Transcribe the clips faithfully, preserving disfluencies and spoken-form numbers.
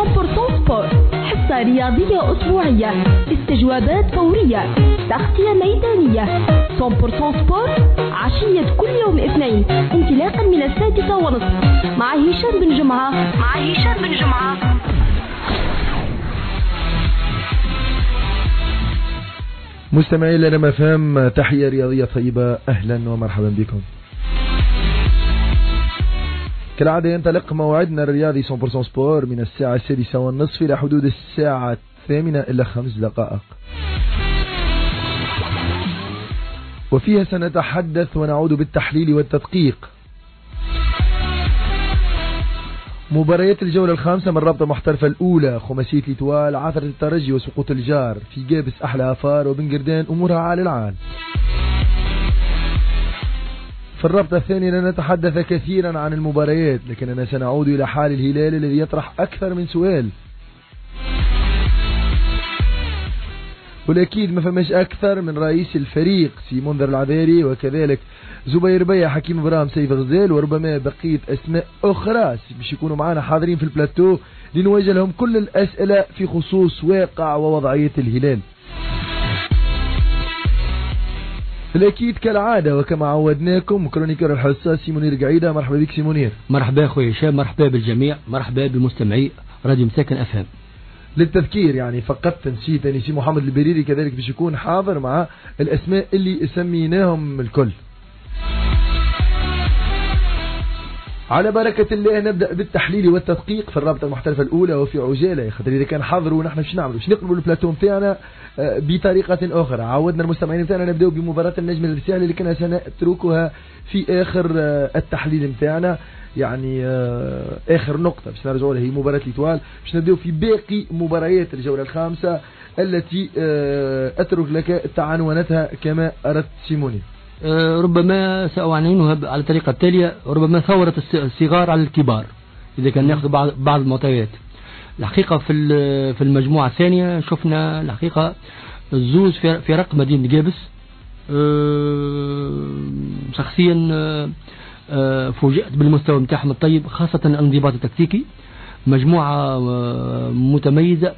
مية بالمية سبور، حصة رياضية أسبوعية، استجوابات فورية، تغطية ميدانية. مية بالمية سبور عشية كل يوم اثنين انطلاقا من السادسة ونصف مع هشام بن جمعة مع هشام بن جمعة. مستمعين لنا مفهم، تحية رياضية طيبة، أهلا ومرحبا بكم. كالعادة ينطلق موعدنا الرياضي مية بالمية سبور من الساعة السادسة والنصف إلى حدود الساعة الثامنة إلى خمس دقائق، وفيها سنتحدث ونعود بالتحليل والتدقيق. مباريات الجولة الخامسة من رابطة المحترفة الأولى، خماسية ليتوال، عثرة الترجي وسقوط الجار، في جابس أحلى أفار وبن قردان أمورها عال العال. في الرابطة الثانية لن نتحدث كثيرا عن المباريات، لكننا سنعود إلى حال الهلال الذي يطرح أكثر من سؤال، والأكيد ما فماش أكثر من رئيس الفريق سي منذر العذاري، وكذلك زبير بيا، حكيم إبراهيم، سيف غزال، وربما بقية أسماء أخرى باش يكونوا معنا حاضرين في البلاتو لنوجه لهم كل الأسئلة في خصوص واقع ووضعية الهلال. الأكيد كالعادة وكما عودناكم كرونيكر الحصة سي منير قعيدة. مرحبا بك سي منير. مرحبا أخوي هشام، مرحبا بالجميع، مرحبا بمستمعي راديو مساكن أفهم. للتذكير يعني فقط نسيت أن سي محمد البريري كذلك باش يكون حاضر مع الأسماء اللي سميناهم الكل. على بركة الله نبدأ بالتحليل والتدقيق في الرابطة المحترفة الأولى وفي عجالة، خاطر إذا كان حضروا ونحن باش نعملوا باش نقلبوا البلاتو نتاعنا بطريقة أخرى. عودنا المستمعين نتاعنا نبدأ بمباراة النجم الرسالة اللي كنا سنتركها في آخر التحليل نتاعنا، يعني آخر نقطة باش نرجعوا لها هي مباراة ليتوال. باش نبدأ في باقي مباريات الجولة الخامسة التي أترك لك تعنونتها كما أردت سيموني. ربما سأعنونها على الطريقة التالية، ربما ثورة الصغار على الكبار إذا كان نأخذ بعض بعض المعطيات. الحقيقة في في المجموعة الثانية شفنا الحقيقة الزوز في في رق مدينة جابس. شخصيا فوجئت بالمستوى متاعهم الطيب، خاصة الانضباط التكتيكي، مجموعة متميزة،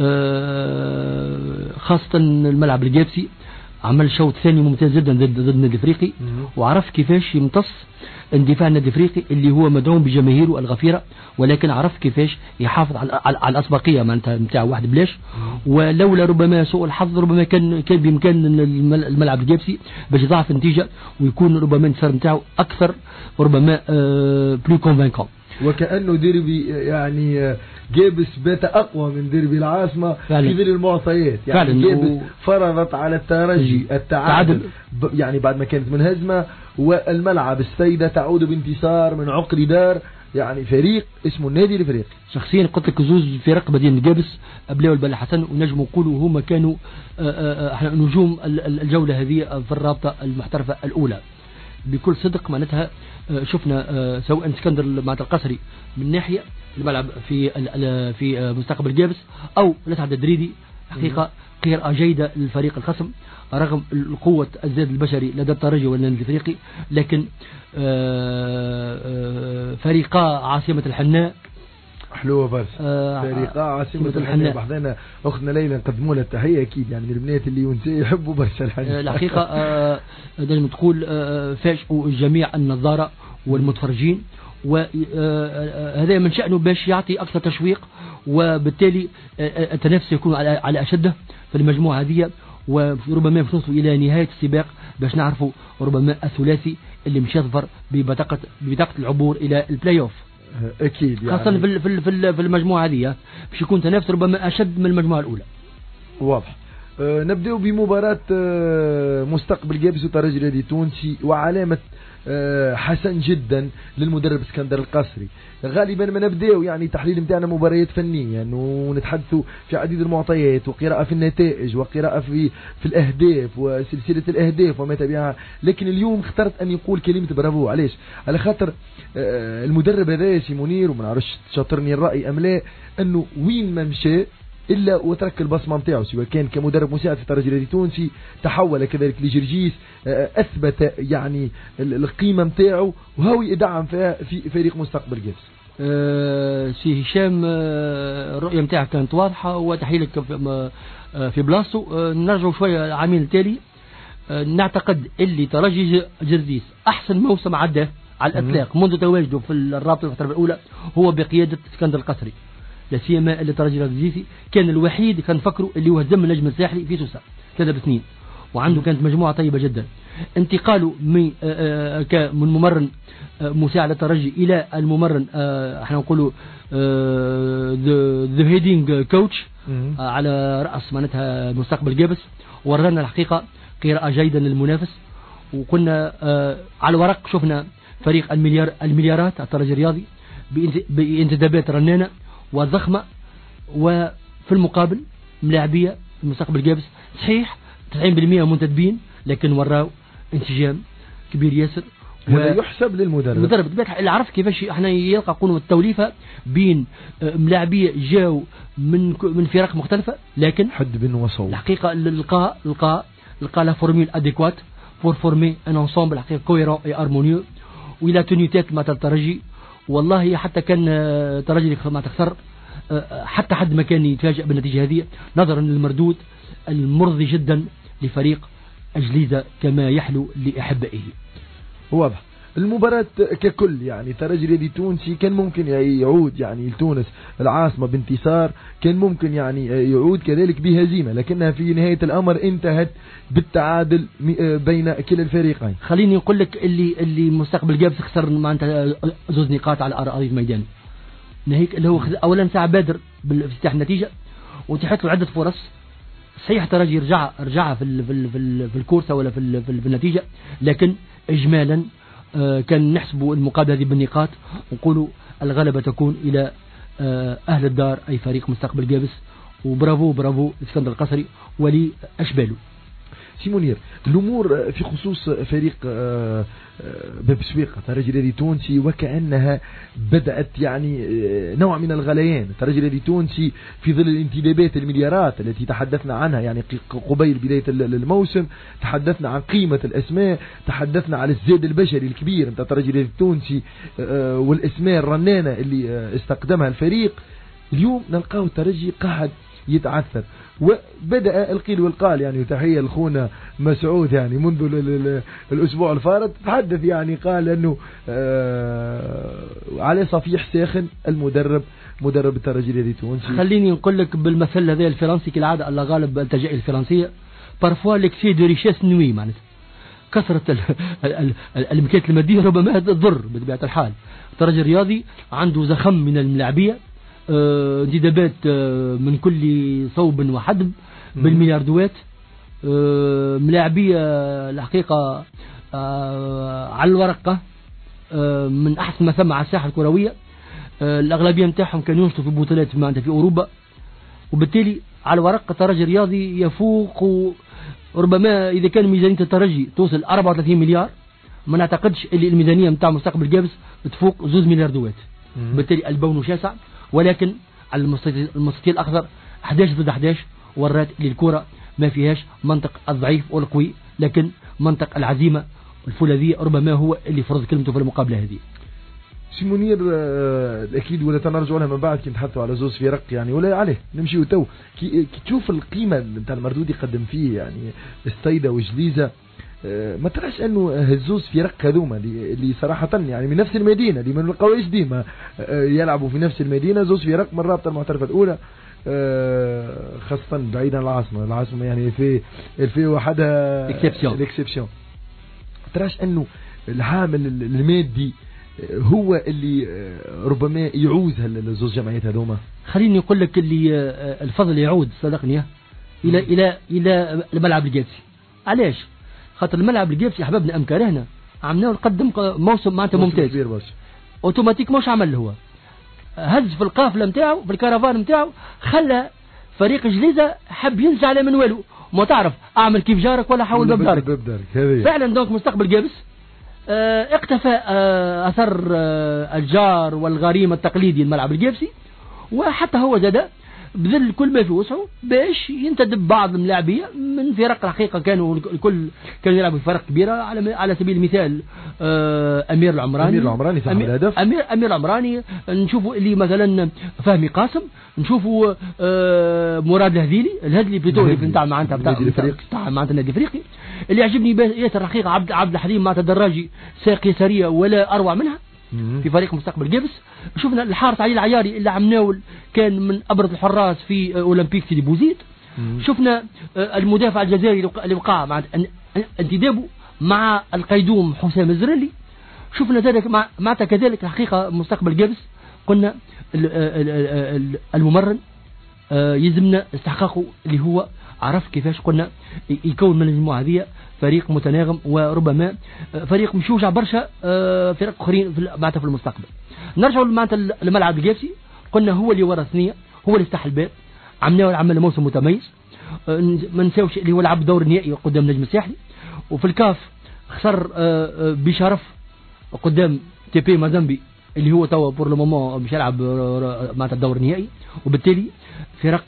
خاصة الملعب الجابسي عمل شوط ثاني ممتاز جدا ضد ضد النادي الافريقي، وعرف كيفاش يمتص اندفاع النادي الافريقي اللي هو مدعوم بجماهيره الغفيره، ولكن عرف كيفاش يحافظ على على الاسبقيه معناتها نتاع واحد بلاش. ولولا ربما سوء الحظ ربما كان كان بامكان الملعب الجابسي باش يضاعف النتيجه ويكون ربما الانتصار نتاعو اكثر ربما بلو كونفانكون. وكأنه ديربي يعني جابس بات أقوى من ديربي العاصمة في ظل المعطيات، يعني جابس و... فرضت على الترجي التعادل يعني بعد ما كانت منهزمة، والملعب السيدة تعود بانتصار من عقر دار يعني فريق اسمه النادي الافريقي. شخصيا قلت لك زوز في رق مدينة جابس أبلاو البلا حسن، ونجم نقولوا هما كانوا احنا نجوم الجولة هذه في الرابطة المحترفة الأولى بكل صدق. معناتها شفنا سواء اسكندر معناتها القصري من ناحية الملعب في في مستقبل جابس أو الأسعد الدريدي، حقيقة قراءة جيدة للفريق الخصم رغم القوة الزاد البشري لدى الترجي والنادي الافريقي، لكن فريقا عاصمة الحناء حلوة بس فريقا عاصمة الحناء. بحضنا أختنا ليلى نقدموا لها التحية أكيد، يعني من البنات اللي يونسي يحبوا برشا الحناء. الحقيقة لازم تقول فاجئوا الجميع النظارة والمتفرجين، وهذا من شأنه باش يعطي أكثر تشويق، وبالتالي التنافس يكون على أشده في المجموعة هذه، وربما نوصل إلى نهاية السباق باش نعرفوا ربما الثلاثي اللي مش يظفر ببطاقة ببطاقة العبور إلى البلاي أوف. أكيد يعني خاصة في في في المجموعة هذه باش يكون تنافس ربما أشد من المجموعة الأولى. واضح. أه نبدأ بمباراة أه مستقبل جابس وترجي الرياضي التونسي، وعلامة أه حسن جدا للمدرب اسكندر القصري. غالبا ما نبدأ يعني تحليل متاعنا مباريات فنية يعني، ونتحدثوا في عديد المعطيات وقراءة في النتائج وقراءة في في الأهداف وسلسلة الأهداف وما تبعها، لكن اليوم اخترت أن يقول كلمة برافو. علاش؟ على خاطر أه المدرب هذا سي منير، وما نعرفش شاطرني الرأي أم لا، أنه وين ما مشى إلا وترك البصمة نتاعو، سواء كان كمدرب مساعد في الترجي الرياضي التونسي، تحول كذلك لجرجيس، أثبت يعني القيمة نتاعو وهو يدعم فيها في فريق مستقبل جابس. آه سي هشام آه الرؤية نتاعك كانت واضحة وتحليلك في, آه في بلاصتو. آه نرجع شوية العامين التالي. آه نعتقد اللي ترجي جرزيس أحسن موسم عداه على الإطلاق منذ تواجده في الرابطة المحترفة الأولى هو بقيادة اسكندر القصري، لا سيما اللي ترجي جرزيسي كان الوحيد كان فكره اللي هو هزم النجم الساحلي في سوسة ثلاثة بسنين، وعنده كانت مجموعة طيبة جدا. انتقاله من من ممرن مساعد الترجي إلى الممرن احنا نقولوا ذا هيدينج كوتش على رأس معناتها مستقبل جابس، ورانا الحقيقة قراءة جيدة للمنافس. وكنا على الورق شفنا فريق المليار المليارات الترجي الرياضي بانتدابات رنانة وضخمة، وفي المقابل ملاعبية المستقبل جابس صحيح تسعين بالمئة منتدبين لكن وراو انسجام كبير ياسر. هذا يحسب للمدرب. المدرب اللي عرف كيفاش احنا يلقى قانون التوليفة بين ملاعبية جاو من من فرق مختلفة، لكن حد بين وصول الحقيقة لقى لقى لقى لا فورمول اديكوات pour former un ensemble cohérent et harmonieux وإلى توني تيت مع الترجي. والله حتى كان ترجي ما تخسر حتى حد ما كان يتفاجأ بالنتيجة هذه نظرا للمردود المرضي جدا لفريق أجليزة كما يحلو لأحبائه. واضح المباراة ككل يعني ترجي الرياضي تونسي كان ممكن يعود يعني لتونس العاصمة بانتصار، كان ممكن يعني يعود كذلك بهزيمة، لكنها في نهاية الأمر انتهت بالتعادل بين كلا الفريقين. خليني نقول لك اللي اللي مستقبل جابس خسر معناتها زوج نقاط على أراضي الميدان ناهيك اللي هو أولا ساعة بادر بافتتاح النتيجة وتحت له عدة فرص. صحيح ترجي رجع رجع في ال في ال في, ال في الكورسة ولا في, ال في, ال في النتيجة، لكن إجمالا آه كان نحسبوا المقابلة هذه بالنقاط ونقولوا الغلبة تكون إلى آه أهل الدار أي فريق مستقبل جابس. وبرافو برافو اسكندر القصري ولي أشباله. سي منير الأمور في خصوص فريق باب سويقة ترجي الرياضي تونسي وكأنها بدأت يعني نوع من الغليان. ترجي الرياضي تونسي في ظل الانتدابات المليارات التي تحدثنا عنها يعني قبيل بداية الموسم، تحدثنا عن قيمة الأسماء، تحدثنا على الزاد البشري الكبير نتاع ترجي الرياضي التونسي والأسماء الرنانة اللي استقدمها الفريق. اليوم نلقاه الترجي قاعد يتعثر، وبدأ القيل والقال يعني تحية لخونا مسعود يعني منذ الأسبوع الفارط تحدث يعني قال أنه آه على صفيح ساخن المدرب مدرب الترجي الرياضي التونسي. خليني نقول لك بالمثل هذا الفرنسي كالعادة الله غالب التجائل الفرنسية بارفوا لكسي دو ريشيس نوي معناتها كثرة الامكانيات المادية ربما تضر بطبيعة الحال. الترجي الرياضي عنده زخم من الملاعبية انتدابات آه من كل صوب وحدب بالملياردوات آه ملاعبية الحقيقة آه على الورقة آه من أحسن ما ثم على الساحة الكروية. الأغلبية متاعهم كانوا ينشطوا في بطولات معناتها في أوروبا، وبالتالي على الورقة الترجي الرياضي يفوق ربما إذا كان ميزانية الترجي توصل أربعة وثلاثين مليار ما نعتقدش اللي الميزانية متاع مستقبل جابس تفوق زوز ملياردوات. بالتالي البون شاسع، ولكن على المستطيل الأخضر أحد عشر ضد أحد عشر ورات للكرة ما فيهاش منطق الضعيف والقوي، لكن منطق العزيمة الفولاذية ربما هو اللي فرض كلمته في المقابلة هذه. سي منير اكيد ولا تنرجعوا لها من بعد كي نتحدثوا على زوز فرق يعني ولا عليه نمشيو تو كي, كي تشوف القيمه نتاع المردود يقدم فيه يعني السيده وجليزه ما تراش انه هزوز فرق هذوما اللي صراحه يعني من نفس المدينه اللي ما نلقاوش ديما يلعبوا في نفس المدينه، زوز فرق من الرابطه المحترفه الاولى خاصه بعيدا عن العاصمه العاصمه يعني في في وحدها الاكسبسيون. تراش انه العامل المادي هو اللي ربما يعوز هالزوج جمعيات هذوما؟ خليني نقول لك اللي الفضل يعود صدقني الى الى الى الملعب الجابسي. علاش؟ خاطر الملعب الجابسي احبابنا ام كرهنا عملناه نقدم موسم معناتها ممتاز اوتوماتيك مش عمل هو هز في القافله نتاعو في الكرفان نتاعو، خلى فريق جليزه حب ينسى على منوالو ما تعرف اعمل كيف جارك ولا حاول باب دارك. فعلا دونك مستقبل جابس اه اقتفى اه اثر اه الجار والغريم التقليدي الملعب الجابسي، وحتى هو زاد بذل كل ما في وسعه باش ينتدب بعض اللاعبيه من فرق الحقيقه كانوا الكل كانوا يلعبوا في فرق كبيره، على على سبيل المثال امير العمراني امير العمراني صاحب الهدف، امير امير العمراني، نشوفوا اللي مثلا فهمي قاسم، نشوفوا مراد الهذيلي الهذلي بليتو اللي نتاع معناتها بتاع بتاع معناتها النادي الافريقي. اللي يعجبني ياسر الحقيقه عبد عبد الحليم معناتها دراجي ساق يساريه ولا اروع منها في فريق مستقبل جابس. شفنا الحارس علي العياري اللي عمناول كان من ابرز الحراس في اولمبيك سيدي بوزيد. شفنا المدافع الجزائري اللي وقع مع انتدابه مع القيدوم حسام الزرلي. شفنا ذلك معناتها كذلك الحقيقه مستقبل جابس قلنا الممرن يلزمنا استحقاقه اللي هو عرف كيفاش قلنا يكون من المجموعه هذه فريق متناغم وربما فريق مشوشع برشا فرق اخرين معناتها في المستقبل. نرجعوا معناتها لملعب الجابسي، قلنا هو اللي ورا الثنيه، هو اللي افتح الباب، عملناه عمل موسم متميز. ما نساوش اللي هو لعب دور النهائي قدام النجم الساحلي، وفي الكاف خسر بشرف قدام تي بي مازامبي اللي هو توا بور لو مومون مش يلعب معناتها الدور النهائي. وبالتالي فرق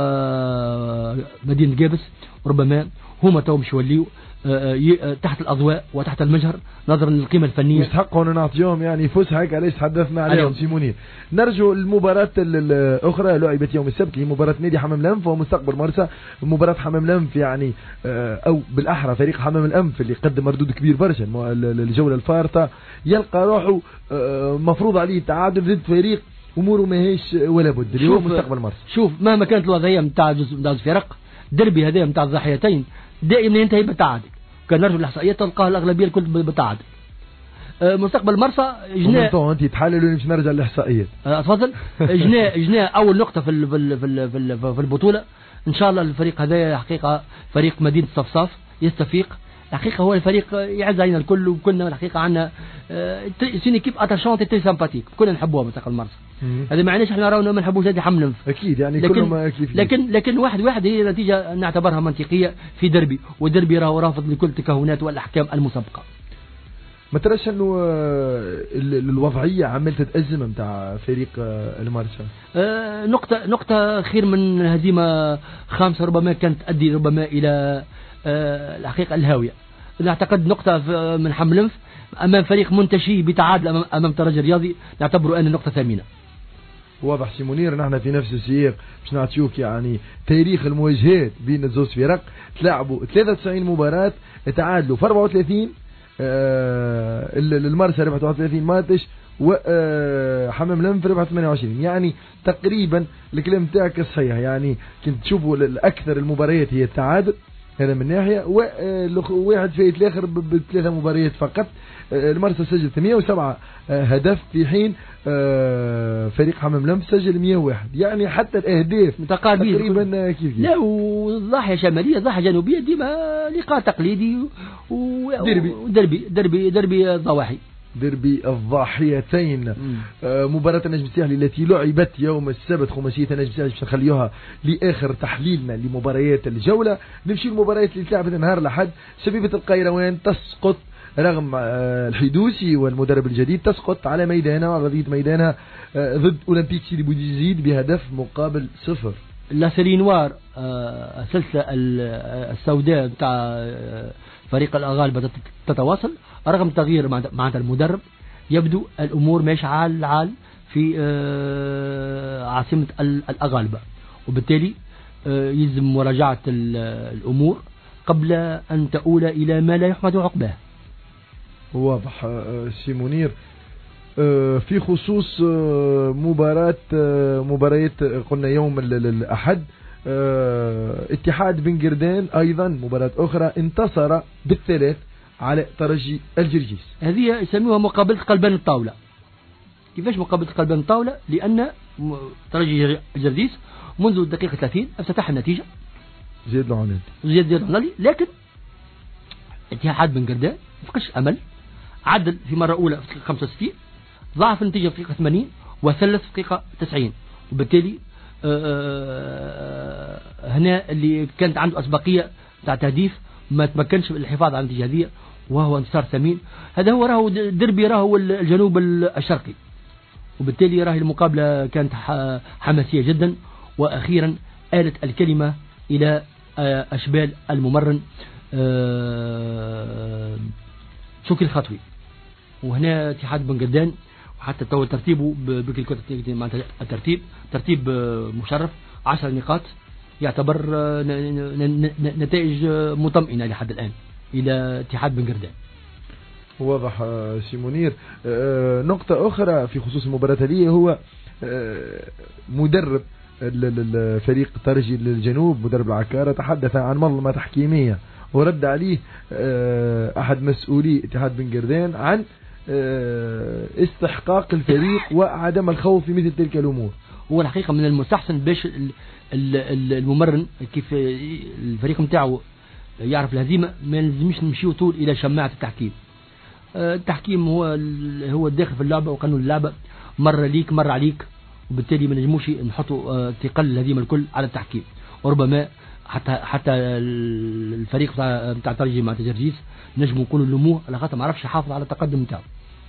مدينه جابس ربما هما تو مش يوليوا تحت الاضواء وتحت المجهر نظرا للقيمه الفنيه، يستحقوا ان نعطيهم يعني فسحه هيك علاش تحدثنا عليهم سيموني. نرجو المباراه الاخرى لعبت يوم السبت، هي مباراه نادي حمام الانف ومستقبل مرسى. مباراه حمام الانف يعني او بالاحرى فريق حمام الانف اللي قدم مردود كبير برشا الجوله الفارطه، يلقى روحه مفروض عليه التعادل ضد فريق اموره ماهيش ولا بد اللي هو مستقبل مرسى. شوف مهما كانت الوضعيه نتاع جزء نتاع الفرق، دربي هذا نتاع الضحيتين دائما ينتهي بالتعادل. كان نرجو الاحصائيات تلقاه الاغلبيه الكل بالتعادل. أه مستقبل مرسى جناء انت تحلل مش نرجع للاحصائيات. اتفضل. جناء جناء اول نقطه في ال في ال في, ال في, ال في البطوله. ان شاء الله الفريق هذا حقيقه فريق مدينه صفصاف يستفيق. الحقيقه هو الفريق يعز علينا الكل، وكنا الحقيقه عندنا سين ايكيب اتاشونت تي سامباتيك كلنا نحبوها مستقبل مرسى. هذا معناش احنا راونا ما نحبوش نادي حمل اكيد يعني لكن كلهم كيف لكن لكن واحد واحد هي نتيجه نعتبرها منطقيه في دربي، والدربي راهو رافض لكل التكهنات والاحكام المسبقه. ما تراش انه الوضعيه عمال تتازم نتاع فريق المرسى؟ آه نقطه نقطه خير من هزيمه خامسه ربما كانت تؤدي ربما الى آه الحقيقه الهاويه. نعتقد نقطه من حمل امام فريق منتشي بتعادل امام امام ترجي الرياضي نعتبره ان نقطه ثمينه. واضح سي منير نحن في نفس السياق باش نعطيوك يعني تاريخ المواجهات بين الزوز فرق. تلعبوا ثلاثة وتسعين مباراة، تعادلوا في أربعة وثلاثين، آه المرسى ربح واحد وثلاثين ماتش، وحمام الانف ربح ثمانية وعشرين. يعني تقريبا الكلام تاعك صحيح، يعني كنت تشوفوا الاكثر المباريات هي التعادل هذا من ناحيه، وواحد فايت الاخر بثلاثه مباريات فقط. المرسى سجل ثمانية وسبعة هدف في حين فريق حمام الانف سجل مئة وواحد. يعني حتى الاهداف متقاربين تقريبا كيف كيف. لا والضاحيه شماليه ضاحيه جنوبيه ديما لقاء تقليدي ودربي دربي دربي دربي ضواحي دربي الضاحيتين. آه مباراة النجم الساحلي التي لعبت يوم السبت خماسية النجم الساحلي باش نخليوها لآخر تحليلنا لمباريات الجولة. نمشي المباريات اللي تلعبت نهار الأحد. شبيبة القيروان تسقط رغم آه الحدوسي والمدرب الجديد، تسقط على ميدانها وعلى أرضية ميدانها آه ضد أولمبيك سيدي بوزيد بهدف مقابل صفر. لاسيلينوار آه السلسلة السوداء بتاع فريق الأغالبة تتواصل رغم تغيير معناتها المدرب. يبدو الأمور ماشية عال عال في عاصمة الأغالبة، وبالتالي يلزم مراجعة الأمور قبل أن تؤول إلى ما لا يحمد عقباه. واضح سي منير. في خصوص مباراة مباريات قلنا يوم الأحد، اتحاد بن قردان أيضا مباراة أخرى انتصر بالثلاث على ترجي الجرجيس. هذه يسموها مقابلة قلبان الطاولة. كيفاش مقابلة قلبان الطاولة؟ لأن ترجي الجرجيس منذ الدقيقة ثلاثين افتتح النتيجة زياد العنالي زياد العنالي، لكن اتحاد بن قردان مفقش أمل، عدل في مرة أولى في الدقيقة خمسة وستين، ضاعف النتيجة في الدقيقة ثمانين وثلث في الدقيقة تسعين، وبالتالي آه هنا اللي كانت عنده أسبقية تاع تهديف ما تمكنش بالحفاظ على النتيجة هذه، وهو انتصار ثمين. هذا هو راهو دربي راهو الجنوب الشرقي، وبالتالي راهي المقابلة كانت حماسية جدا، وأخيرا آلت الكلمة إلى أشبال الممرن شكري الخطوي. وهنا اتحاد بن قردان وحتى تو ترتيبه بكل معناتها الترتيب ترتيب مشرف عشر نقاط، يعتبر نتائج مطمئنة لحد الآن إلى اتحاد بن قردان. واضح سي منير. نقطة أخرى في خصوص المباراة هذه هو مدرب الفريق ترجي للجنوب مدرب العكارة تحدث عن مظلمة تحكيمية، ورد عليه أحد مسؤولي اتحاد بن قردان عن استحقاق الفريق وعدم الخوف في مثل تلك الأمور. هو الحقيقة من المستحسن باش الممرن كيف الفريق متاعه يعرف الهزيمة ما لازمش نمشيو طول إلى شماعة التحكيم. التحكيم هو هو الداخل في اللعبة وقانون اللعبة، مرة ليك مرة عليك، وبالتالي ما نجموش نحطوا ثقل الهزيمة الكل على التحكيم. وربما حتى حتى الفريق بتاع بتاع ترجي مع تجرجيس نجموا نقولوا لموه على خاطر ما عرفش يحافظ على التقدم بتاعه.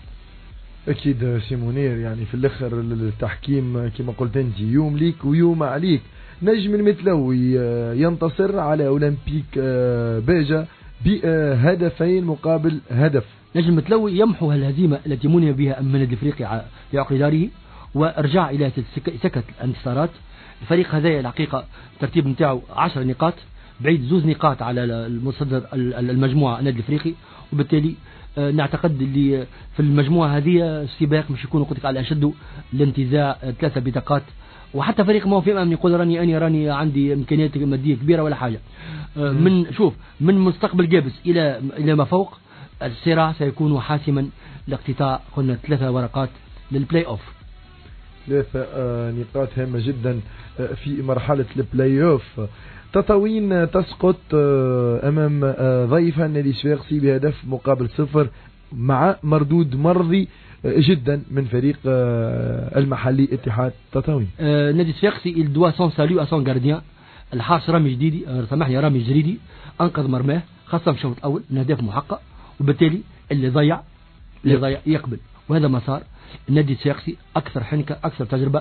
اكيد سي منير، يعني في الاخر التحكيم كما قلت انت يوم ليك ويوم عليك. نجم المثلوي ينتصر على اولمبيك باجا بهدفين مقابل هدف. نجم المثلوي يمحو الهزيمة التي مني بها أمام النادي الافريقي في عقر داره وارجع الى سكت الانتصارات. الفريق هذا الحقيقة الترتيب نتاعو عشر نقاط، بعيد زوز نقاط على المصدر المجموعة النادي الافريقي، وبالتالي نعتقد اللي في المجموعة هذه السباق مش يكونوا قلت على أشده الانتزاع ثلاثة بطاقات، وحتى فريق ما هو في أمام يقول راني أني راني عندي إمكانيات مادية كبيرة ولا حاجة. من شوف من مستقبل جابس إلى إلى ما فوق الصراع سيكون حاسما لاقتطاع قلنا ثلاثة ورقات للبلاي أوف. ثلاثة نقاط هامة جدا في مرحلة البلاي أوف. تطاوين تسقط أمام ضيفها النادي الصفاقسي بهدف مقابل صفر مع مردود مرضي جدا من فريق المحلي اتحاد تطاوين. النادي الصفاقسي il doit son salut à son gardien الحارس رامي جديدي سامحني رامي جريدي، أنقذ مرماه خاصة في الشوط الأول من هدف محقق، وبالتالي اللي ضيع اللي ضيع يقبل، وهذا مسار النادي الصفاقسي أكثر حنكة أكثر تجربة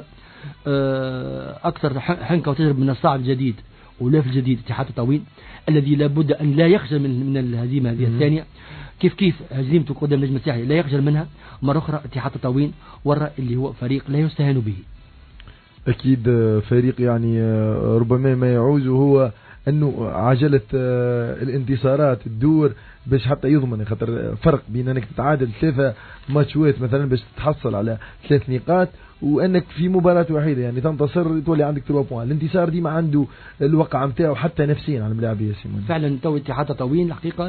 أكثر حنكة وتجربة من الصاع الجديد ولاف الجديد اتحاد تطاوين الذي لابد أن لا يخجل من من الهزيمة هذه الثانية. كيف كيف هزيمته قدام النجم الساحلي لا يخجل منها مرة أخرى. اتحاد تطاوين ورى اللي هو فريق لا يستهان به. أكيد فريق يعني ربما ما يعوز هو أنه عجلة الانتصارات الدور باش حتى يضمن، خاطر فرق بين أنك تتعادل ثلاثة ماتشوات مثلا باش تحصل على ثلاث نقاط وأنك في مباراة وحيدة يعني تنتصر تولي عندك ثلاثة بوان. الانتصار ديما عنده الوقع متاعه حتى نفسيا على الملاعب يا سيمون. فعلا تو اتحاد تطاوين الحقيقة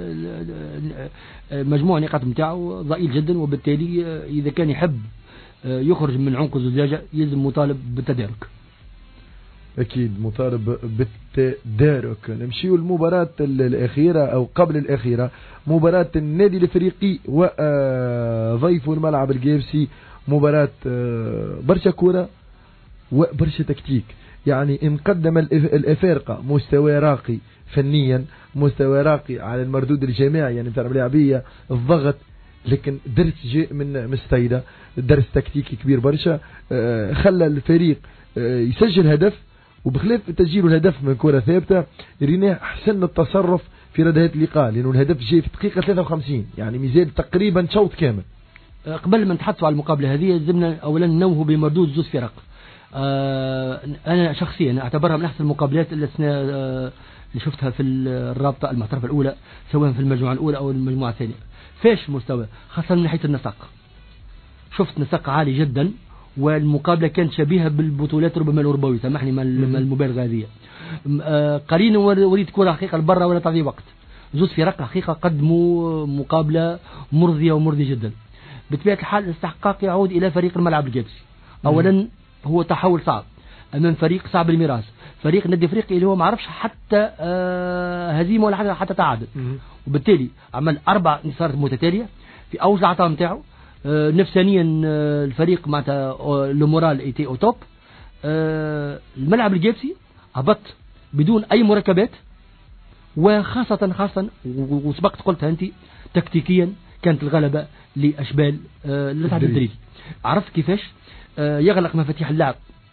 مجموع نقاط متاعه ضئيل جدا، وبالتالي إذا كان يحب يخرج من عنق الزجاجة يلزم مطالب بالتدارك. أكيد مطالب بالتدارك. نمشيو المباراة الأخيرة أو قبل الأخيرة، مباراة النادي الأفريقي وضيفه الملعب الجيبسي، مباراة برشا كورة وبرشا تكتيك. يعني إن قدم الأفارقة مستوى راقي فنيا، مستوى راقي على المردود الجماعي يعني بتاع اللاعبية الضغط، لكن درس جاء من مستيدة، درس تكتيكي كبير برشا خلى الفريق يسجل هدف، وبخلاف تسجيل الهدف من كرة ثابتة ريناه حسن التصرف في ردهات اللقاء، لأنه الهدف جاء في دقيقة ثلاثة وخمسين يعني ميزان تقريبا شوط كامل. قبل ما نتحدثوا على المقابلة هذه لازمنا أولا نوه بمردود زوز فرق. آه أنا شخصيا أعتبرها من أحسن المقابلات اللي آه اللي شفتها في الرابطة المحترفة الأولى، سواء في المجموعة الأولى أو المجموعة الثانية. فاش مستوى خاصة من ناحية النسق، شفت نسق عالي جدا، والمقابلة كانت شبيهة بالبطولات ربما الأوروبية، سامحني ما المبالغة هذه. آه قرين وريد كرة حقيقة لبرا ولا تعطي وقت. زوز فرق حقيقة قدموا مقابلة مرضية ومرضية جدا. بطبيعة الحال الاستحقاق يعود إلى فريق الملعب الجابسي. أولا هو تحول صعب أمام فريق صعب الميراث، فريق النادي الافريقي اللي هو ما عرفش حتى آه هزيمة ولا حتى حتى تعادل، وبالتالي عمل أربع انتصارات متتالية في أوج العطاء نتاعو. آه نفسانيا آه الفريق معناتها آه لومورال ايتي او توب. آه الملعب الجابسي هبط بدون أي مركبات، وخاصة خاصة وسبقت قلتها أنت تكتيكيا كانت الغلبة لأشبال آه الاتحاد الدريدي. عرفت كيفاش آه يغلق مفاتيح اللعب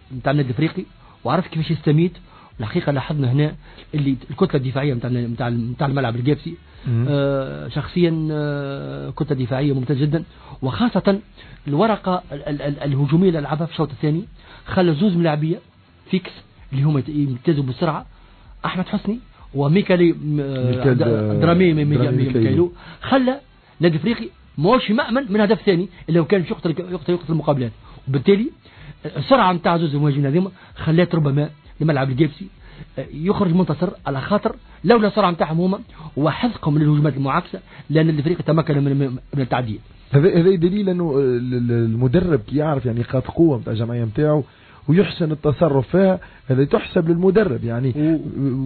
نتاع النادي الافريقي وعرف كيفاش يستميت. الحقيقه لاحظنا هنا اللي الكتله الدفاعيه نتاع نتاع نتاع الملعب الجابسي آه شخصيا آه كتله دفاعيه ممتازه جدا، وخاصه الورقه ال ال ال الهجوميه اللي لعبها في الشوط الثاني خلى زوز ملاعبيه فيكس اللي هما يمتازوا بالسرعه، احمد حسني وميكالي آه درامي ميكايلو، خلى النادي الافريقي ماهوش مأمن من هدف ثاني اللي هو كان في يقتل يقتل يقتل المقابلات، وبالتالي السرعه نتاع زوز المهاجمين هذوما خلات ربما الملعب الجابسي يخرج منتصر، على خاطر لولا السرعه نتاعهم هما وحذقهم من الهجمات المعاكسه لان الفريق تمكن من من التعديل. هذا هذا دليل انه المدرب كي يعرف يعني نقاط قوه نتاع الجمعيه نتاعو ويحسن التصرف فيها، هذا تحسب للمدرب يعني و...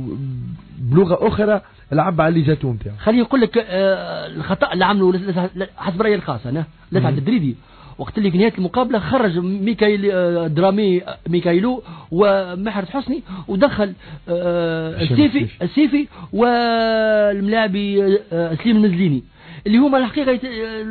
بلغه اخرى لعب على اللي جاتو نتاعو. خليني نقول لك آه الخطا اللي عملوا حسب رايي الخاص انا لا تعد الدريدي وقت اللي في نهايه المقابله خرج ميكايل آه درامي ميكايلو ومحرز حسني ودخل آه السيفي السيفي والملاعبي آه سليم المزليني اللي هما الحقيقه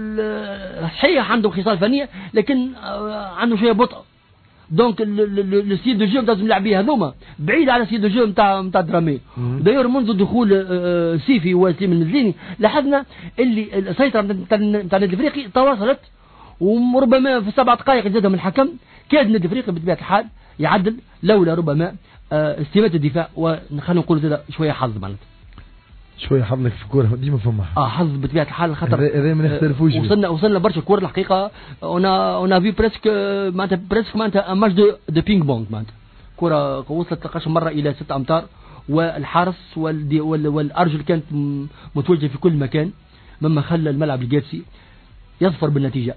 صحيح عندهم خصال فنيه لكن آه عنده شويه بطء. دونك السيد دو جو نتاع الملاعبيه هذوما بعيد على السيد دو جو نتاع نتاع درامي. داير منذ دخول سيفي وسليم المزليني لاحظنا اللي السيطره نتاع النادي الافريقي تواصلت، وربما في سبع دقائق زادهم الحكم كاد النادي الافريقي بطبيعه الحال يعدل لولا ربما استماتة الدفاع وخلينا نقول زاد شويه حظ معناتها. شويه حظ لك في الكوره ديما فما اه حظ بطبيعه الحال خاطر هذا ما نختلفوش. وصلنا وصلنا برشا كور الحقيقه انا انا في بريسك معناتها بريسك معناتها ماتش دو دو بينج بونج معناتها كره وصلت لقاش مره الى ستة امتار والحارس والارجل كانت متوجهه في كل مكان مما خلى الملعب الجابسي يظفر بالنتيجه.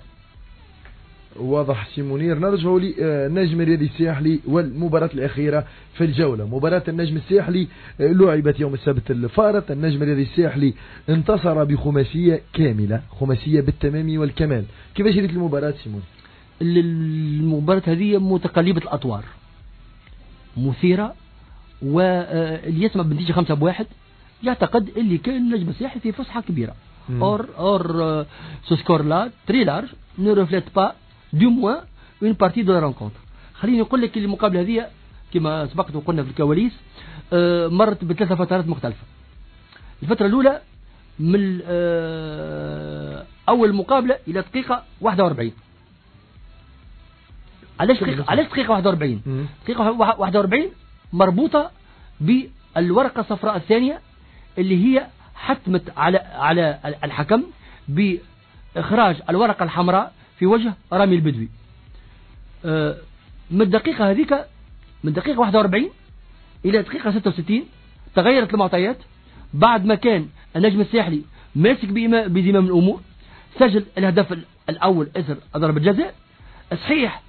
واضح سي منير. نرجعوا للنجم الرياضي الساحلي والمباراة الأخيرة في الجولة. مباراة النجم الساحلي لعبت يوم السبت الفارط. النجم الرياضي الساحلي انتصر بخماسية كاملة، خماسية بالتمام والكمال. كيفاش جريت المباراة سي منير؟ المباراة هذه متقلبة الأطوار مثيرة، واللي يسمع بنتيجة خمسة بواحد يعتقد اللي كان النجم الساحلي في فسحة كبيرة. اور اور سو سكور لا تري لارج ne reflète pas du moins une partie de la rencontre. خليني نقول لك المقابلة هذه كما سبقت وقلنا في الكواليس مرت بثلاثة فترات مختلفة. الفترة الأولى من أول مقابلة إلى دقيقة واحدة وأربعين. علاش دقيقة علاش دقيقة واحدة وأربعين؟ دقيقة واحدة وأربعين مربوطة بالورقة الصفراء الثانية اللي هي حتمت على على الحكم بإخراج الورقة الحمراء في وجه رامي البدوي. من الدقيقة هذيك من دقيقة واحدة وأربعين إلى دقيقة ستة وستين تغيرت المعطيات بعد ما كان النجم الساحلي ماسك بزمام الأمور، سجل الهدف الأول إثر ضربة جزاء. صحيح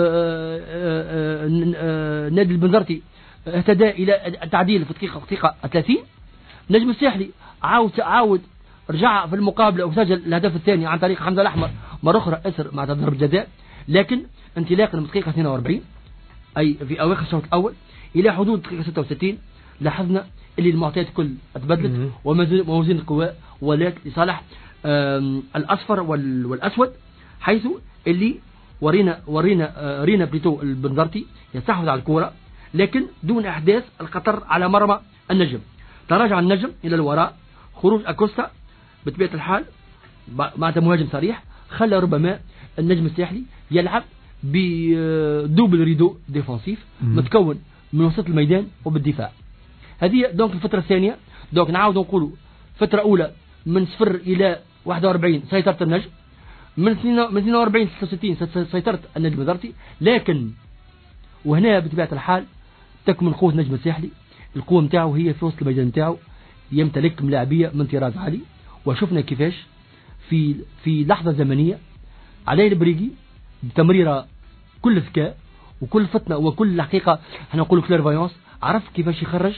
نادي البنزرتي اهتدى إلى التعديل في دقيقة دقيقة ثلاثين. النجم الساحلي عاود عاود رجع في المقابلة وسجل الهدف الثاني عن طريق حمزة الأحمر مرة أخرى إثر مع ضربة جزاء، لكن انطلاقا من دقيقة اثنين وأربعين أي في أواخر الشوط الأول إلى حدود دقيقة ستة وستين لاحظنا اللي المعطيات كل تبدلت وموازين القوى ولات لصالح الأصفر والأسود، حيث اللي ورينا ورينا رينا بريتو البنزرتي يستحوذ على الكرة لكن دون إحداث الخطر على مرمى النجم. تراجع النجم إلى الوراء، خروج أكوستا بطبيعة الحال مع مهاجم صريح خلى ربما النجم الساحلي يلعب بدوبل ريدو ديفونسيف متكون من وسط الميدان وبالدفاع. هذه دونك الفترة الثانية. دونك نعاود نقولوا فترة أولى من صفر إلى واحد وأربعين سيطرة النجم، من اثنين وأربعين ستة وستين سيطرة النجم البنزرتي، لكن وهنا بطبيعة الحال تكمن قوة النجم الساحلي. القوة متاعه هي في وسط الميدان متاعه، يمتلك ملاعبية من طراز عالي، وشفنا كيفاش في في لحظة زمنية علي البريقي بتمريرة كل ذكاء وكل فتنة وكل حقيقة احنا نقول كليرفايونس عرف كيفاش يخرج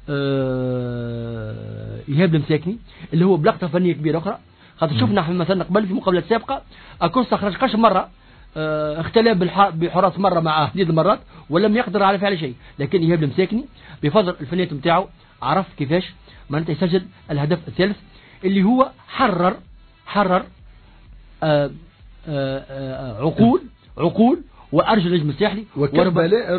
اه إيهاب المساكني اللي هو بلقطة فنية كبيرة أخرى. خاطر شفنا مثلا قبل في مقابلات سابقة أكوستا خرج قش مرة اه اختلف بحراس مرة مع عديد المرات ولم يقدر على فعل شيء، لكن إيهاب المساكني بفضل الفنيات متاعه عرف كيفاش معناتها يسجل الهدف الثالث اللي هو حرر حرر آآ آآ عقول عقول وارجو النجم الساحلي وكب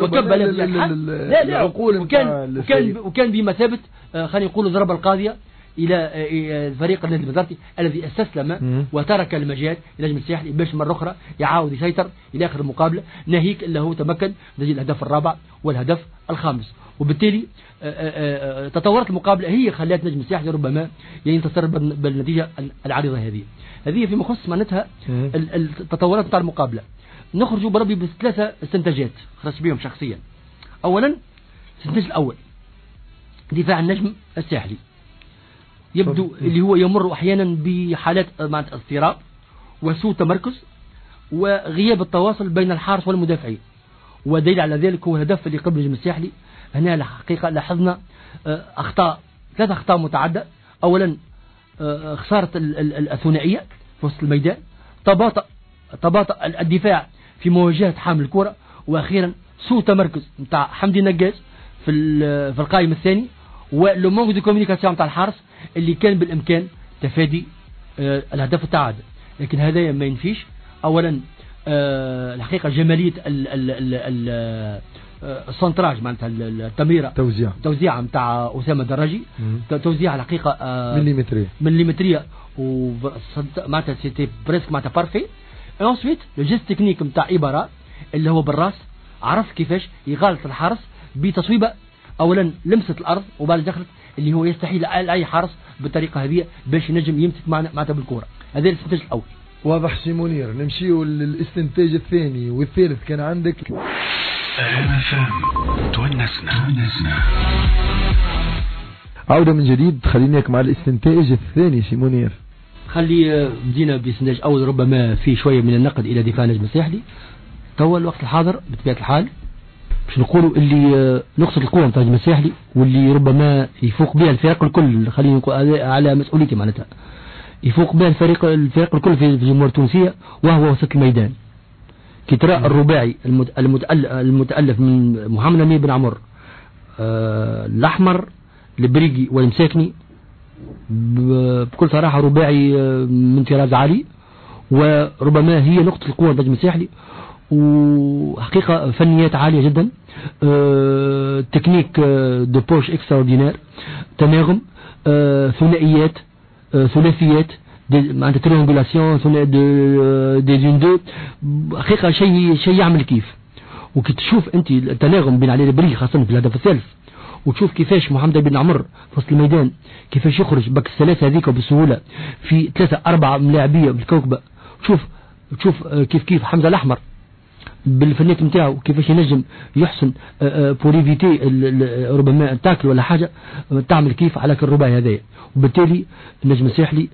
العقول وكان وكان وكان بمثابه خلينا نقولوا ضربه القاضيه الى فريق النادي البزرتي الذي استسلم وترك المجال النجم الساحلي باش مرة أخرى يعاود يسيطر إلى آخر المقابلة، ناهيك إلا هو تمكن من الهدف الرابع والهدف الخامس. وبالتالي تطورت المقابلة هي خلات النجم الساحلي ربما ينتصر بالنتيجة العريضة هذه. هذه فيما يخص معناتها التطورات نتاع المقابلة. نخرجوا بربي بثلاثة استنتاجات خاص بهم شخصيا. أولا الاستنتاج الأول دفاع النجم الساحلي يبدو اللي هو يمر أحيانا بحالات مع اضطراب وسوء تمركز وغياب التواصل بين الحارس والمدافعين، ودليل على ذلك هو الهدف اللي قبل النجم الساحلي. هنا الحقيقة لاحظنا أخطاء ثلاث أخطاء متعددة. أولا خسارة الثنائية في وسط الميدان، تباطأ تباطأ الدفاع في مواجهة حامل الكرة، وأخيرا سوء تمركز نتاع حمدي نجاز في في القائم الثاني، ولو مونك دو كوميونيكاسيون نتاع الحارس اللي كان بالإمكان تفادي آه الهدف التعادل. لكن هذا ما ينفيش أولا آه الحقيقة جمالية السنتراج معناتها التمريرة توزيع توزيع نتاع أسامة دراجي، توزيع الحقيقة آه مليمترية مليمترية ومعناتها سيتي بريسك معناتها بارفي. انسويت لو جيست تكنيك نتاع إبارة اللي هو بالراس عرف كيفاش يغالط الحارس بتصويبة اولا لمسه الارض وبعد دخلت اللي هو يستحيل اي حارس بالطريقه هذه باش ينجم يمسك معناتها بالكره. هذا الاستنتاج الاول. واضح سي منير. نمشيو للاستنتاج الثاني والثالث. كان عندك تونسنا عودة من جديد. خليناك مع الاستنتاج الثاني سي منير. خلي بدينا باستنتاج اول ربما في شويه من النقد الى دفاع النجم الساحلي. توا الوقت الحاضر بطبيعه الحال باش نقولوا اللي نقصد القوة نتاع النجم الساحلي واللي ربما يفوق بها الفرق الكل، خلينا نقول على مسؤوليتي معناتها يفوق بها الفريق الفرق الكل في الجمهورية التونسية، وهو وسط الميدان. كي ترى الرباعي المتألف من محمد أمين بن عمر آه الأحمر البريقي والمساكني بكل صراحة رباعي من طراز عالي، وربما هي نقطة القوة نتاع النجم الساحلي، وحقيقة فنيات عالية جدا، أه تكنيك أه دو بوش اكستراوردينير، تناغم، أه ثنائيات، أه ثلاثيات، معناتها تريانجولاسيون دي زون دو، حقيقة شيء شيء يعمل كيف. وكي تشوف انت التناغم بين علي البريخي خاصة في الهدف الثالث، وتشوف كيفاش محمد بن عمر في وسط الميدان كيفاش يخرج بك الثلاثة هذيك بسهولة في ثلاثة أربعة ملاعبية بالكوكبة. شوف تشوف كيف كيف حمزة الأحمر بالفنيات نتاعو كيفاش ينجم يحسن بوريفيتي ربما تاكل ولا حاجة تعمل كيف على الرباعي هذايا. وبالتالي النجم الساحلي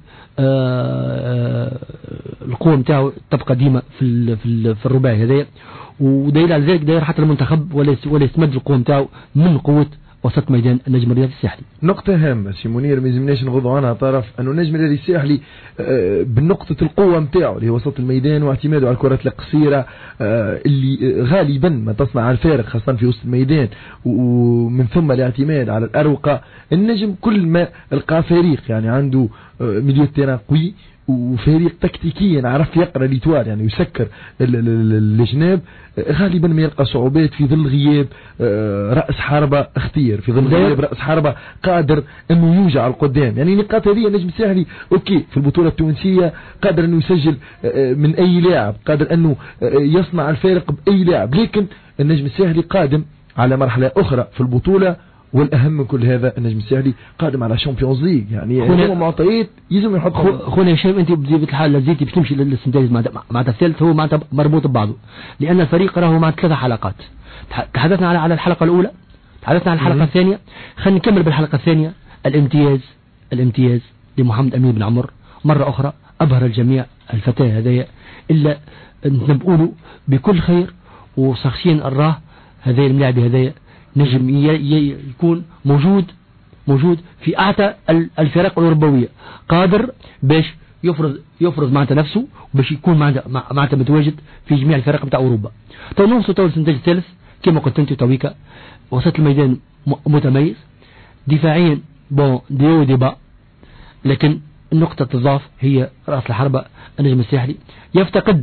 القوة نتاعو تبقى ديما في في الرباعي هذايا، ودليل على ذلك داير حتى المنتخب ولا ولا يستمد القوة نتاعو من قوة وسط ميدان النجم الرياضي الساحلي. نقطة هامة سي منير ما يلزمناش نغضوا عنها طرف، أنه النجم الرياضي الساحلي بنقطة القوة نتاعو اللي هو وسط الميدان واعتماده على الكرات القصيرة اللي غالبا ما تصنع على الفارق خاصة في وسط الميدان، ومن ثم الاعتماد على الأروقة. النجم كل ما القى فريق يعني عنده مليو تيران قوي وفريق تكتيكيا عرف يقرأ ليتوال يعني يسكر الجناب، غالبا ما يلقى صعوبات في ظل غياب رأس حربة اختير، في ظل غياب رأس حربة قادر انه يوجع القدام. يعني النقاط هذه النجم الساحلي اوكي في البطولة التونسية قادر انه يسجل من اي لاعب، قادر انه يصنع الفارق باي لاعب، لكن النجم الساحلي قادم على مرحلة اخرى في البطولة، والأهم من كل هذا النجم الساحلي قادم على شامبيونز ليج. يعني هو معطيات يلزم يحط خونا هشام. انت بطبيعة الحال لازلتي باش تمشي للاستنتاج مع الثالث هو معناتها مربوط ببعضه، لأن الفريق راهو مع ثلاثة حلقات. تحدثنا على على الحلقة الأولى، تحدثنا على الحلقة الثانية، خلينا نكمل بالحلقة الثانية. الامتياز الامتياز لمحمد أمين بن عمر مرة أخرى أبهر الجميع الفتاة هذايا، إلا نبقوله بكل خير، وشخصيا أراه هذايا الملاعب هذايا نجم يكون موجود موجود في أعتى الفرق الأوروبية، قادر باش يفرض يفرض معناتها نفسه باش يكون معناتها متواجد في جميع الفرق بتاع أوروبا. تو نوصل تو الاستنتاج الثالث كما قلت انت تويكا، وسط الميدان متميز دفاعيا بون ديو ديبا، لكن النقطة تضاف هي رأس الحربة النجم الساحلي. يفتقد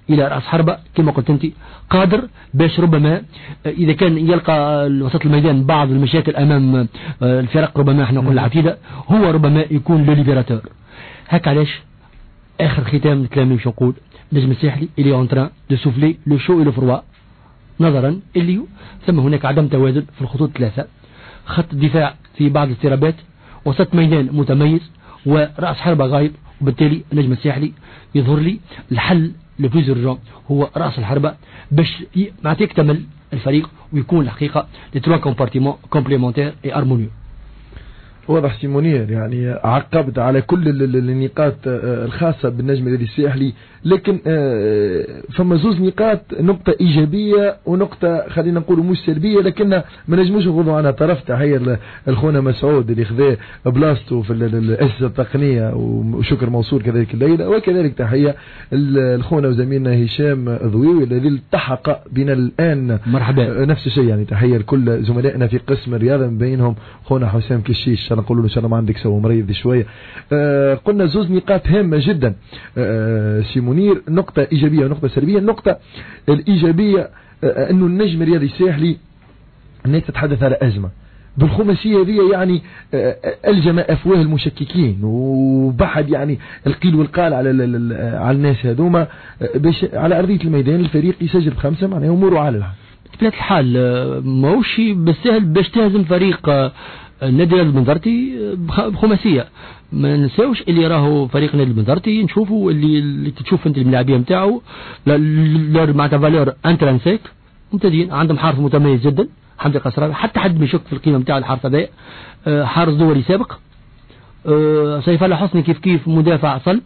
إلى رأس حربة كما قلت أنت قادر باش ربما إذا كان يلقى وسط الميدان بعض المشاكل أمام الفرق ربما احنا نقول العتيدة هو ربما يكون لو ليبراتور. هكا علاش آخر ختام الكلام اللي باش نقول نجم الساحلي اللي اون تران دو سوفلي لو شو إلو فروا نظرا اللي ثم هناك عدم توازن في الخطوط الثلاثة، خط الدفاع في بعض الاضطرابات، وسط ميدان متميز، ورأس حربة غايب، وبالتالي النجم الساحلي يظهر لي الحل لو بلوز اورجون هو رأس الحربة باش معناتها يكتمل الفريق ويكون الحقيقة لي تروا كومبارتيمون كومبليمونتير اي ارمونيو. واضح سيمونير يعني عقبت على كل النقاط الخاصة بالنجم الذي الساحلي، لكن فما زوز نقاط، نقطة إيجابية ونقطة خلينا نقول مش سلبية، لكن ما نجموش نغضوا عنها طرف. تحية الخونة مسعود اللي خذاه بلاصته في الأساسة التقنية وشكر موصول كذلك الليلة، وكذلك تحية الخونة وزميلنا هشام ضويوي الذي التحق بنا الآن. مرحبا. نفس الشيء يعني تحية لكل زملائنا في قسم الرياضة من بينهم خونا حسام كشيش، نقول له ان شاء الله ما عندك سوى مريض شويه. آه قلنا زوز نقاط هامه جدا آه سيمونير، نقطه ايجابيه ونقطه سلبيه. النقطه الايجابيه آه انه النجم الرياضي الساحلي الناس تتحدث على ازمه بالخماسيه هذه، يعني آه الجم افواه المشككين وبحد يعني القيل والقال على على الناس هذوما باش على ارضيه الميدان الفريق يسجل بخمسه، معناها اموره على الحال. بطبيعه الحال ماهوش بالسهل باش تهزم فريق النادي البنزرتي بخماسيه. ما نساوش اللي راهو فريق النادي البنزرتي نشوفوا اللي, اللي تشوف انت الملاعبيه نتاعو معناتها فالور انترانسيك ممتازين، عندهم حارس متميز جدا حمدي قصران، حتى حد ما يشك في القيمه نتاع الحارس هذا، حارس دولي سابق. سيف الله حسني كيف كيف مدافع صلب.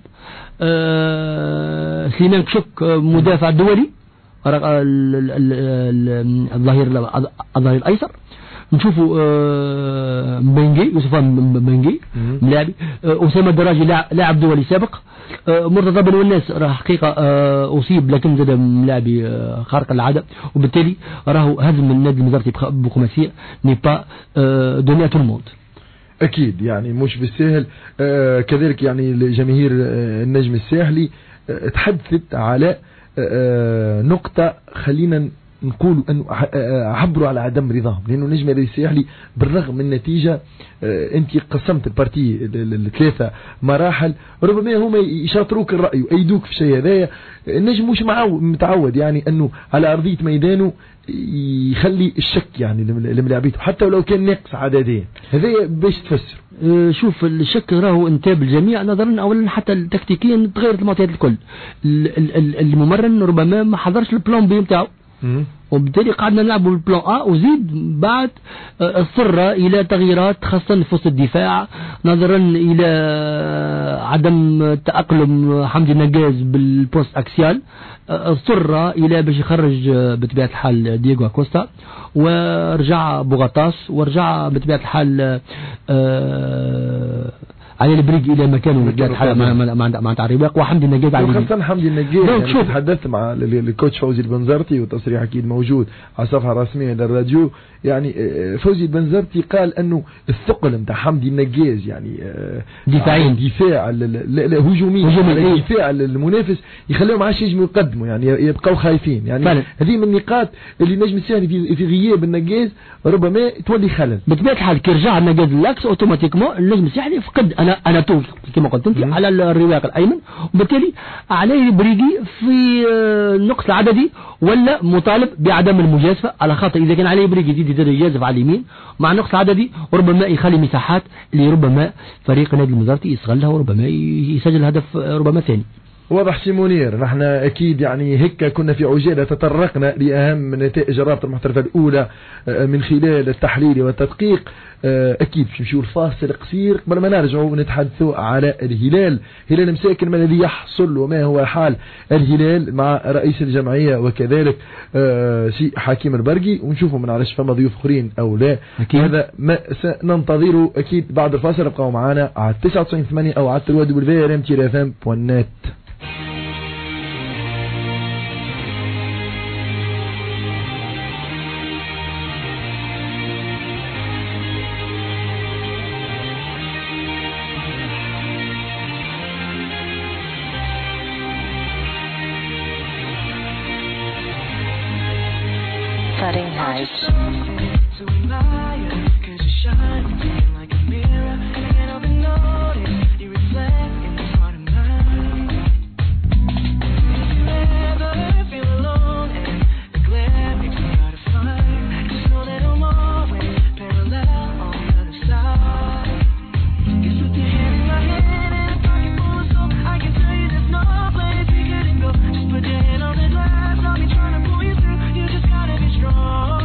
سليمان كشك مدافع دولي الظهير الظهير الايسر. نشوفوا مبنجي يوسف مبنجي ملاعبي. أسامة الدراجي لاعب دولي سابق. مرتضى بن والناس راه حقيقة أصيب لكن زاد ملاعبي خارق العادة، وبالتالي راهو هزم النادي المزارتي بخماسية ني با دوني تو الموند. أكيد يعني مش بالسهل. آه كذلك يعني جماهير آه النجم الساحلي آه تحدثت على آه نقطة خلينا نقول أنه عبروا على عدم رضاهم، لأنه النجم الساحلي بالرغم من النتيجة أنت قسمت البارتي الثلاثة مراحل، ربما هما يشاطروك الرأي وأيدوك في شيء هذايا. النجم مش متعود يعني أنه على أرضية ميدانه يخلي الشك يعني لملاعبيته حتى ولو كان ناقص عددين. هذا باش تفسر. شوف الشك راهو انتاب الجميع نظرا اولا حتى تكتيكيا تغيرت المعطيات الكل. الممرن ربما ما حضرش البلان بي نتاعو، وبالتالي قعدنا نلعبوا بالبلان A وزيد بعد اضطر إلى تغييرات خاصة في وسط الدفاع نظرا إلى عدم تأقلم حمدي نجاز بالبوست أكسيال، اضطر إلى باش يخرج بطبيعة الحال دييغو كوستا ورجع بوغاطاس ورجع بطبيعة الحال علي البريق الى مكانه بطبيعه الحال مع مع الرواق وحمدي النجاز على خاصه حمدي النجاز. يعني تحدثت مع الكوتش فوزي البنزرتي والتصريح اكيد موجود على الصفحه الرسميه للراديو. يعني فوزي البنزرتي قال انه الثقل نتاع حمدي النجاز يعني دفاعيا دفاع هجوميا دفاع المنافس يخليهم ما عادش يجموا يقدموا، يعني يبقوا خايفين. يعني هذه من النقاط اللي نجم الساحلي في غياب النجاز ربما تولي خلل. بطبيعه الحال كي رجع النجاز لاكس اوتوماتيكمون النجم الساحلي فقد انا انا تو كما قلت انت على الرواق الايمن، وبالتالي عليه بريقي في النقص العددي ولا مطالب بعدم المجازفه، على خاطر اذا كان عليه بريقي يزيد يجازف على اليمين مع نقص عددي وربما يخلي مساحات اللي ربما فريق النادي المزارتي يستغلها وربما يسجل هدف ربما ثاني. واضح سيمونير. نحن أكيد يعني هيك كنا في عجالة تطرقنا لأهم نتائج الرابطة المحترفة الأولى من خلال التحليل والتدقيق. أكيد باش نمشيو الفاصل قصير قبل ما نرجعوا ونتحدثوا على الهلال. هلال مساكن ما الذي يحصل وما هو حال الهلال مع رئيس الجمعية وكذلك سي حكيم البرقي، ونشوفوا من علاش فما ضيوف اخرين أو لا. أكيد. هذا ما سننتظره أكيد بعد الفاصل. ابقوا معنا على تسعة وتسعين ثمانية أو على التلواد بالفيرم تي اف ام بوان نت. night. To admire, 'cause you shine like a mirror, and I can't help but notice you reflect in this heart of mine. If you ever feel alone and the glare makes me hard to find, just know that I'm always parallel on the other side. 'Cause with your hand in my hand and a pocket full of soap, I can tell you there's no place we couldn't go. Just put your hand on the glass, I'll be trying to pull you through. You just gotta be strong.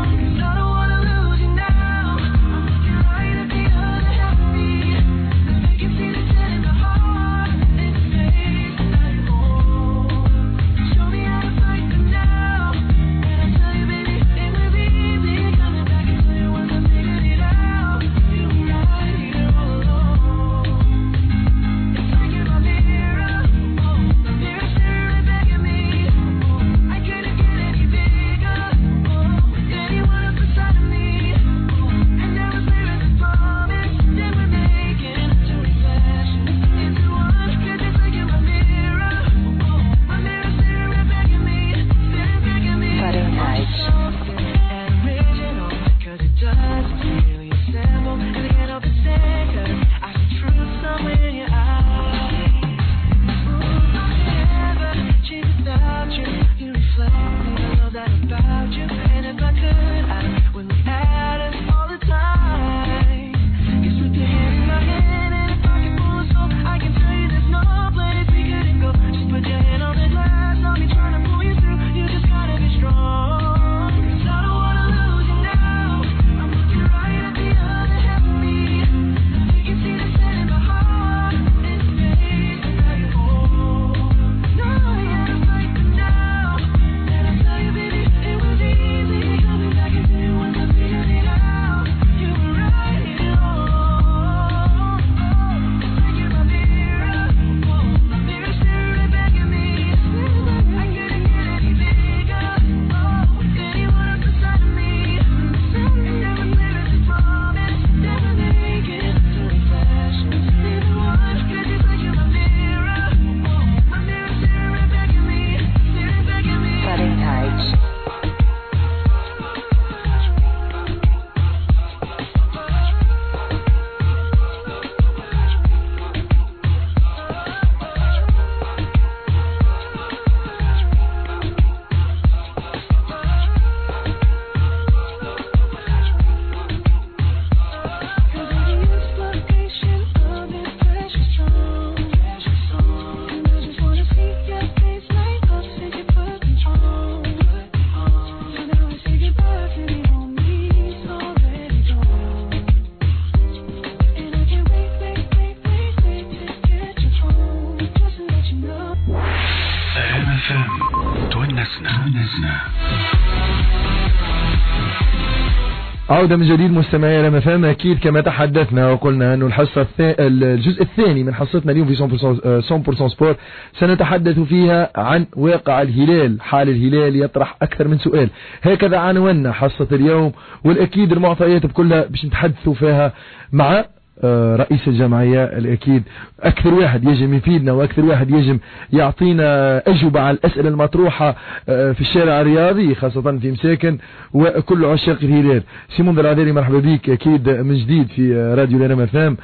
عودة من جديد مستمعي رام اف ام. أكيد كما تحدثنا وقلنا أنه الحصة الثاني الجزء الثاني من حصتنا اليوم في مية بالمية سبورت سنتحدث فيها عن واقع الهلال. حال الهلال يطرح أكثر من سؤال، هكذا عنونا حصة اليوم، والأكيد المعطيات بكلها باش نتحدثوا فيها مع رئيس الجمعية. الأكيد أكثر واحد يجم يفيدنا وأكثر واحد يجم يعطينا أجوبة على الأسئلة المطروحة في الشارع الرياضي خاصة في مساكن وكل عشاق الهلال. سيمون درعداري مرحبا بك أكيد من جديد في راديو لنا مفام.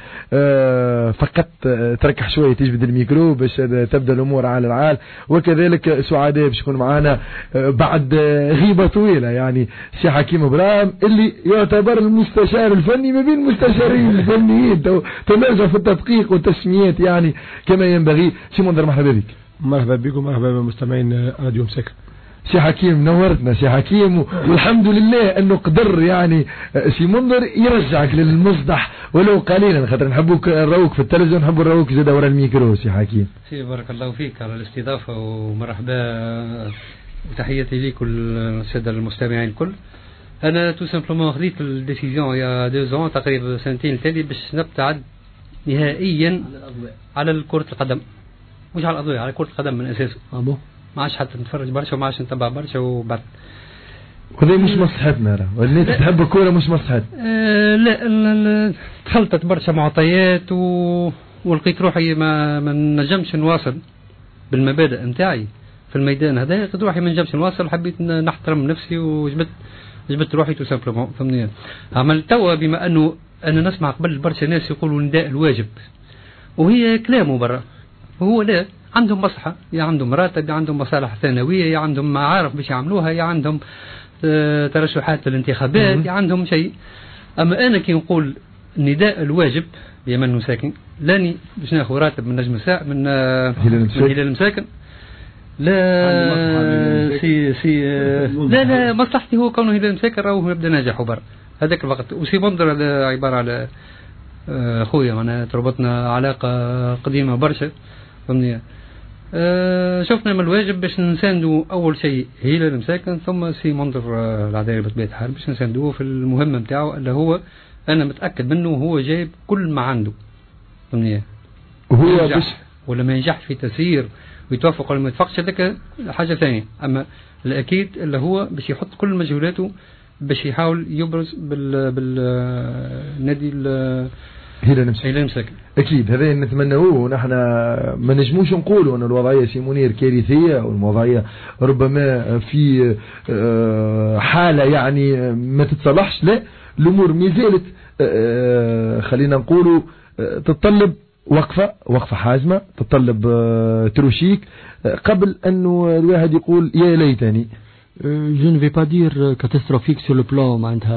فقط تركح شوية تجبد الميكرو باش تبدأ الأمور على العال، وكذلك سعادة باش يكون معنا بعد غيبة طويلة يعني سي حكيم إبراهيم اللي يعتبر المستشار الفني ما بين المستشارين الفنيين، تنرجع في التدقيق والتسميات يعني كما ينبغي. سي منذر مرحبا بك. مرحبا بكم ومرحبا بمستمعين راديو مساكن. سي حكيم نورتنا سي حكيم، والحمد لله انه قدر يعني سي منذر يرجعك للمصدح ولو قليلا، خاطر نحبوك نروك في التلفزيون، نحبو نروك زاد ورا الميكرو. سي حكيم سي بارك الله فيك على الاستضافة ومرحبا وتحياتي لك والسادة المستمعين الكل. انا تو سامبلومون خذيت الديسيزيون يا دو زون تقريبا سنتين تالي باش نبتعد نهائيا على كرة القدم، مش على الأضواء، على كرة القدم من أساسه. أبو ما عادش حتى نتفرج برشا وما عادش نتبع برشا وبعد وهذه مش مصلحتنا راه، والناس تحب الكورة مش مصلحتنا. أه لا تخلطت برشا معطيات و... ولقيت روحي ما ما نجمش نواصل بالمبادئ نتاعي في الميدان هذا، لقيت روحي ما نجمش نواصل، حبيت نحترم نفسي وجبت جبت روحي تو سامبلومون فهمني. عمل توا بما انه انا نسمع قبل برشا ناس يقولوا نداء الواجب وهي كلامه برا، وهو لا عندهم مصلحة، يا عندهم مراتب، يا عندهم مصالح ثانوية، يا عندهم معارف باش يعملوها، يا عندهم اه ترشحات للانتخابات، يا عندهم شيء. أما أنا كي نقول نداء الواجب بيمن مساكن لاني باش ناخذ راتب من نجم ساعة من هلال المساكن، لا سي سي لا لا مصلحتي هو كونه هلال المساكن راهو يبدا ناجح وبر هذاك الوقت. وسي بندر هذا عبارة على خويا معنا تربطنا علاقة قديمة برشا فهمني. أه شفنا من الواجب باش نساندو أول شيء هيلا المساكن، ثم سي منظر العدالة بطبيعة الحال باش نساندوه في المهمة نتاعو اللي هو أنا متأكد منه هو جايب كل ما عنده فهمني. وهو باش ولا ما ينجحش في تسيير ويتوافق ولا ما يتوافقش هذاك حاجة ثانية، أما الأكيد اللي هو باش يحط كل مجهولاته باش يحاول يبرز بال بالنادي هلال المساكن. أكيد هذا نتمنوه، ونحن ما نجموش نقولوا أن الوضعية سي منير كارثية والوضعية ربما في حالة يعني ما تتصلحش، لا الأمور مازالت خلينا نقولوا تتطلب وقفة وقفة حازمة، تتطلب تروشيك قبل أنه الواحد يقول يا ليتني. Je ne vais pas dire catastrophique sur le plan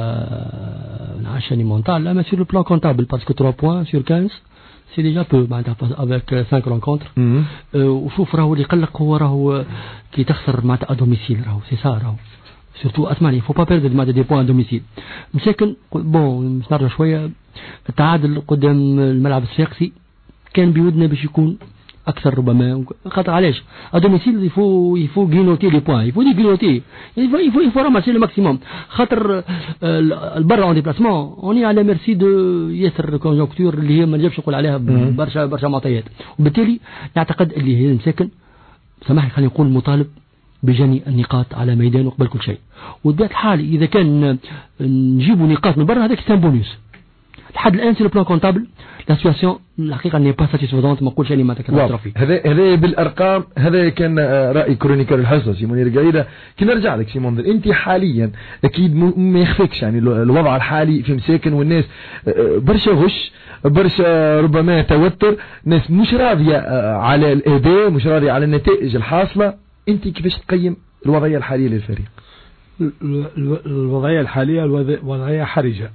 monétaire, mais sur le plan comptable, parce que trois points sur quinze, c'est déjà peu avec cinq rencontres. وشوف راهو اللي يقلق هو راهو كي تخسر معناتها à domicile راهو c'est ça راهو. surtout أسمعني faut pas perdre معناتها des points à domicile. مساكن بون باش نرجع شوية التعادل قدام الملعب الصفاقسي كان بودنا باش يكون أكثر ربما، خاطر علاش à domicile il faut il faut grignoter les points, il faut les grignoter, il faut il faut il faut ramasser le maximum. خاطر البرا en déplacement on est à la merci de ياسر conjoncture اللي هي ما نجمش نقول عليها برشا برشا معطيات، وبالتالي نعتقد اللي هي المساكن سامحني خلينا نقول مطالب بجني النقاط على ميدانه قبل كل شيء. وبطبيعة الحال إذا كان نجيبوا نقاط من برا هذاك سان بونus. لحد الآن سي لو بلان كونتابل لا سيتواسيون الحقيقة ني با ساتيسفيزونت، ما نقولش أني ما كاتاستروفي. هذا هذا بالأرقام، هذا كان رأي كرونيكر الحصة سي منير قايلة. كي نرجع لك سي منذر، أنت حاليا أكيد ما يخفيكش يعني الوضع الحالي في مساكن والناس برشا غش، برشا ربما توتر، ناس مش راضية على الأداء، مش راضية على النتائج الحاصلة. أنت كيفاش تقيم الوضعية الحالية للفريق؟ الوضعية الحالية وضعية حرجة،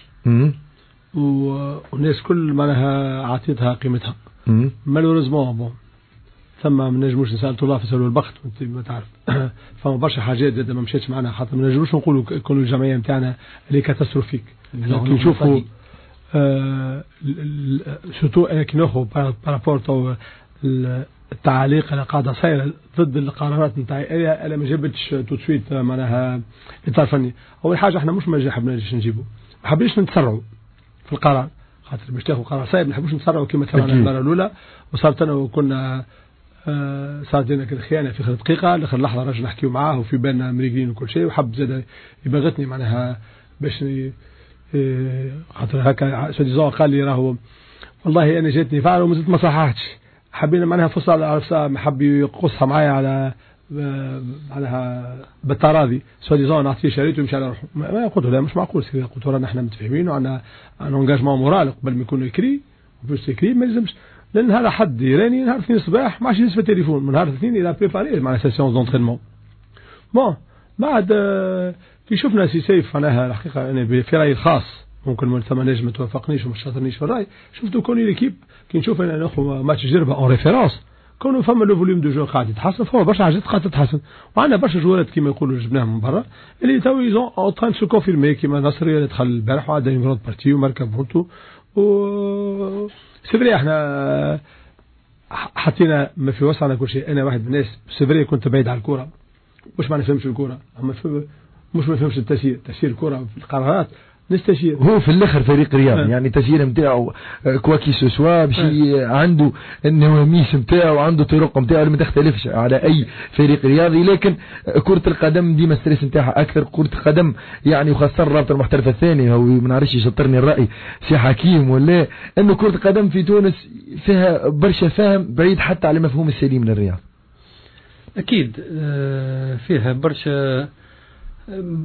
والناس كل مالها عطيتها قيمتها. مالوريزمون بون ثم ما نجموش نسأل طلاب في سلو البخت وانت ما تعرف فما برشا حاجات زاد ما مشيتش معنا، خاطر ما نجموش نقولوا كل الجمعية نتاعنا اللي كاتاستروفيك. لكن نشوفوا سورتو انا كي ناخذ بارابور تو التعاليق اللي قاعده صايره ضد القرارات نتاعي انا ما جبتش تو سويت معناها اطار فني. اول حاجه احنا مش ما حبناش نجيبوا، ما حبيناش نتسرعوا في القرار، خاطر باش تاخذ قرار صعيب ما نحبوش نتسرعوا كما تسرعنا المره الاولى. وصارت انا وكنا آه صارت لنا كده خيانه في اخر دقيقه، لاخر لحظه رجل نحكيو معاه وفي بالنا مريقين وكل شيء، وحب زاد يبغتني معناها باش آه خاطر هكا سديزون قال لي راهو والله انا جاتني فعل ومازلت ما صححتش، حبينا معناها فرصه على فرصه ما حب يقصها معايا على على بالتراضي سوديزون نعطيه شريته ويمشي على روحه. ما قلت له لا مش معقول، قلت له احنا متفاهمين وعندنا ان انجاجمون مورال قبل ما يكون يكري وباش يكري ما يلزمش، لان هذا حد يراني نهار اثنين الصباح ما عادش ينسى التليفون، من نهار اثنين الى بريباري مع سيسيون دونترينمون. بون بعد كي شفنا سي سيف معناها الحقيقه انا في رايي الخاص ممكن ثم نجم ما توافقنيش وما شاطرنيش في الراي، شفتوا كوني ليكيب كي نشوف انا ناخذ ماتش جربه اون ريفيرونس كونوا فما لو فوليوم دو جو قاعد يتحسن، فما برشا حاجات قاعده تتحسن، وعندنا برشا جوالات كيما يقولوا جبناهم من برا اللي تو يزون اون تران سو كونفيرمي كيما نصري اللي دخل البارح وعاد اون غروند بارتي وماركا بونتو و سي فري احنا حطينا ما في وسعنا كل شيء. انا واحد من الناس سي فري كنت بعيد على الكره مش ما نفهمش الكره، اما مش ما نفهمش التسيير، تسيير الكره في القرارات نستشير. هو في الاخر فريق رياضي أه. يعني التسيير نتاعو كواكي سوسوا باش أه. عنده النواميس نتاعو وعنده طرق نتاعو اللي ما تختلفش على اي فريق رياضي، لكن كرة القدم ديما ستريس نتاعها اكثر. كرة القدم يعني وخاصة الرابطة المحترفة الثانية هو ما نعرفش يشطرني الرأي سي حكيم ولا انه كرة القدم في تونس فيها برشا فهم بعيد حتى على مفهوم السليم للرياضة. اكيد فيها برشا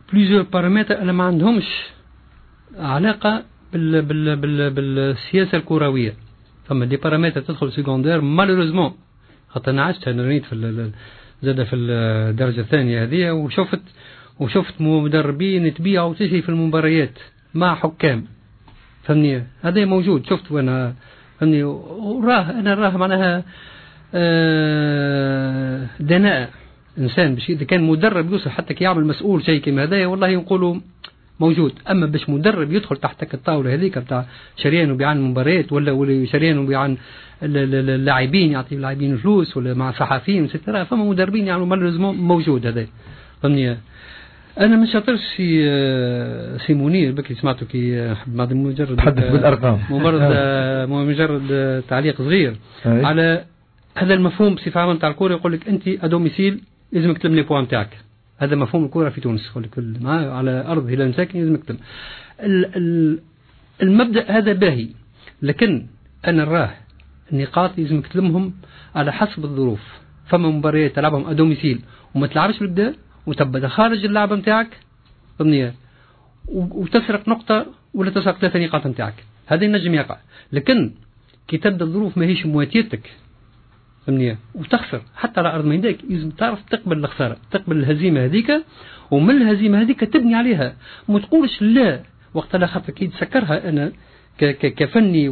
بليزيور بارامتر اللي ما عندهمش علاقة بال بال بال بالسياسة الكروية. ثم دي بارامتر تدخل سيكوندير مالوريزمون، خاطر أنا عشت أنا رنيت في زاد في الدرجة الثانية هذه، وشفت وشفت مدربين يتبيعوا تجي في المباريات مع حكام، فهمني هذا موجود شفت وانا فهمني، وراه أنا راه معناها آه دناء إنسان باش إذا كان مدرب يوصل حتى كي يعمل مسؤول شيء كما هذا والله ينقولوا موجود. أما باش مدرب يدخل تحت الطاولة هذيك بتاع شريان وبيعان مباريات ولا ولا شريان وبيعان اللاعبين يعطي اللاعبين فلوس ولا مع صحفيين وسترا، فما مدربين يعملوا مالوريزمون موجود هذا فهمني. أنا ما شاطرش في سي منير بكري سمعته كي بعد مجرد تحدث بالأرقام مجرد مجرد تعليق صغير على هذا المفهوم بصفة عامة تاع الكورة. يقول لك أنت أدوميسيل لازم تلم لي بوان نتاعك، هذا مفهوم الكورة في تونس. يقول لك على أرض هلال مساكن لازم تلم. المبدأ هذا باهي، لكن أنا راه النقاط لازم تلمهم على حسب الظروف. فما مباريات تلعبهم أدوميسيل وما تلعبش بالبداية وتبدا خارج اللعبة نتاعك ضمنية وتسرق نقطة ولا تسرق ثلاثة نقاط نتاعك، هذا ينجم يقع. لكن كي تبدا الظروف ماهيش مواتيتك ضمنية وتخسر حتى على أرض ميدانك، لازم تعرف تقبل الخسارة، تقبل الهزيمة هذيك، ومن الهزيمة هذيك تبني عليها. ما تقولش لا وقت لا، خاطر كي تسكرها أنا كفني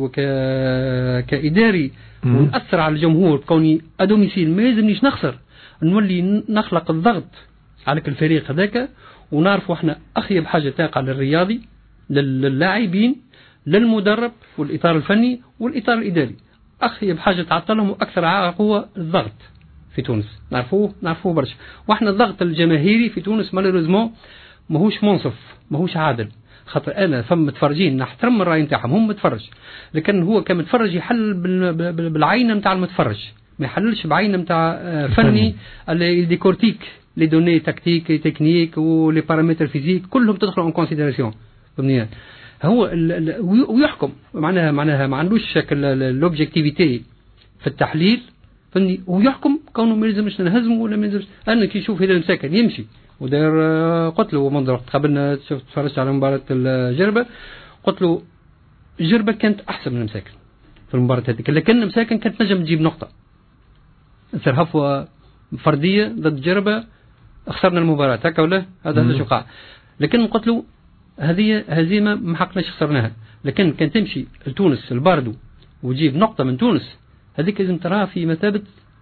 وكإداري ونأثر على الجمهور كوني أدوميسيل ما لازمنيش نخسر، نولي نخلق الضغط على الفريق هذاك، ونعرفوا احنا أخيب حاجة تقع للرياضي للاعبين للمدرب والإطار الفني والإطار الإداري. أخيب حاجة تعطلهم وأكثر عائق هو الضغط في تونس، نعرفوه نعرفوه برشا. واحنا الضغط الجماهيري في تونس مالوريزمون ماهوش منصف ماهوش عادل، خاطر أنا ثم متفرجين نحترم الرأي نتاعهم هم متفرج، لكن هو كمتفرج يحل بالعينة نتاع المتفرج، ما يحللش بعينة نتاع فني اللي ديكورتيك لي دوني تكتيك تكنيك ولي بارامتر فيزيك كلهم تدخلوا ان كونسيدراسيون فهمني. هو ويحكم معناها معناها ما عندوش شكل لوبجيكتيفيتي في التحليل فهمني، ويحكم كونه ما لازمش نهزمه ولا ما لازمش. انا كي نشوف هلال مساكن يمشي وداير قلت له منظر قبلنا شفت تفرجت على مباراة الجربة، قلت له الجربة كانت احسن من مساكن في المباراة هذيك، لكن مساكن كانت نجم تجيب نقطة. هفوة فردية ضد جربة خسرنا المباراة هكا ولا هذا هذا شو قاع، لكن قلت له هذه هزيمة ما حقناش خسرناها، لكن كان تمشي لتونس الباردو وتجيب نقطة من تونس هذيك لازم تراها في مثابة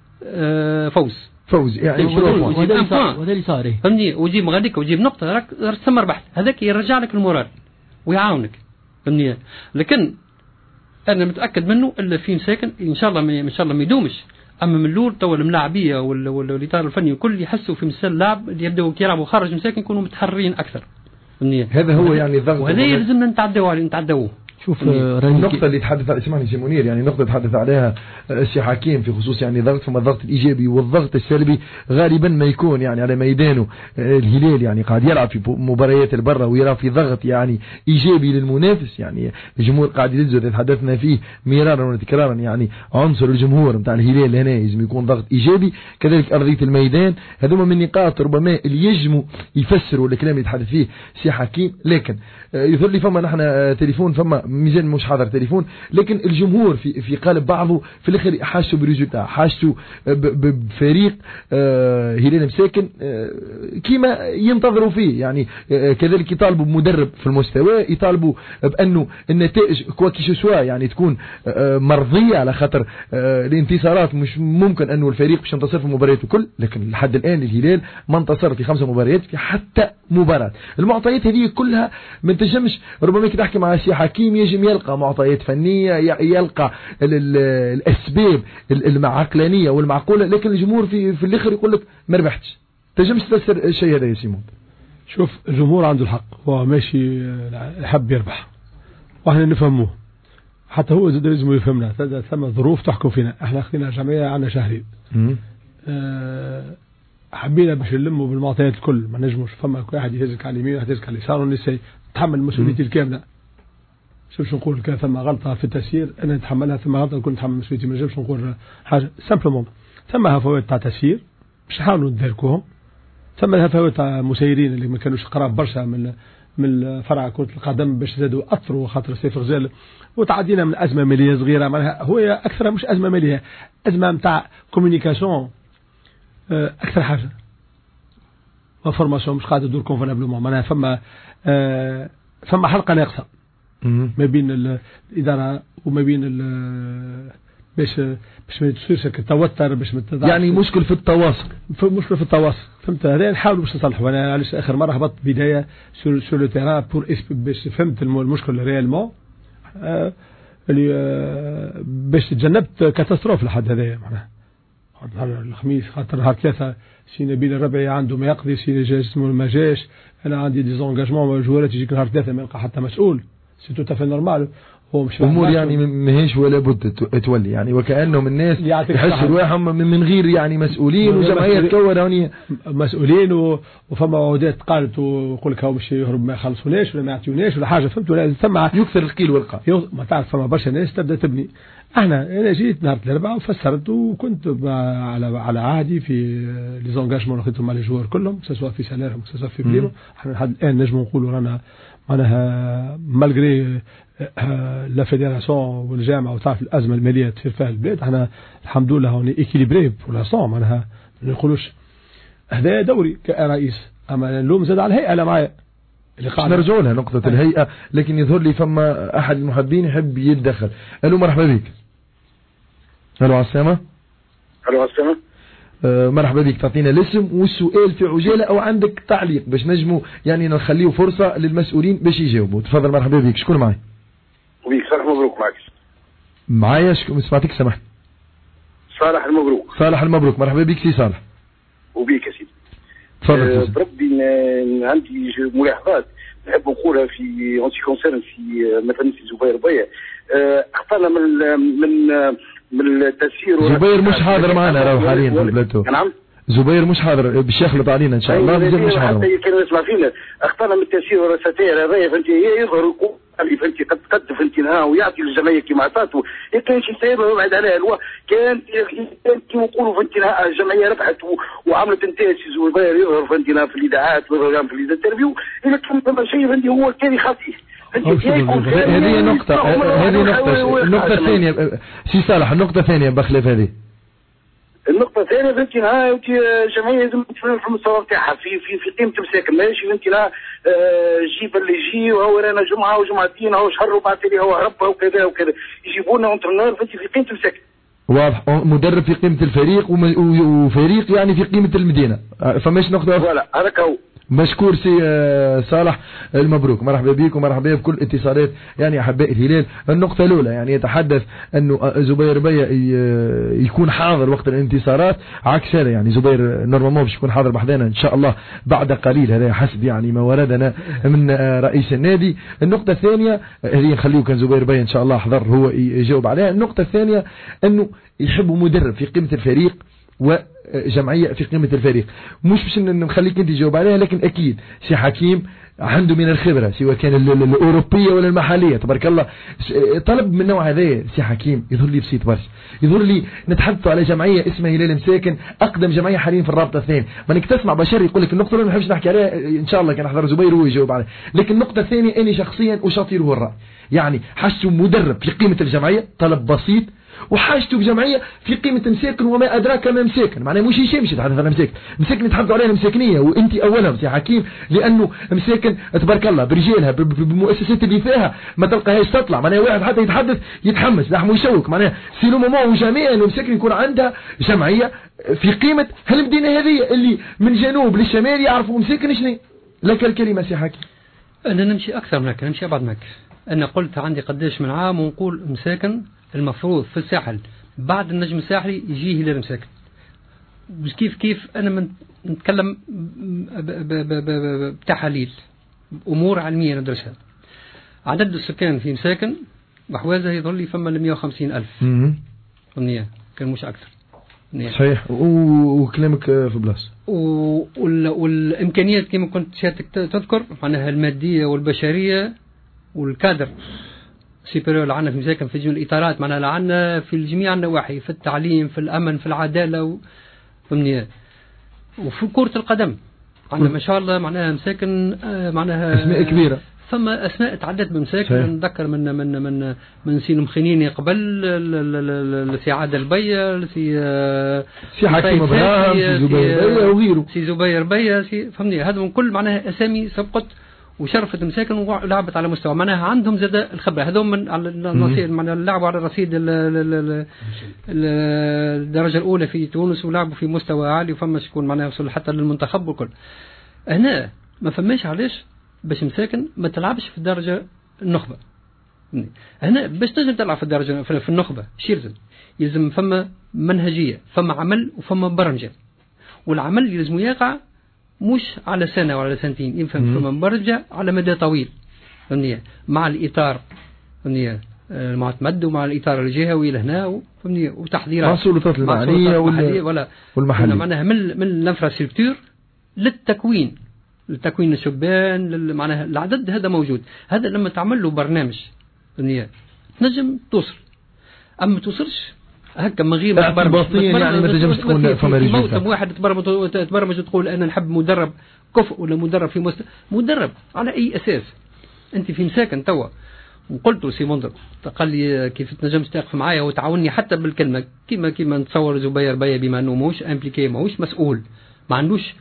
فوز فوز يعني وهذا اللي صار فهمني، وتجيب غاديك وتجيب نقطة راك ثم ربحت، هذاك يرجع لك المورال ويعاونك فهمني. لكن أنا متأكد منه إلا في مساكن إن شاء الله إن شاء الله ما يدومش. أما من الأول تو الملاعبية والإطار الفني وكل يحسوا في مثال اللاعب اللي يبدأوا يلعبوا خارج مساكن يكونوا متحررين أكثر. هذا هو يعني الضغط، وهذا يلزمنا نتعدوا عليه نتعدوه. شوف النقطة اللي تحدث اسمعني سي منير، يعني نقطة تحدث عليها السي حكيم في خصوص يعني ضغط، فما الضغط الإيجابي والضغط السلبي غالبا ما يكون يعني على ميدانه. الهلال يعني قاعد يلعب في مباريات البرة ويرى في ضغط يعني إيجابي للمنافس، يعني الجمهور قاعد يلزم تحدثنا فيه مرارا وتكرارا، يعني عنصر الجمهور نتاع الهلال هنا لازم يكون ضغط إيجابي، كذلك أرضية الميدان. هذوما من نقاط ربما اللي يجموا يفسروا الكلام اللي يتحدث فيه سي حكيم. لكن يظهر لي فما نحن تليفون فما ميزان مش حاضر تليفون، لكن الجمهور في في قالب بعضه في الاخر حاسوا بريزولتا، حاسوا بفريق هلال مساكن كيما ينتظروا فيه، يعني كذلك يطالبوا بمدرب في المستوى، يطالبوا بانه النتائج كواكي سوا يعني تكون مرضيه، على خاطر الانتصارات مش ممكن انه الفريق باش ينتصر في المباريات الكل، لكن لحد الان الهلال ما انتصر في خمسه مباريات في حتى مباراه. المعطيات هذه كلها ما تنجمش ربما كي تحكي مع سي حكيم يجم يلقى معطيات فنية، يلقى الأسباب المعقلانية والمعقولة، لكن الجمهور في في الآخر يقول لك ما ربحتش. تنجمش تفسر الشيء هذا يا سيمون؟ شوف الجمهور عنده الحق، هو ماشي يحب يربح واحنا نفهموه، حتى هو لازم يفهمنا. ثم ظروف تحكم فينا، احنا اخذنا جمعية عنا شهرين أه حبينا باش نلموا بالمعطيات الكل، ما نجموش فما واحد يهزك على اليمين واحد يهزك على اليسار ونسي تحمل مسؤوليتي الكاملة. شوف نقول كان ثم غلطة في التسيير أنا نتحملها، ثم غلطة نكون نتحمل مسؤوليتي، ما نجمش نقول حاجة سامبلومون ثم هفوات تاع تسيير باش نحاولوا نداركوهم ثم الهفوات مسيرين اللي ما كانوش قراب برشا من من فرع كرة القدم باش زادوا أثروا خاطر سيف رجال، وتعدينا من أزمة مالية صغيرة معناها هو أكثر مش أزمة مالية، أزمة متاع كوميونيكاسيون أكثر حاجة، وفورماسيون مش قاعدة تدور كونفونابلومون معناها فما آه فما حلقة ناقصة ما بين الإدارة وما بين باش باش ما تصيرش التوتر باش ما يعني مشكل في التواصل في مشكل في التواصل فهمت. هذا نحاول باش نصلحوا. انا علاش اخر مره هبطت بدايه سور سور لو تيران بور باش فهمت المشكل ريالمون آه اللي آه باش تجنبت كاتاستروف لحد هذايا معناها. الخميس خاطر نهار ثلاثه سي نبيل الربعي عنده ما يقضي، سي جا اسمه ما جاش، انا عندي ديزونجاجمون جوالات يجيك نهار ثلاثه ما يلقى حتى مسؤول، سي تو تافي نورمال. امور يعني ماهيش ولا بد تولي يعني وكانهم الناس يحسوا رواحهم من غير يعني مسؤولين وجمعيه تكون هوني مسؤولين وفما عودات قالت ويقول لك هو باش يهرب ما يخلصوناش ولا ما يعطيوناش ولا حاجه فهمت ولا ثم يكثر القيل والقال. ما تعرف فما برشا ناس تبدا تبني. احنا انا جيت نهار الاربعاء وفسرت وكنت على على عهدي في لي زونغاجمون اللي خديتهم على الجوار كلهم سواء في سالارهم سواء في بريمو. احنا لحد الان نجموا نقولوا رانا معناها مالغري لا فيدراسيون والجامعه وتعرف الازمه الماليه تصير فيها البلاد احنا الحمد لله هوني ايكيليبري بور لاسون معناها ما نقولوش هذا دوري كرئيس. اما اللوم زاد على الهيئه لا معايا اللي قاعد نرجعوا لها نقطه الهيئه، لكن يظهر لي فما احد المحبين يحب يتدخل. الو مرحبا بك. الو عسامه. الو عسامه. أه مرحبا بك. تعطينا الاسم والسؤال في عجاله او عندك تعليق باش نجموا يعني نخليه فرصه للمسؤولين باش يجاوبوا. تفضل. مرحبا بك. شكون معي؟ وبيك صالح مبروك معك. معايا شكون سمعتك سمحت؟ صالح المبروك. صالح المبروك. مرحبا بك سي صالح. وبيك يا سيدي. تفضل. أه بربي عندي ملاحظات نحب نقولها في اونتي كونسيرن في مثلا في زبير بيا أه اخترنا من من من التسيير. زبير مش حاضر معنا راهو حاليا في البلاتو. نعم. زبير مش حاضر باش يخلط علينا ان شاء الله. زبير مش حاضر. حتى كانوا يسمع فينا اخترنا من التسيير والرسائل هذايا فهمتي يظهر اللي فهمتي قد قد فهمتي نها ويعطي للجمعيه كيما عطاته كان شي سايب ويبعد عليها الوا كان كان كيما نقولوا فهمتي نها الجمعيه ربحت وعملت انتاج في زبير يظهر فهمتي نها في الاذاعات ويظهر في الانترفيو اذا كان فما شيء فهمتي هو كان يخاطي. هذه نقطة هذه نقطة. النقطة الثانية سي صالح النقطة الثانية بخلاف هذه. النقطة الثانية فهمتي نها الجمعية لازم تفهم في المستوى نتاعها في في في قيمة المساكن ماشي فهمتي نها جيب اللي يجي وهو رانا جمعة وجمعتين هو شهر وبعد لي هو هرب وكذا وكذا يجيبوا لنا اونترنور فهمتي في قيمة المساكن. واضح. مدرب في قيمة الفريق وفريق يعني في قيمة المدينة. فماش نقطة. فوالا هذاك هو. مشكور سي صالح المبروك. مرحبا بكم ومرحبا بكل اتصالات يعني احباء الهلال. النقطة الأولى يعني يتحدث أنه زبير بيا يكون حاضر وقت الانتصارات عكس هذا يعني زبير نورمالمون باش يكون حاضر بحذانا إن شاء الله بعد قليل هذا حسب يعني ما وردنا من رئيس النادي. النقطة الثانية هذه نخليه كان زبير بيا إن شاء الله حضر هو يجاوب عليها. النقطة الثانية أنه يحبوا مدرب في قيمة الفريق وجمعية في قيمة الفريق. مش باش نخليك انت تجاوب عليها لكن اكيد سي حكيم عنده من الخبرة سواء كان الأوروبية ولا المحلية تبارك الله. طلب من نوع هذا سي حكيم يظهر لي بسيط برشا. يظهر لي نتحدثوا على جمعية اسمها هلال مساكن أقدم جمعية حاليا في الرابطة الثانية. ما انك تسمع بشر يقول لك النقطة الأولى ما نحبش نحكي عليها إن شاء الله كان أحضر زبير هو يجاوب عليها. لكن النقطة الثانية أنا شخصيا أشاطره الرأي يعني حشته مدرب في قيمة الجمعية طلب بسيط وحاجته بجمعية في قيمة مساكن وما أدراك ما مساكن معناه مش شيء مش يتحدث عن مساكن. مساكن يتحدثوا عليها مساكنية وانت أولهم سي حكيم لأنه مساكن تبارك الله برجالها بالمؤسسات اللي فيها ما تلقاهاش تطلع معناه واحد حتى يتحدث يتحمس لحمه يشوك معناه سي لو مومون جميع انه مساكن يكون عندها جمعية في قيمة هالمدينة هذه اللي من جنوب للشمال يعرفوا مساكن شنو. لك الكلمة سي حكيم. أنا نمشي أكثر من هكا نمشي أبعد منك. أنا قلت عندي قداش من عام ونقول مساكن المفروض في الساحل بعد النجم الساحلي يجيه هلال مساكن. بس كيف كيف أنا من نتكلم بتحاليل أمور علمية ندرسها. عدد السكان في مساكن بحوازة يظل لي فما مئة وخمسين ألف أمنية كان مش أكثر. صحيح وكلامك في بلاص. والإمكانيات كما كنت شاتك تذكر معناها المادية والبشرية والكادر سيبريور اللي عندنا في مساكن في جميع الإطارات معناها اللي عندنا في الجميع النواحي في التعليم في الأمن في العدالة وفي وفي كرة القدم عندنا ما شاء الله معناها مساكن آه معناها اسماء كبيره، فما اسماء تعدت بمساكن. نتذكر من من من من سي المخينيني قبل سي عادل بيا، سي سي حكيم ابراهيم، سي زبير بيا وغيره، سي زبير بيا، سي فهمني. هذا من كل معناها اسامي سبقت وشرفت مساكن ولعبت على مستوى معناها عندهم زاد الخبره. هذول من على الرصيد معناها لعبوا على الرصيد الدرجه الاولى في تونس ولعبوا في مستوى عالي، وفما شكون معناها وصل حتى للمنتخب والكل. هنا ما فماش علاش باش مساكن ما تلعبش في الدرجه النخبه. هنا باش تنجم تلعب في الدرجه في النخبه شيرزن يلزم فما منهجيه، فما عمل وفما برمجه، والعمل يلزم يقع مش على سنة ولا سنتين، يفهم فما برجع على مدى طويل فهمني، مع الإطار فهمني المعتمد ومع الإطار الجهوي لهنا فهمني، وتحضيرات مع السلطات المعنية ولا والمحلية معناها من من الانفراستركتور للتكوين، للتكوين الشبان معناها العدد هذا موجود. هذا لما تعمل له برنامج فهمني تنجم توصل، أما توصلش هكا من غير برمجة يعني ما تنجمش تكون فما ريزولت. واحد تبرمج تبرمج وتقول أنا نحب مدرب كفء ولا مدرب في مست... مدرب على أي أساس؟ أنت في مساكن توا وقلت له سي منظر قال لي كيف تنجمش تقف معايا وتعاوني حتى بالكلمة كيما كيما نتصور زبير بيا بما أنه موش امبليكي موش مسؤول ما عندوش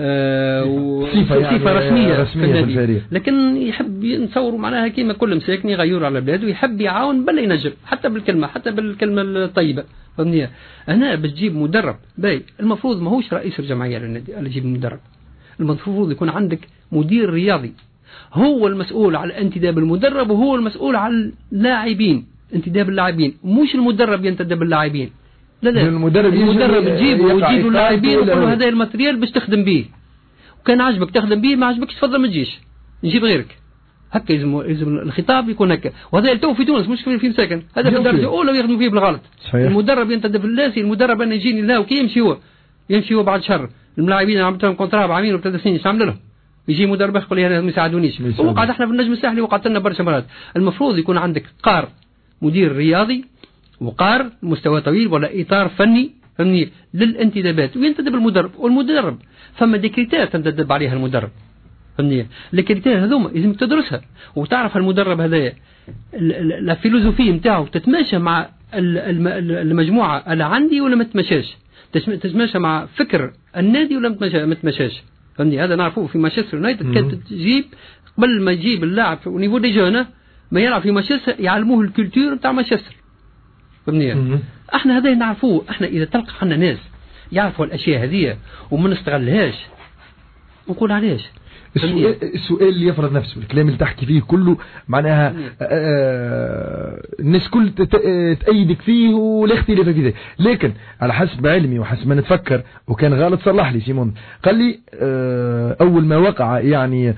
آه صفة, يعني صفة رسمية, رسمية في الفريق، لكن يحب نصور معناها كيما كل مساكن يغير على بلاده ويحب يعاون بل ينجم حتى بالكلمة حتى بالكلمة الطيبة فهمني. أنا بتجيب مدرب باي المفروض ما هوش رئيس الجمعية للنادي اللي يجيب مدرب، المفروض يكون عندك مدير رياضي هو المسؤول على انتداب المدرب وهو المسؤول على اللاعبين، انتداب اللاعبين مش المدرب ينتدب اللاعبين. لا لا المدرب, المدرب تجيبه ويجيب اللاعبين ويقول له هذا الماتريال باش تخدم به، وكان عجبك تخدم به ما عجبكش تفضل ما تجيش نجيب غيرك. هكا يلزم الخطاب يكون هكا، وهذا يلتو في تونس مش في مساكن، هذا في الدرجه الاولى ويخدموا فيه بالغلط. المدرب ينتدب اللاسي، المدرب انا يجيني لا وكي يمشي هو يمشي هو بعد شهر الملاعبين عملت لهم كونترا بعامين وبثلاث سنين ايش عمل لهم؟ يجي مدرب يقول لي انا ما يساعدونيش، وقعد احنا في النجم الساحلي وقعدت لنا برشا مرات. المفروض يكون عندك قار مدير رياضي وقار مستوى طويل ولا اطار فني فني للانتدابات وينتدب المدرب، والمدرب فما دي كريتير تنتدب عليها المدرب فهمني. الكريتير هذوما لازم تدرسها وتعرف المدرب هذايا لا فيلوزوفي نتاعو تتماشى مع المجموعه اللي عندي ولا ما تتماشاش، تتماشى مع فكر النادي ولا ما تتماشاش فهمني. هذا نعرفوه في مانشستر يونايتد كانت تجيب قبل ما يجيب اللاعب في نيفو دي جون ما يلعب في مانشستر يعلموه الكولتور نتاع مانشستر فهمني. احنا هذا نعرفوه، احنا اذا تلقى عنا ناس يعرفوا الاشياء هذه وما نستغلهاش نقول علاش. السؤال, السؤال اللي يفرض نفسه الكلام اللي تحكي فيه كله معناها الناس كل تأيدك فيه ولا اختلاف فيه، لكن على حسب علمي وحسب ما نتفكر وكان غلط صلح لي سيمون قال لي أول ما وقع يعني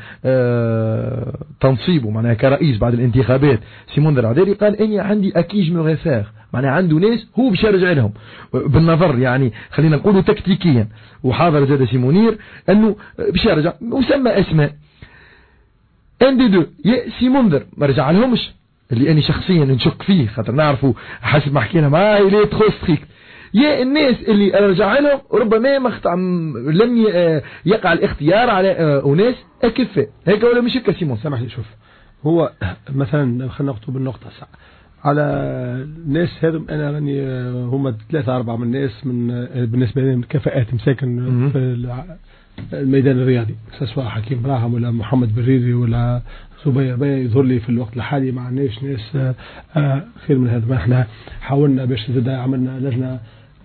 تنصيبه معناها كرئيس بعد الانتخابات سيمون درعداري قال إني عندي أكيج مغفاغ، معناها عنده ناس هو باش يرجع لهم بالنظر يعني خلينا نقوله تكتيكيا، وحاضر زاد سيمونير انه باش يرجع وسمى اسماء ان دي دو يا سيموندر ما رجع لهمش اللي اني شخصيا نشك فيه خاطر نعرفه حسب ما حكينا معاه لي تخو ستريكت، يا الناس اللي رجع لهم ربما ما لم يقع الاختيار على اناس اكفاء هيك ولا مش هيك سيمون. سامحني شوف هو مثلا خلينا نخطب النقطه ساعة. على الناس هذم انا راني هم ثلاثة أربعة من الناس من بالنسبه لهم كفاءات مساكن في الميدان الرياضي سواء حكيم براهم ولا محمد بريري ولا زبير بيا يظهر لي في الوقت الحالي ما عندناش ناس خير من هذا. ما احنا حاولنا باش زاد عملنا لجنه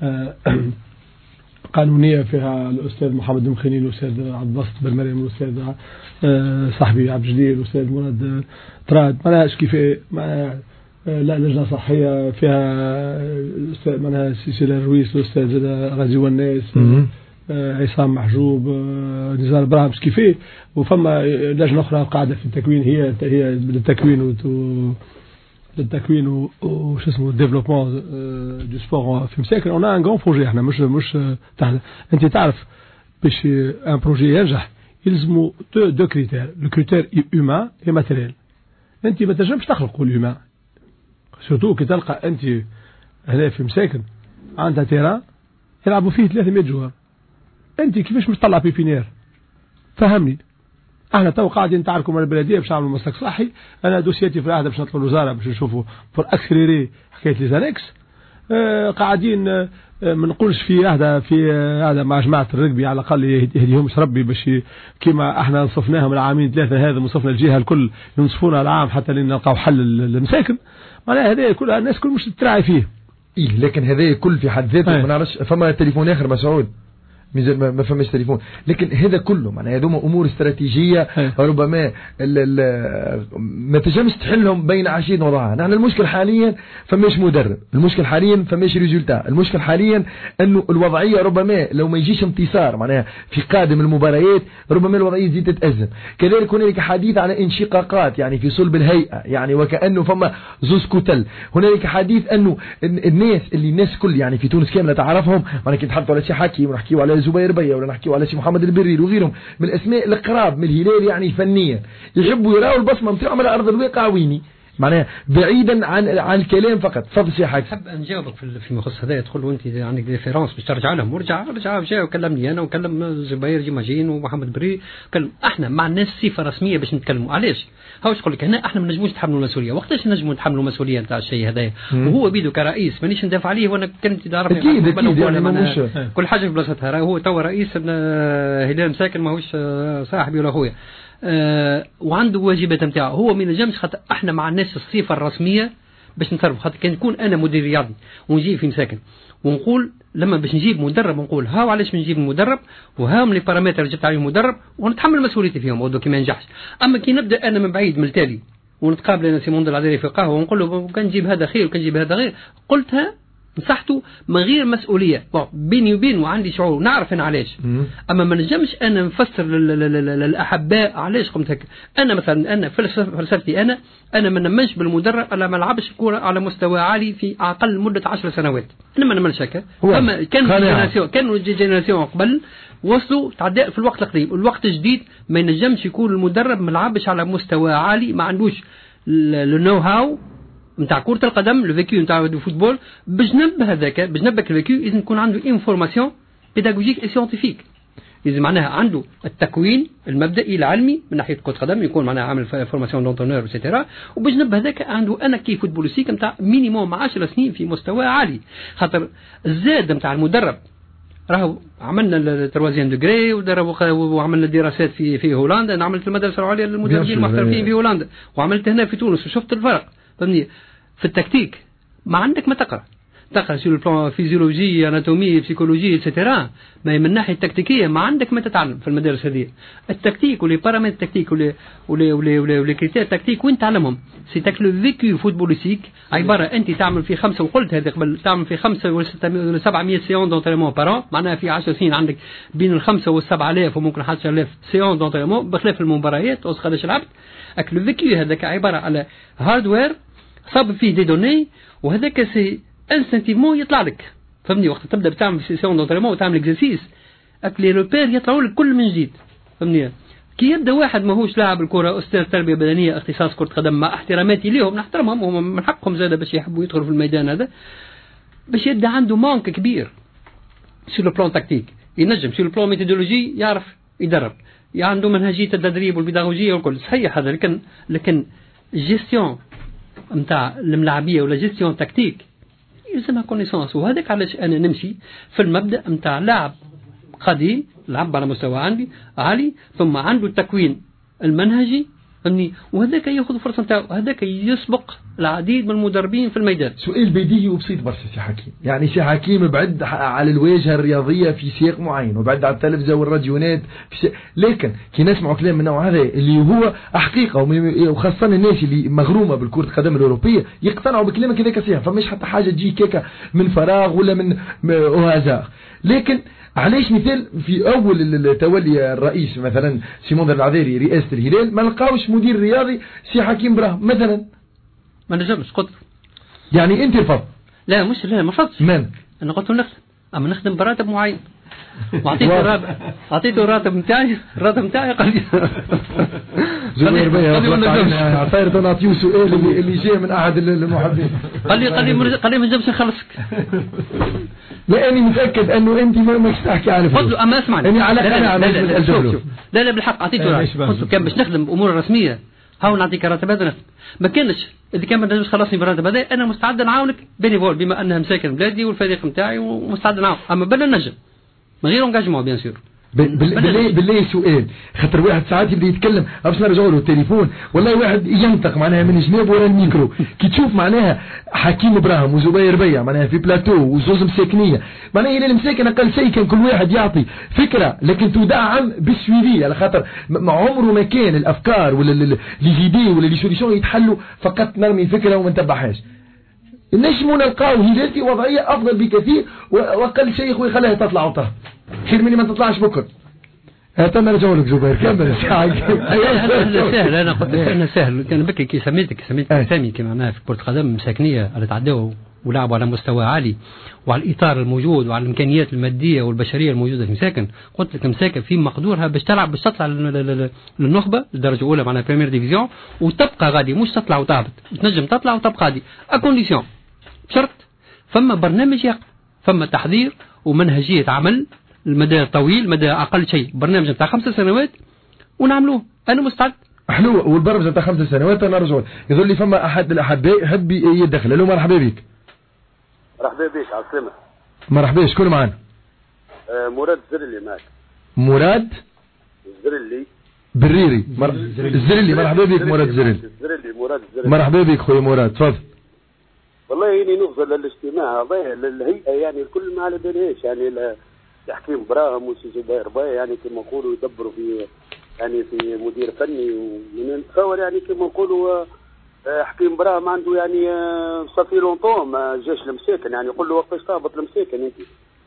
قانونيه فيها الاستاذ محمد المخيني الاستاذ عبد الباسط بن مريم الاستاذ صاحبي عبد الجليل الاستاذ مراد طراد ما لهاش كيف ما لا لجنة صحية فيها الأستاذ منها سيسيلا الرويس الأستاذ غازي والناس عصام محجوب نزار إبراهيم كيفيه، وفما لجنة أخرى قاعدة في التكوين هي هي للتكوين للتكوين وش اسمه ديفلوبمون دو سبور في مساكن. أنا ان غون بروجي احنا مش مش تحت أنت تعرف باش ان بروجي ينجح يلزموا دو دو كريتير، لو كريتير هيومان اي ماتيريال. أنت ما تنجمش تخلقوا الهيومان سورتو كي تلقى أنت هنا في مساكن عندها تيران يلعبوا فيه ثلاثمية جوار، أنت كيفاش مش تطلع بيبينير فهمني. احنا تو قاعدين تعرفوا من البلديه باش نعملوا مسلك صحي. انا دوسيتي في العهد باش نطلع الوزاره باش نشوفوا فور اكسليري حكايه ليزانكس. آه قاعدين آه ما نقولش في هذا في هذا مع جماعه الرقبي على الاقل يهديهمش ربي باش كما احنا نصفناهم العامين ثلاثه هذا وصفنا الجهه الكل ينصفونا العام حتى نلقاو حل للمساكن. معناها هذا كل الناس كل مش تراعي فيه. إيه لكن هذا كل في حد ذاته ما نعرفش. فما تليفون آخر مسعود ما فماش تليفون. لكن هذا كله معناها هذوما امور استراتيجيه ربما ال ال ما تجمش تحلهم بين عشيه وضحاها. نحن المشكل حاليا فماش مدرب، المشكل حاليا فماش ريزولتا، المشكل حاليا انه الوضعيه ربما لو ما يجيش انتصار معناها في قادم المباريات ربما الوضعيه تزيد تتازم. كذلك هنالك حديث على انشقاقات يعني في صلب الهيئه يعني وكانه فما زوز كتل. هنالك حديث انه الناس اللي الناس كل يعني في تونس كامله تعرفهم معناها كي نتحدثوا على شي حكي ونحكيوا على زبير بيا ولا نحكيوا على شي محمد البرير وغيرهم من الاسماء القراب من الهلال يعني فنيا يحبوا يراوا البصمه نتاعهم على ارض الواقع ويني معناها بعيدا عن عن الكلام فقط. تفضل سي حاج. حاب نجاوبك في في المخصص هذا. تقول وانت عندك ريفيرونس باش ترجع لهم ورجع رجع جاي وكلمني انا وكلم زبير جيماجين ومحمد بري كلم. احنا ما عندناش صفه رسميه باش نتكلموا. علاش؟ هاوش نقول لك هنا احنا ما نجموش نتحملوا المسؤوليه. وقتاش نجموا نتحملوا المسؤوليه نتاع الشيء هذا وهو بيدو كرئيس مانيش ندافع عليه وانا كنت تعرفني اكيد اكيد يعني كل حاجه في بلاصتها. هو تو رئيس هلال مساكن ماهوش صاحبي ولا اخويا. أه وعنده واجبات نتاعو. هو ما ينجمش خاطر احنا ما عندناش الصفه الرسميه باش نتصرف. خاطر كان نكون انا مدير رياضي ونجي في مساكن ونقول لما باش نجيب مدرب نقول هاو علاش بنجيب المدرب وهاهم لي بارامتر اللي جبت عليهم مدرب ونتحمل مسؤوليتي فيهم ودو كي ما ينجحش. اما كي نبدا انا من بعيد من التالي ونتقابل انا سيمون العذاري في قهوه ونقول له كان نجيب هذا خير وكان نجيب هذا غير قلتها نصحته من غير مسؤوليه بيني وبين وعندي شعور نعرف انا علاش. اما ما نجمش انا نفسر للاحباء علاش قمت هكا. انا مثلا انا فلسفتي انا انا ما نمنش بالمدرب الا ما لعبش الكره على مستوى عالي في اقل مده عشر سنوات. انا ما نمنش هكا. اما كان جينيراسيون كانوا جينيراسيون قبل وصلوا تعداء في الوقت القريب. الوقت الجديد ما ينجمش يكون المدرب ما لعبش على مستوى عالي ما عندوش النو هاو نتاع كرة القدم لو فيكيو نتاع الفوتبول بجنب هذاك بجنب الفيكيو إذا يكون عنده انفورماسيون بيداغوجيك اي سيانتيفيك. إذا معناها عنده التكوين المبدئي العلمي من ناحية كرة القدم يكون معناها عامل فورماسيون دونترونور وسيتيرا وبجنب هذاك عنده أنا كي فوتبولوسيك نتاع مينيموم عشر سنين في مستوى عالي. خاطر الزاد نتاع المدرب راهو عملنا التروازيام دوغري وعملنا دراسات في في هولندا. انا عملت المدرسه العليا للمدربين المحترفين في هولندا وعملت هنا في تونس وشفت الفرق. فهمني في التكتيك ما عندك ما تقرا تقرا سير البلان فيزيولوجي اناتومي بسيكولوجي اتسيتيرا. ما من الناحيه التكتيكيه ما عندك ما تتعلم في المدارس هذه. التكتيك ولي بارامتر التكتيك ولي ولي ولي ولي, ولي كريتير التكتيك وين تعلمهم سي تاك لو فيكيو فوتبوليسيك عباره انت تعمل في خمسه وقلت هذه قبل تعمل في خمسه ولا سبعمية سيون دونتريمون بارون معناها في عشر سنين عندك بين الخمسه والسبعة آلاف وممكن حتى عشرة آلاف سيون دونتريمون بخلاف المباريات وقداش لعبت. اك لو فيكيو هذاك عباره على هاردوير صاب فيه دي دوني وهذاك سي انستنتيفمون يطلع لك. فهمني وقت تبدا بتعمل سيسيون دونتريمون وتعمل اكزرسيس اك لي روبير يطلعوا لك كل من جديد. فهمني كي يبدا واحد ماهوش لاعب الكره استاذ تربيه بدنيه اختصاص كره قدم مع احتراماتي ليهم نحترمهم وهم من حقهم زاده باش يحبوا يدخلوا في الميدان هذا باش يبدا عنده مانك كبير سور لو بلان تكتيك. ينجم سور لو بلان ميثودولوجي يعرف يدرب عنده منهجيه التدريب والبيداغوجيه والكل صحيح هذا. لكن لكن جيستيون نتاع الملاعبيه ولا جيستيون تكتيك يلزمها كونيسونس. وهذاك علاش انا نمشي في المبدا نتاع لاعب قديم لعب على مستوى عندي عالي ثم عنده التكوين المنهجي فهمني وهذاك ياخذ فرصه نتاعو. هذاك يسبق العديد من المدربين في الميدان. سؤال بديهي وبسيط برشا سي حكيم. يعني سي حكيم بعد على الواجهه الرياضيه في سياق معين وبعد على التلفزه والراديونات في سياق. لكن كي نسمعوا كلام من النوع هذا اللي هو حقيقه وخاصه الناس اللي مغرومه بالكره القدم الاوروبيه يقتنعوا بكلامك هذاك صحيح. فماش حتى حاجه تجي كيكه من فراغ ولا من هزار. لكن علاش مثال في اول تولي الرئيس مثلا سيمون العذاري رئاسه الهلال ما لقاوش مدير رياضي سي حكيم براهم مثلا؟ ما نجمش قلت يعني انت رفضت؟ لا مش لا ما رفضتش. من؟ انا قلت له نخدم اما نخدم براتب معين. اعطيته راتب اعطيته الراتب نتاعي الراتب نتاعي قال لي زبير بيا عطير دوناتيو سؤال اللي اللي جاي من احد المحبين قال لي قال لي قال لي ما نجمش نخلصك. لاني متاكد انه انت ما ماكش تحكي على فلوس. فضلوا اما اسمعني يعني على لا لا, لا, لا, لا, لا, لا, لا بالحق اعطيته راتب كان باش نخدم امور رسميه هاو نعطيك راتب هذا ما كانش. اذا كان ما نجمش خلصني بالراتب هذا انا مستعد نعاونك بينيفول بما انها مساكن بلادي والفريق نتاعي ومستعد نعاون. اما بلا نجم من غير انجاجمون بيان سور. بالله بالله سؤال خاطر واحد ساعات يبدا يتكلم باش نرجعوا له التليفون والله واحد ينطق معناها من جناب ورا الميكرو كي تشوف معناها حكيم ابراهيم وزبير بيع معناها في بلاتو وزوز مساكنيه معناها الى المساكن اقل شيء كان كل واحد يعطي فكره لكن تدعم بالسويفي على خاطر ما عمره ما كان الافكار ولا لي زيدي ولا لي سوليسيون يتحلوا فقط نرمي فكره وما نتبعهاش. نجموا نلقاو هلال في وضعيه افضل بكثير واقل شيء خويا خليها تطلع وطه خير مني ما تطلعش بكره. هاتنا نرجعوا لك زبير كمل ساعه. هذا سهل انا قلت انا سهل كان بكري كي سميتك سميت سامي كي معناها في كره قدم مساكنيه اللي تعداو ولعبوا على مستوى عالي وعلى الاطار الموجود وعلى الامكانيات الماديه والبشريه الموجوده في مساكن. قلت لك مساكن في مقدورها باش تلعب باش تطلع للنخبه الدرجه الاولى معناها بريمير ديفيزيون وتبقى غادي مش تطلع وتهبط تنجم تطلع وتبقى غادي اكونديسيون بشرط فما برنامج يقع فما تحضير ومنهجيه عمل المدى طويل مدى اقل شيء برنامج نتاع خمس سنوات ونعملوه. انا مستعد. حلو والبرنامج نتاع خمس سنوات انا رجل يقول لي فما احد الاحباء يحب يدخل له. مرحبا بك. مرحبا بك على السلامه. مرحبا شكون معنا؟ آه مراد الزرلي معك. مراد الزرلي بريري مر... الزرلي. مرحبا بك مراد الزرلي. الزرلي مراد الزرلي. مرحبا بك خويا مراد تفضل. والله اني نفضل الاجتماع هذا الهيئه يعني الكل ما على بالهاش يعني حكيم براهم وسي زبير باي يعني كما نقولوا يدبروا في يعني في مدير فني ومن نتصور يعني كما نقولوا حكيم براهم عنده يعني صافي لونطون ما جاش المساكن يعني يقول له وقتاش تهبط المساكن انت.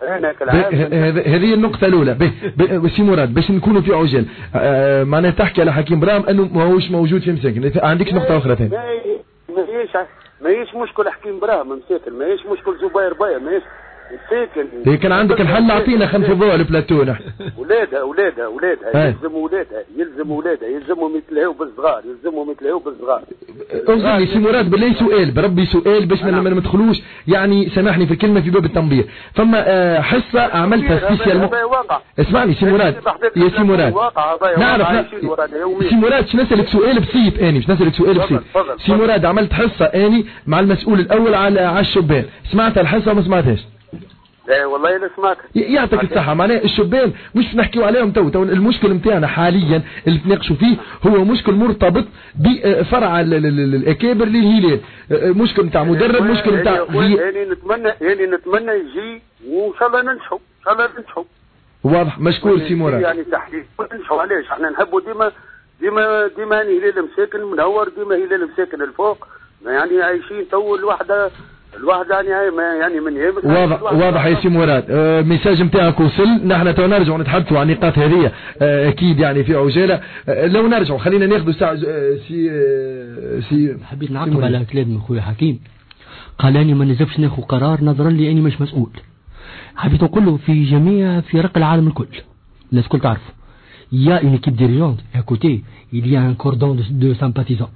هذه النقطة الأولى. سي مراد باش نكونوا في عجل آه معناها تحكي على حكيم براهم أنه ما هوش موجود في مساكن. عندك نقطة أخرى ثانية. ما هيش ما هيش مشكل حكيم براهم مساكن ما هيش مشكل زبير باي ما هيش مساكن. هي كان عندك الحل أعطينا خلف الضوء البلاتو. ولادها ولادها ولادها يلزم ولادها يلزم ولادها يلزمهم يتلهوا بالصغار يلزمهم يتلهوا بالصغار. أوزني سي مراد بالله سؤال بربي سؤال باش ما ندخلوش يعني سامحني في الكلمة في باب التنبيه. فما حصة عملتها سبيسيال. اسمعني سي مراد يا سي مراد نعرف سي مراد باش نسألك سؤال بسيط اني باش نسألك سؤال بسيط. سي مراد عملت حصة اني مع المسؤول الأول على على الشبان سمعت الحصة وما سمعتهاش؟ لا والله لا سمعت. يعطيك الصحة معناه الشبان مش نحكيوا عليهم تو تو المشكل نتاعنا حاليا اللي تناقشوا فيه هو مشكل مرتبط بفرع الأكابر للهلال مشكل نتاع مدرب مشكل نتاع يعني نتمنى يعني نتمنى يجي وإن شاء الله ننجحوا إن شاء الله ننجحوا. واضح مشكور سي مراد. يعني تحديد ننجحوا علاش احنا نحبوا ديما ديما ديما هلال مساكن منور ديما هلال مساكن الفوق يعني عايشين تو الوحدة الواحد يعني يعني من هي واضح واضح يا سي مراد. آه ميساج نتاعك وصل. نحن تو نرجعوا نتحدثوا عن النقاط هذه آه اكيد يعني في عجاله. آه لو نرجعوا خلينا ناخذوا ساعه آه سي آه سي حبيت نعقب على كلام خويا حكيم. قال اني ما نجمش ناخذ قرار نظرا لي اني مش مسؤول. حبيت نقول له في جميع فرق العالم الكل الناس الكل تعرف يا une équipe dirigeante à côté il y a un cordon de, de sympathisants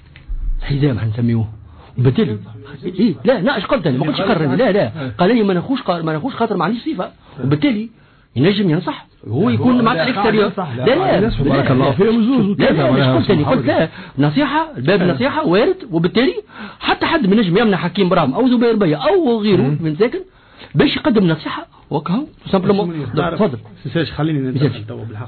حزام حنسميوه بدل إيه لا لا ايش قلت انا ما قلتش قررني لا لا قال لي ما ناخوش ما ناخوش خاطر ما عنديش صفه وبالتالي ينجم ينصح هو يكون مع الاكستيريور. لا لا بارك الله فيهم زوز لا لا قلت لي قلت لا نصيحه الباب النصيحه وارد وبالتالي حتى حد من نجم يمنع حكيم براهم او زبير بيا او غيره من ساكن باش يقدم نصيحه وكهو سامبلومون. تفضل سيساج خليني نتدخل تو بالحق.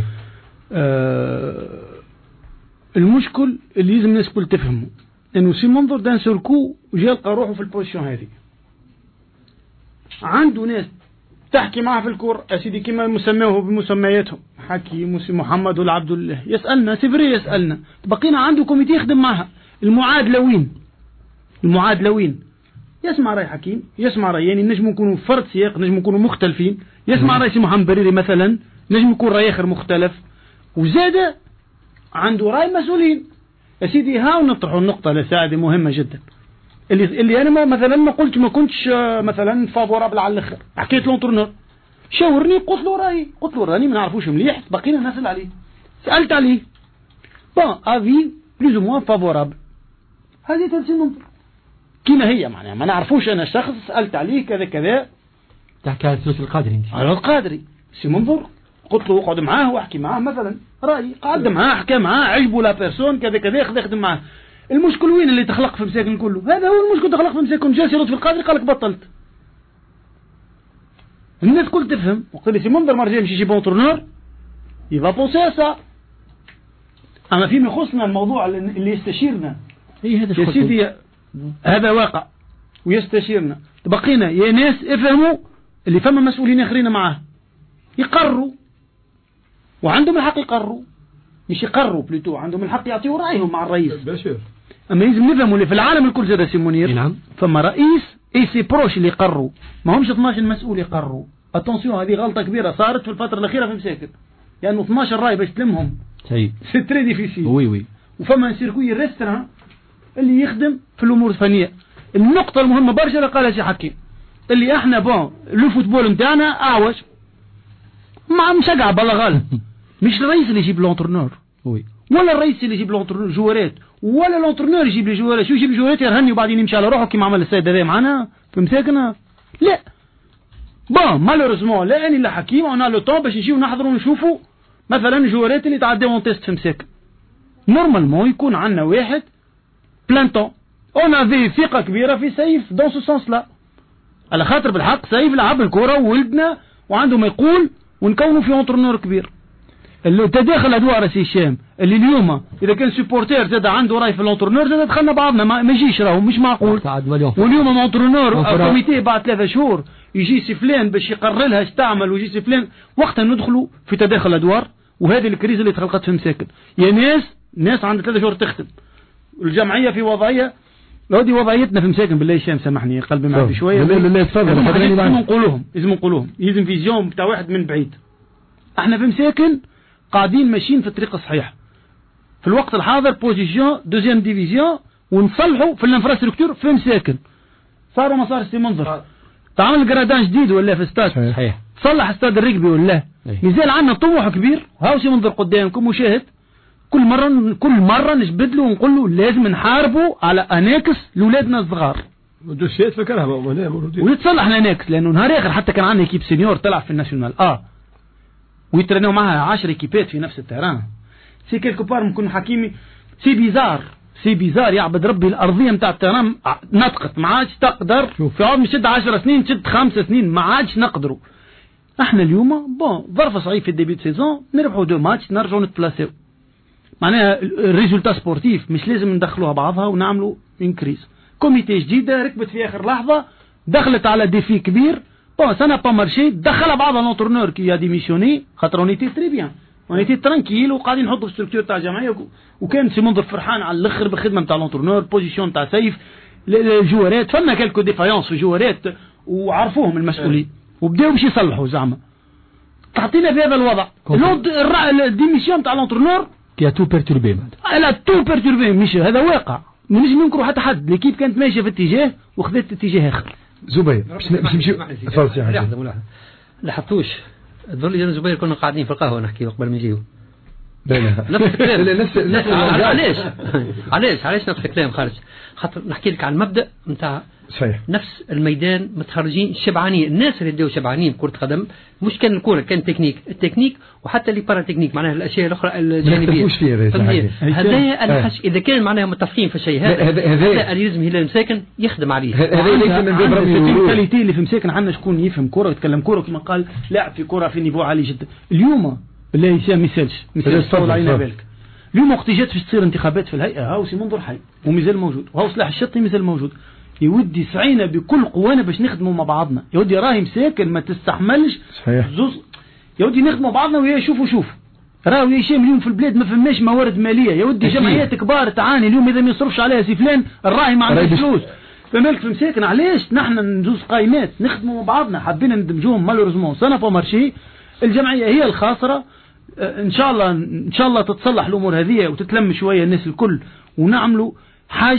آه المشكل اللي لازم الناس الكل تفهمه انه سي منظر دان سوركو جا لقى روحه في البوزيشن هذه عنده ناس تحكي معه في الكور اسيدي كما مسموه بمسمياتهم حكي موسى محمد والعبد الله يسالنا سيفري يسالنا بقينا عنده كوميتي يخدم معها المعادله وين المعادله وين يسمع راي حكيم يسمع راي يعني نجم نكونوا فرد سياق نجم نكونوا مختلفين يسمع راي سي محمد بريري مثلا نجم يكون راي اخر مختلف وزاد عنده راي مسؤولين يا سيدي. هاو نطرحوا النقطة لساعدة مهمة جدا. اللي اللي انا ما مثلا ما قلت ما كنتش مثلا فافورابل على الاخر، حكيت لونترونور شاورني قلت له رايي، قلت له راني ما نعرفوش مليح، بقينا نسال عليه، سالت عليه بون افي بلوز موان فافورابل، هذه تنسي ننظر كيما هي معناها ما نعرفوش انا شخص سالت عليه كذا كذا. تحكي على الثلث القادري انت؟ على القادري سي منظر، قلت له اقعد معاه واحكي معاه مثلا رايي، قعد معاه حكى معاه عجبه لا بيرسون كذا كذا، خذ يخدم معاه. المشكل وين اللي تخلق في مساكن كله؟ هذا هو المشكل، تخلق في مساكن. جالس يرد في القادري قال لك بطلت. الناس كل تفهم، وقت لي سي منظر ما رجع يمشي شي بونترونور يبقى بوسيسا. اما فيما يخصنا الموضوع اللي يستشيرنا اي هذا يا سيدي هذا واقع ويستشيرنا، بقينا يا ناس افهموا اللي فما مسؤولين اخرين معاه يقروا، وعندهم الحق يقروا، مش يقروا بلوتو عندهم الحق يعطيوا رايهم مع الرئيس. بشير اما لازم نفهموا اللي في العالم الكل زاد سي منير نعم فما رئيس اي سي بروش اللي يقروا، ما همش اثناش مسؤول يقروا. اتونسيون هذه غلطه كبيره صارت في الفتره الاخيره في مساكن، لانه يعني اثناش راي باش تلمهم سي سي تري ديفيسيل. وي وي وفما سيركوي ريستران اللي يخدم في الامور الفنيه. النقطه المهمه برشا اللي قالها سي حكيم، اللي احنا بون لو فوتبول نتاعنا اعوج مع مشجع بالله غالب مش الرئيس اللي يجيب لونترونور وي ولا الرئيس اللي يجيب لونترونور جوارات، ولا لونترونور يجيب لي جوارات. شو يجيب جوارات يرهني وبعدين يمشي على روحه كيما عمل السيد هذا معنا في مساكنه؟ لا بون مالوريزمون لا اني لا حكيم انا لو طون باش نجيو نحضروا ونشوفوا مثلا الجوارات اللي تعديون تيست في مساكن. نورمالمون يكون عندنا واحد بلان طون. اون افي ثقه كبيره في سيف دون سو سونس لا، على خاطر بالحق سيف لعب الكره وولدنا وعنده ما يقول، ونكونوا في اونترونور كبير. التداخل ادوار سي الشام اللي اليوم اذا كان سوبورتير زاد عنده راي في الاونترونور زاد دخلنا بعضنا ما, ما يجيش راهو مش معقول. واليوم الاونترونور كوميتي بعد ثلاثة شهور يجي سي فلان باش يقرر لها اش تعمل، ويجي سي فلان وقتها ندخلوا في تداخل ادوار. وهذه الكريز اللي تخلقت في مساكن يا ناس ناس عندها ثلاثة شهور تخدم، الجمعيه في وضعيه هذه وضعيتنا في مساكن. بالله هشام سامحني قلبي معي شويه. لا لا لا تفضل. لازم نقولوهم لازم نقولوهم لازم فيزيون بتاع واحد من بعيد. احنا في مساكن قاعدين ماشيين في الطريق الصحيح في الوقت الحاضر، بوزيسيون دوزيام ديفيزيون، ونصلحوا في الانفراستركتور في مساكن. صاروا ما صار سي منظر تعمل جرادان جديد ولا في استاد صحيح، صلح استاد الركبي ولا مازال عندنا طموح كبير. هاو سي منظر قدامكم مشاهد، كل مرة كل مرة نجبد له ونقول له لازم نحاربوا على اناكس لولادنا الصغار. دوسيات في الكهرباء موجودين ويتصلح الاناكس، لانه نهار اخر حتى كان عندنا كيب سينيور تلعب في الناسيونال اه ويترنوا معها عشر ايكيبات في نفس التيران. سي كيلكو بار ممكن حكيمي سي بيزار سي بيزار يعبد ربي الارضيه نتاع التيران نطقت ما عادش تقدر في عوض نشد عشر سنين تشد خمس سنين ما عادش نقدروا. احنا اليوم بون ظرف صعيب في الديبي سيزون نربحوا دو ماتش نرجعوا نتبلاسيو. معناها الريزولتا سبورتيف مش لازم ندخلوها بعضها ونعملوا انكريز. كوميتي جديده ركبت في اخر لحظه دخلت على ديفي كبير بون سانا با مارشي دخلها بعضها لونترونور كي ا ديميسيوني خاطر اونيتي تري بيان اونيتي ترانكيل وقاعدين نحطوا في ستركتور تاع جمعيه. وكان سي منظر فرحان على الاخر بالخدمه نتاع لونترونور بوزيسيون تاع سيف الجوارات فما كالكو ديفايونس في الجوارات وعرفوهم المسؤولين وبداو باش يصلحوا زعما. تعطينا في هذا الوضع الديميسيون تاع لونترونور كي تو بيرتوربي لا تو بيرتوربي مش هذا واقع ما نجم ننكروا حتى حد. ليكيب كانت ماشيه في اتجاه وخذت اتجاه اخر. زبير باش نمشيو تفضل يا حاج. لاحظتوش ذول يا زبير كنا قاعدين في القهوه نحكي قبل ما نجيو. لا لا نفس الكلام نفس نفس علاش علاش علاش نفس الكلام خارج خاطر نحكي لك عن المبدا نتاع صحيح نفس الميدان متخرجين شبعانين. الناس اللي داو شبعانين كرة قدم مش كان الكرة كان تكنيك التكنيك وحتى اللي بارا تكنيك معناها الاشياء الاخرى الجانبيه. هذا انا حش اذا كان معناها متفقين في شيء هذا هذا اللي لازم هلال مساكن يخدم عليه. هذا ليس من باب رمي الكاليتي اللي في مساكن عندنا شكون يفهم كرة ويتكلم كرة كما قال لاعب في كرة في نيفو عالي جدا. اليوم بالله هشام مثالش مثال طول علينا بالك. اليوم وقت جات باش تصير انتخابات في الهيئه هاو سي منظر حي ومازال موجود وهاو سلاح الشطي مازال موجود. يودي سعينا بكل قوانا باش نخدموا مع بعضنا. يودي راهي مساكن ما تستحملش صحيح زوز. يودي نخدموا بعضنا ويا شوفوا شوف راهو يا هشام اليوم في البلاد ما فماش موارد ماليه. يودي جمعيات كبار تعاني اليوم اذا ما يصرفش عليها سي فلان الراهي ما عندهاش فلوس. فمالك في مساكن علاش نحن ندوز قايمات نخدموا مع بعضنا حابين ندمجوهم مالوريزمون سنه با مارشي. الجمعيه هي الخاسره. ان شاء الله ان شاء الله تتصلح الامور هذه وتتلم شويه الناس الكل ونعملوا حاجه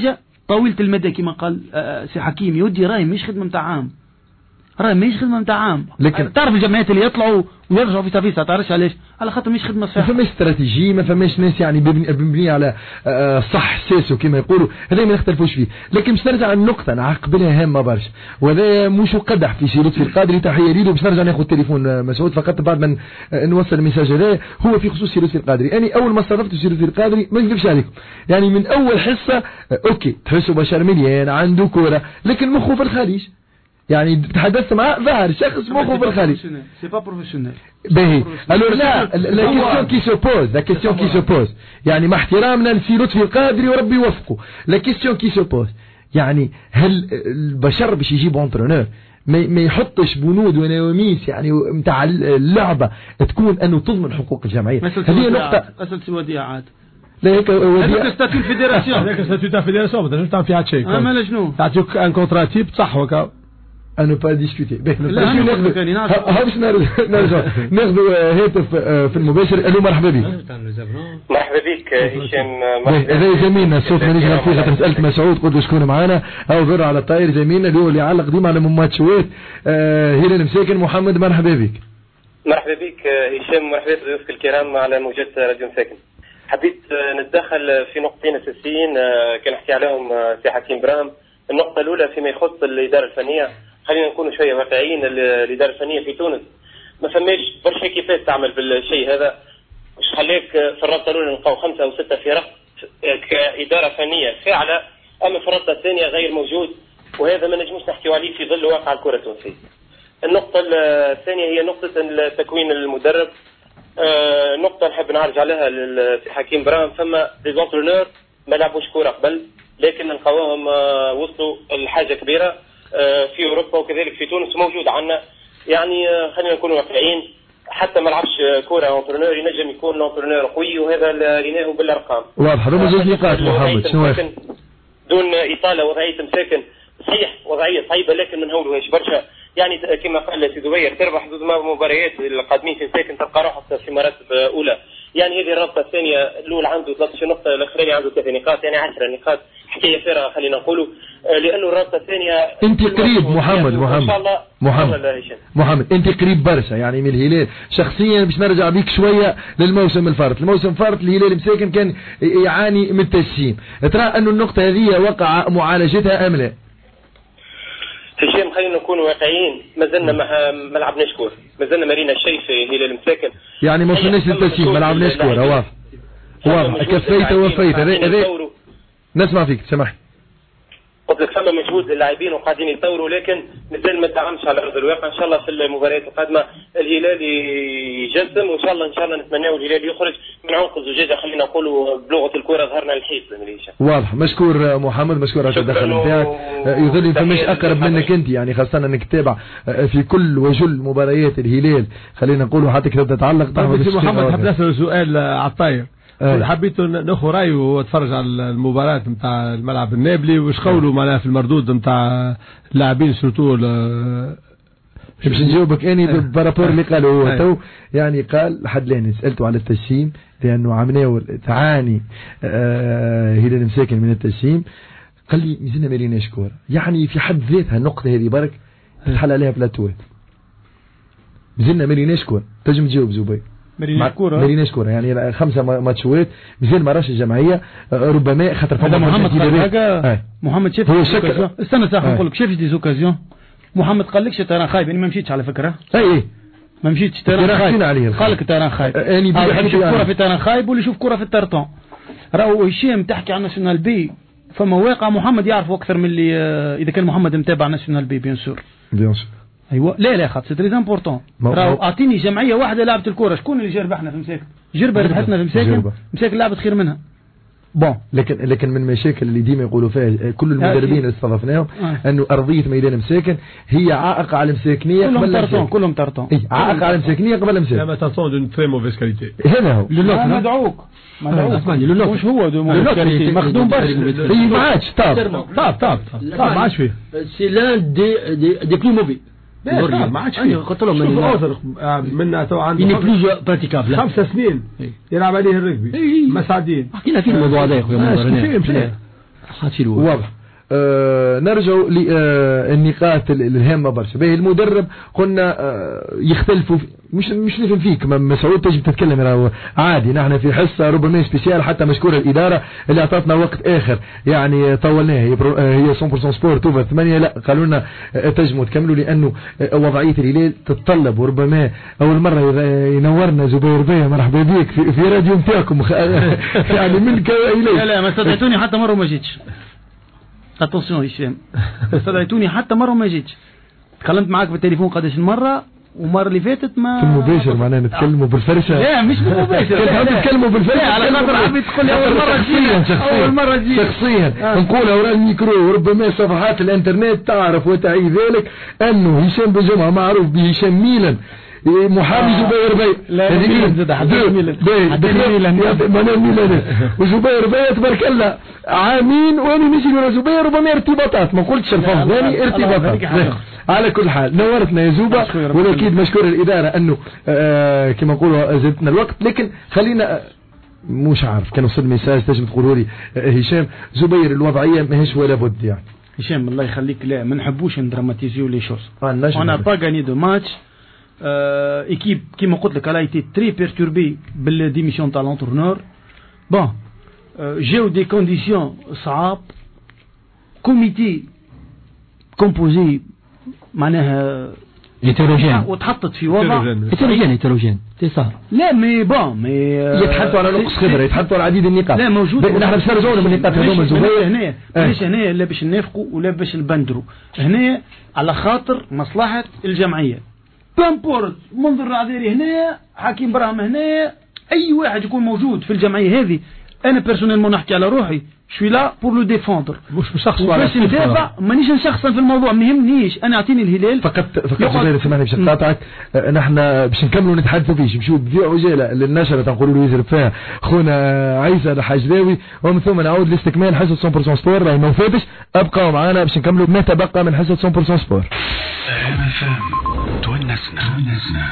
طويلة المدى كما قال آه سي حكيم يودي راي مش خدمة متاع عام، راي مش خدمة متاع عام. لكن تعرف الجمعيات اللي يطلعوا ويرجعوا في سافيسا تعرفش علاش؟ على خاطر مش خدمة صحيحة. ما فماش استراتيجية، ما فماش ناس يعني مبنية على صح ساسو كما يقولوا، هذا ما نختلفوش فيه. لكن باش نرجع للنقطة نعقبلها هامة برشا، وهذا مش قدح في سي لطفي القادري، تحية ليه. باش نرجع ناخذ تليفون مسعود فقط بعد ما نوصل الميساج هذا. هو في خصوص سي لطفي القادري، أنا أول ما استضفت سي لطفي القادري ما نكذبش عليكم، يعني من أول حصة أوكي تحسوا بشر مليان عنده كورة لكن مخه في الخليج. يعني تحدثت معاه ظهر شخص مخه في الخليج. سي با بروفيسيونيل. باهي الو لا لا كيسيون كي سو بوز لا كيسيون كي سو بوز يعني مع احترامنا لسي لطفي القادري وربي يوفقه، لا كيسيون كي سو بوز يعني هل البشر باش يجيب اونترونور ما يحطش بنود ونواميس يعني نتاع اللعبه تكون انه تضمن حقوق الجمعيه؟ هذه نقطه. اسال سي وديع عاد لا هيك هذاك ستاتيو فيدراسيون هذاك ستاتيو تاع فيدراسيون ما تنجمش تعمل فيها شيء. اه مالا شنو تعطيك ان كونترا تيب صح وكا أنا با ديسكوتي. لا ها باش نرجع ناخذوا هاتف في المباشر. الو مرحبا بك. مرحبا بك هشام. هذا زميلنا الصوت مانيش غير فيه خاطر سالت مسعود قلت له شكون معانا او غير على الطاير زميلنا اللي هو اللي يعلق ديما على ماتشوات هلال مساكن. محمد مرحبا بك. مرحبا بك هشام، مرحبا بضيوفك الكرام على موجات راديو مساكن. حبيت نتدخل في نقطتين اساسيين كان نحكي عليهم سي حكيم برام. النقطة الأولى فيما يخص الإدارة الفنية، خلينا نكونوا شوية واقعيين. الإدارة الفنية في تونس ما فماش برشا كيفاش تعمل بالشيء هذا. مش خليك في الرابطة الأولى نلقاو خمسة أو ستة فرق كإدارة فنية فاعلة، أما في الرابطة الثانية غير موجود، وهذا ما نجموش نحكيو عليه في ظل واقع الكرة التونسية. النقطة الثانية هي نقطة تكوين المدرب. آه نقطة نحب نعرج عليها للسي حكيم برام. فما ديزونترونور ما لعبوش كورة قبل لكن نلقاوهم آه وصلوا لحاجة كبيرة آه في أوروبا وكذلك في تونس موجود عنا. يعني آه خلينا نكون واقعيين، حتى ما لعبش كورة أونترونور ينجم يكون أونترونور قوي، وهذا اللي ريناه بالأرقام. واضح. هذوما زوج نقاط محمد. شنو دون إطالة وضعية مساكن صحيح وضعية صعيبة لكن ما نهولوهاش برشا. يعني كما قال سي زبير تربح زوج مباريات القادمين في مساكن تلقى روحك في مراتب أولى. يعني هذه الرابطة الثانية الأول عنده ثلاثة عشر نقطة، الأخراني عنده ثلاث نقاط، يعني عشر نقاط. حكاية فارغة خلينا نقولوا، لأنه الرابطة الثانية. أنت قريب محمد محمد إن شاء الله محمد محمد أنت قريب برشا يعني من الهلال شخصيا. باش نرجع بيك شوية للموسم الفارط. الموسم الفارط الهلال مساكن كان يعاني من التجسيم. ترى أنه النقطة هذه وقع معالجتها أم لا؟ هشام خلينا نكون واقعيين، ما زلنا ما, ما لعبناش كورة، ما زلنا مرينا الشيء في هلال مساكن. يعني ما وصلناش للتجسيم، ما لعبناش كورة. واضح واضح. كفيت ووفيت. هذا نسمع فيك سمح. قلت لك فما مجهود للاعبين وقاعدين يطوروا لكن مثل ما تعمش على ارض الواقع. ان شاء الله في المباريات القادمه الهلال يجسم، وان شاء الله ان شاء الله نتمناو الهلال يخرج من عنق الزجاجه خلينا نقولوا بلغه الكره ظهرنا الحيط. واضح. مشكور محمد، مشكور على التدخل نتاعك. يظل فماش اقرب منك انت يعني، خاصه انك تتابع في كل وجل مباريات الهلال خلينا نقولوا حتى كذا تتعلق. محمد حب نسال سؤال على الطاير. حبيت ناخذ رايه واتفرج على المباراة نتاع الملعب النابلي واش قولوا معناها في المردود نتاع اللاعبين سورتو. باش نجاوبك اني بارابور اللي قالوا هو تو يعني قال لحد لين سالته على التجسيم لانه عمليه تعاني آه هلال مساكن من التجسيم. قال لي مازلنا ما ليناش كوره. يعني في حد ذاتها النقطه هذه برك تحل عليها بلاتوات. مازلنا ما ليناش كوره. تنجم تجاوب زبير؟ مريناش كورة مريناش كورة يعني خمسة ماتشوات مازال ما راش الجمعية ربما خاطر هذا محمد قال حاجة. محمد شاف هو شك استنى صح نقول لك شاف دي زوكازيون. محمد قال لكش ترى خايب. انا ما مشيتش على فكرة. اي اي ما مشيتش ترى خايب. قال لك ترى خايب. يعني يشوف كرة في ترى خايب ولا يشوف كرة في الترطون. راهو هشام تحكي عن ناسيونال بي فما واقع محمد يعرفه اكثر من اللي اذا كان محمد متابع ناسيونال بي بيان سور بيان سور. ايوه لا لا خاطر سي تري امبورطون. راهو اعطيني جمعيه واحده لعبت الكره شكون اللي جا ربحنا في مساكن؟ جربه ربحتنا في مساكن. مساكن لعبت خير منها. بون لكن لكن من المشاكل اللي ديما يقولوا فيها كل المدربين اللي استضفناهم آه. انه ارضيه ميدان مساكن هي عائق على المساكنيه قبل المساكن. كلهم ترطون. اي عائق على المساكنيه قبل المساكن. لا ترطون دون تري موفيس كاليتي. هنا هو مدعوك مدعوك مش هو مخدوم برشا. اي ما عادش طاب طاب طاب طاب ما عادش فيه. سي لان دي دي بلو موفي. ما عادش فيه. قلت لهم من منا تو عنده يني بلوز براتيكابل خمس سنين يلعب عليه الرجبي مساعدين. حكينا فيه الموضوع هذا يا خويا. واضح. آه نرجع للنقاط آه الهامة برشا. باهي المدرب قلنا آه يختلفوا مش مش نفهم فيك مسعود تجي تتكلم راهو عادي. نحن في حصة ربما سبيسيال حتى مشكورة الإدارة اللي أعطتنا وقت آخر يعني طولناها. هي هي مية بالمية سبور توفر ثمانية لا قالوا لنا تجموا تكملوا لأنه وضعية الهلال تتطلب. وربما أول مرة ينورنا زبير بيه مرحبا بيك في, في راديو نتاعكم يعني منك إليه. لا لا ما استدعيتوني حتى مرة وما جيتش. اتونسيون هشام استدعيتوني حتى مرة وما جيتش. تكلمت معاك بالتليفون قداش المرة ومرة اللي فاتت ما في المباشر معناه نتكلموا بالفرشة. لا مش بالمباشر نتكلموا بالفرشة على خاطر عبيد تقول لي أول مرة شخصيا أول مرة جيت شخصيا آه. نقولها وراء الميكرو. وربما صفحات الانترنت تعرف وتعي ذلك أنه هشام بن جمعة معروف بهشام ميلان محامي آه. زبير بيه. لا ميلان زاد حدث ميلان ميلان ميلان وزبير بيه تبارك الله عامين وأنا نجي ورا زبير ربما ارتباطات ما قلتش الفهم ثاني ارتباطات. على كل حال نورتنا يا زوبا واكيد مشكور الإدارة أنه آه كما نقولوا زدتنا الوقت. لكن خلينا مش عارف كان وصل ميساج تجم تقولوا لي آه هشام زبير الوضعية ماهيش ولا بد يعني. هشام الله يخليك لا ما نحبوش ندراماتيزيو لي شوز. انا با غاني دو ماتش ايكيب كيما قلت لك الايتي تري بيرتوربي بالديميسيون تاع لونترونور. بون جاو دي كونديسيون صعاب كوميتي كومبوزي معناها هيتروجين وتحطت في وضع هيتروجين هيتروجين تيصار. لا مي بون مي يتحدثوا على نقص خبره يتحدثوا على عديد النقاط. لا موجود نحن باش نرجعوا من النقاط هذوما الزبير هنا ليش هنا لا باش ننافقوا ولا باش نبندروا هنا على خاطر مصلحه الجمعيه. بامبورت منظر العذيري هنا حكيم براهم هنا اي واحد يكون موجود في الجمعيه هذه. انا بيرسونيلمون نحكي على روحي شوي لا بور لو ديفوندر مش بشخص على باش ندافع مانيش نشخصن في الموضوع ما يهمنيش. انا اعطيني الهلال فقط فقط زبير سمعني باش نقاطعك. نحن باش نكملوا نتحدثوا فيه نمشيو في عجاله للنشره تنقولوا له يزرب فيها خونا عيسى الحجلاوي ومن ثم نعود لاستكمال حصه مية بالمية سبور. راهي ما فاتش ابقوا معنا باش نكملوا ما تبقى من حصه مية بالمية سبور. تونسنا تونسنا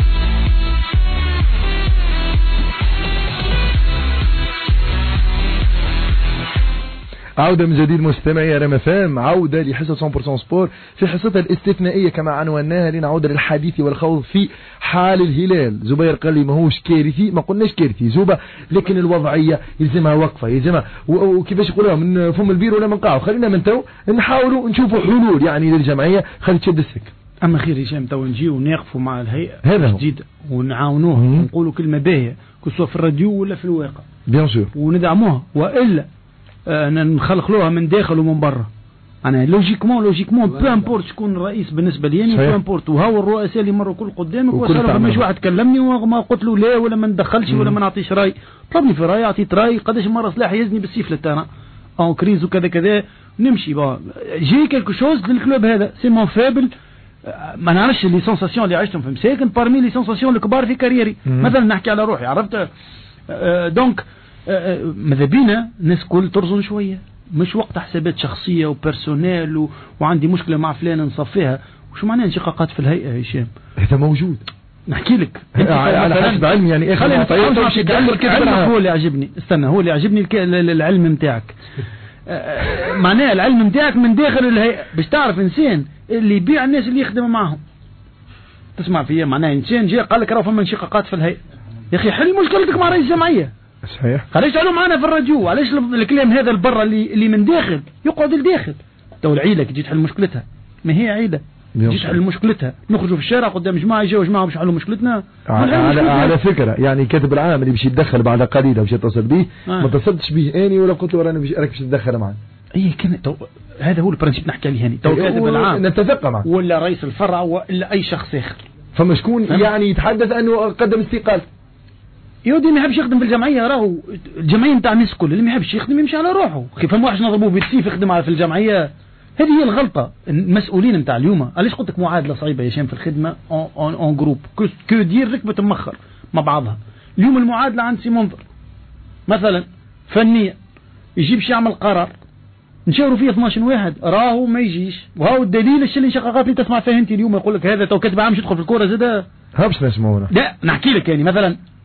عودة من جديد مستمعي رام اف ام. عودة لحصة مية بالمية سبور في حصتها الاستثنائية كما عنوناها لنعود للحديث والخوض في حال الهلال. زبير قال لي ماهوش كارثي ما قلناش كارثي زوبة لكن الوضعية يلزمها وقفة يلزمها وكيفاش يقولوها من فم البير ولا من قاعه. خلينا من تو نحاولوا نشوفوا حلول يعني للجمعية خلي تشد السك. اما خير هشام تو نجيو ونقفوا مع الهيئة الجديدة ونعاونوها ونقولوا كلمة باهية كسوا في الراديو ولا في الواقع بيان سور وندعموها والا آه نخلقلوها من داخل ومن برا. انا لوجيكمون لوجيكمون بو امبورت شكون الرئيس بالنسبه لي بو امبورت وهو الرؤساء اللي مروا كل قدامك وصاروا مش واحد كلمني وما قلت له لا ولا ما ندخلش ولا ما نعطيش راي. طلبني في راي اعطيت راي قداش مره سلاح يزني بالسيف للتانا اون كريز وكذا كذا نمشي با جي كيلكو شوز للكلوب هذا سي مون فابل. ما نعرفش لي سونساسيون اللي عشتهم في مساكن بارمي لي سونساسيون الكبار في كاريري. مثلا نحكي على روحي عرفت آه دونك آه ماذا بينا الناس كل ترزن شويه مش وقت حسابات شخصيه وبيرسونيل و... وعندي مشكله مع فلان نصفيها. وشو معناه انشقاقات في الهيئه يا هشام؟ هذا موجود نحكي لك على حسب علمي يعني اخر علمك هو اللي عجبني. استنى هو اللي عجبني الك... العلم نتاعك معناه العلم نتاعك من داخل الهيئه باش تعرف انسان اللي يبيع الناس اللي يخدم معهم. تسمع فيا معناه انسان جاء قال لك راه فما انشقاقات في الهيئه يا اخي حل مشكلتك مع رئيس الجمعيه. صحيح. علاش تعالوا معنا في الراديو علاش الكلام هذا البرة اللي اللي من داخل يقعد لداخل. تو العيله كي تجي تحل مشكلتها ما هي عيله تجي تحل مشكلتها نخرجوا في الشارع قدام جماعه يجوا جماعه باش يحلوا مشكلتنا. على, على, على فكره يعني كاتب العام اللي باش يتدخل بعد قليل باش يتصل به آه. ما اتصلتش به اني ولا قلت له رانا راك باش تتدخل معنا. اي كان تو هذا هو البرانسيب نحكي عليه هاني تو كاتب العام نتفق معه ولا رئيس الفرع ولا اي شخص اخر. فما شكون يعني يتحدث انه قدم استقالة يودي ما يحبش يخدم في الجمعيه راهو الجمعيه نتاع الناس الكل اللي ما يحبش يخدم يمشي على روحه. كيف ما واحد نضربوه بالسيف يخدم في الجمعيه هذه هي الغلطه. المسؤولين نتاع اليوم علاش قلت لك معادله صعيبه يا هشام في الخدمه اون اون جروب كو دير ركبه مخر مع بعضها. اليوم المعادله عند سي منظر مثلا فنيا يجيب شي يعمل قرار نشاوروا فيه اثناش واحد راهو ما يجيش. وهو الدليل الشيء اللي شقاقات اللي تسمع فيها انت اليوم يقول لك هذا تو كاتب عام يدخل في الكوره زاد ها باش نسمعونا. لا نحكي لك يعني مثلا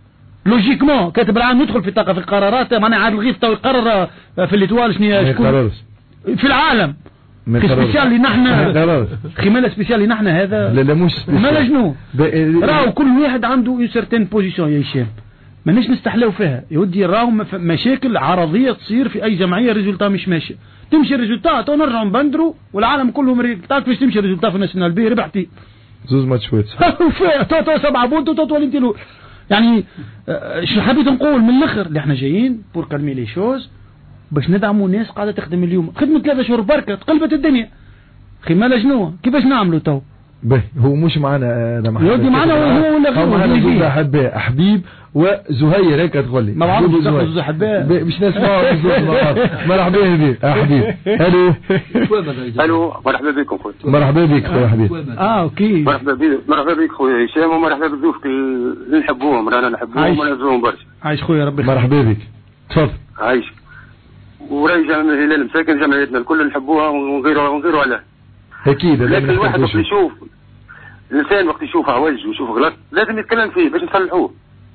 لوجيكمون كاتب العام يدخل في طاقة في القرارات معناها عاد الغيث تو يقرر في الاتوال شنو شكون في العالم سبيسيال اللي نحن خمالة سبيسيال اللي نحن هذا لا لا مش مالا شنو راهو كل واحد عنده اون سيرتين بوزيسيون يا هشام ماناش نستحلو فيها يودي راهو مشاكل عرضية تصير في اي جمعية ريزولتا مش ماشي تمشي ريزولتا تو نرجعوا نبندروا والعالم كله مريض كيفاش تمشي ريزولتا في الناسيونال بي ربحتي زوز ماتشوات تو تو سبعة بونت تو تو انت له يعني شو حبيت نقول من الاخر اللي احنا جايين بور كالمي لي شوز باش ندعموا ناس قاعده تخدم اليوم خدمه ثلاثة شهور بركه تقلبت الدنيا اخي مالا شنو كيفاش نعملوا تو باهي هو مش معنا هذا محمد يودي معنا وهو ولا غيره معنا زوز احباء حبيب وزهير هيك تقول لي ما بعرفش زوز احباء باش نسمعوا زوز مرحبا بك يا حبيب الو الو مرحبا بكم خويا مرحبا بك خويا حبيب اه اوكي مرحبا بك مرحبا بك خويا هشام ومرحبا بضيوفك اللي نحبوهم رانا نحبوهم ونعزوهم برشا عايش خويا ربي مرحبا بك تفضل عايش وراي جامع الهلال مساكن جمعيتنا الكل نحبوها ونغيروا ونغيروا عليها اكيد لكن الواحد وقت يشوف الانسان وقت يشوف عوج ويشوف غلط لازم يتكلم فيه باش نصلحوه.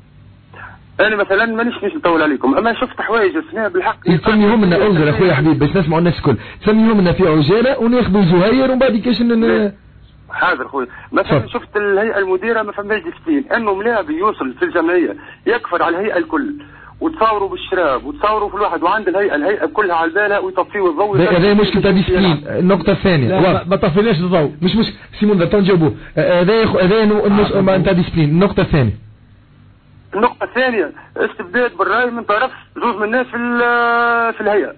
انا مثلا مانيش باش نطول عليكم اما شفت حوايج اسماء بالحق تسميهم لنا انظر اخويا حبيب باش نسمعوا الناس الكل تسميهم لنا في عجاله وناخذوا زهير ومن بعد كاش ن... حاضر خويا مثلا شفت الهيئه المديره ما فماش ديسبلين انه ملاعب يوصل في الجمعيه يكفر على الهيئه الكل وتصوروا بالشراب وتصوروا في الواحد وعند الهيئه الهيئه كلها على بالها ويطفيوا الضوء هذا مشكل تاع ديسبلين. النقطه الثانيه ما طفيناش الضوء مش مش سيمون ده نجاوبوه هذا هذا نتاع ديسبلين. النقطه الثانيه النقطه الثانيه استبداد بالراي من طرف زوج من الناس في في الهيئه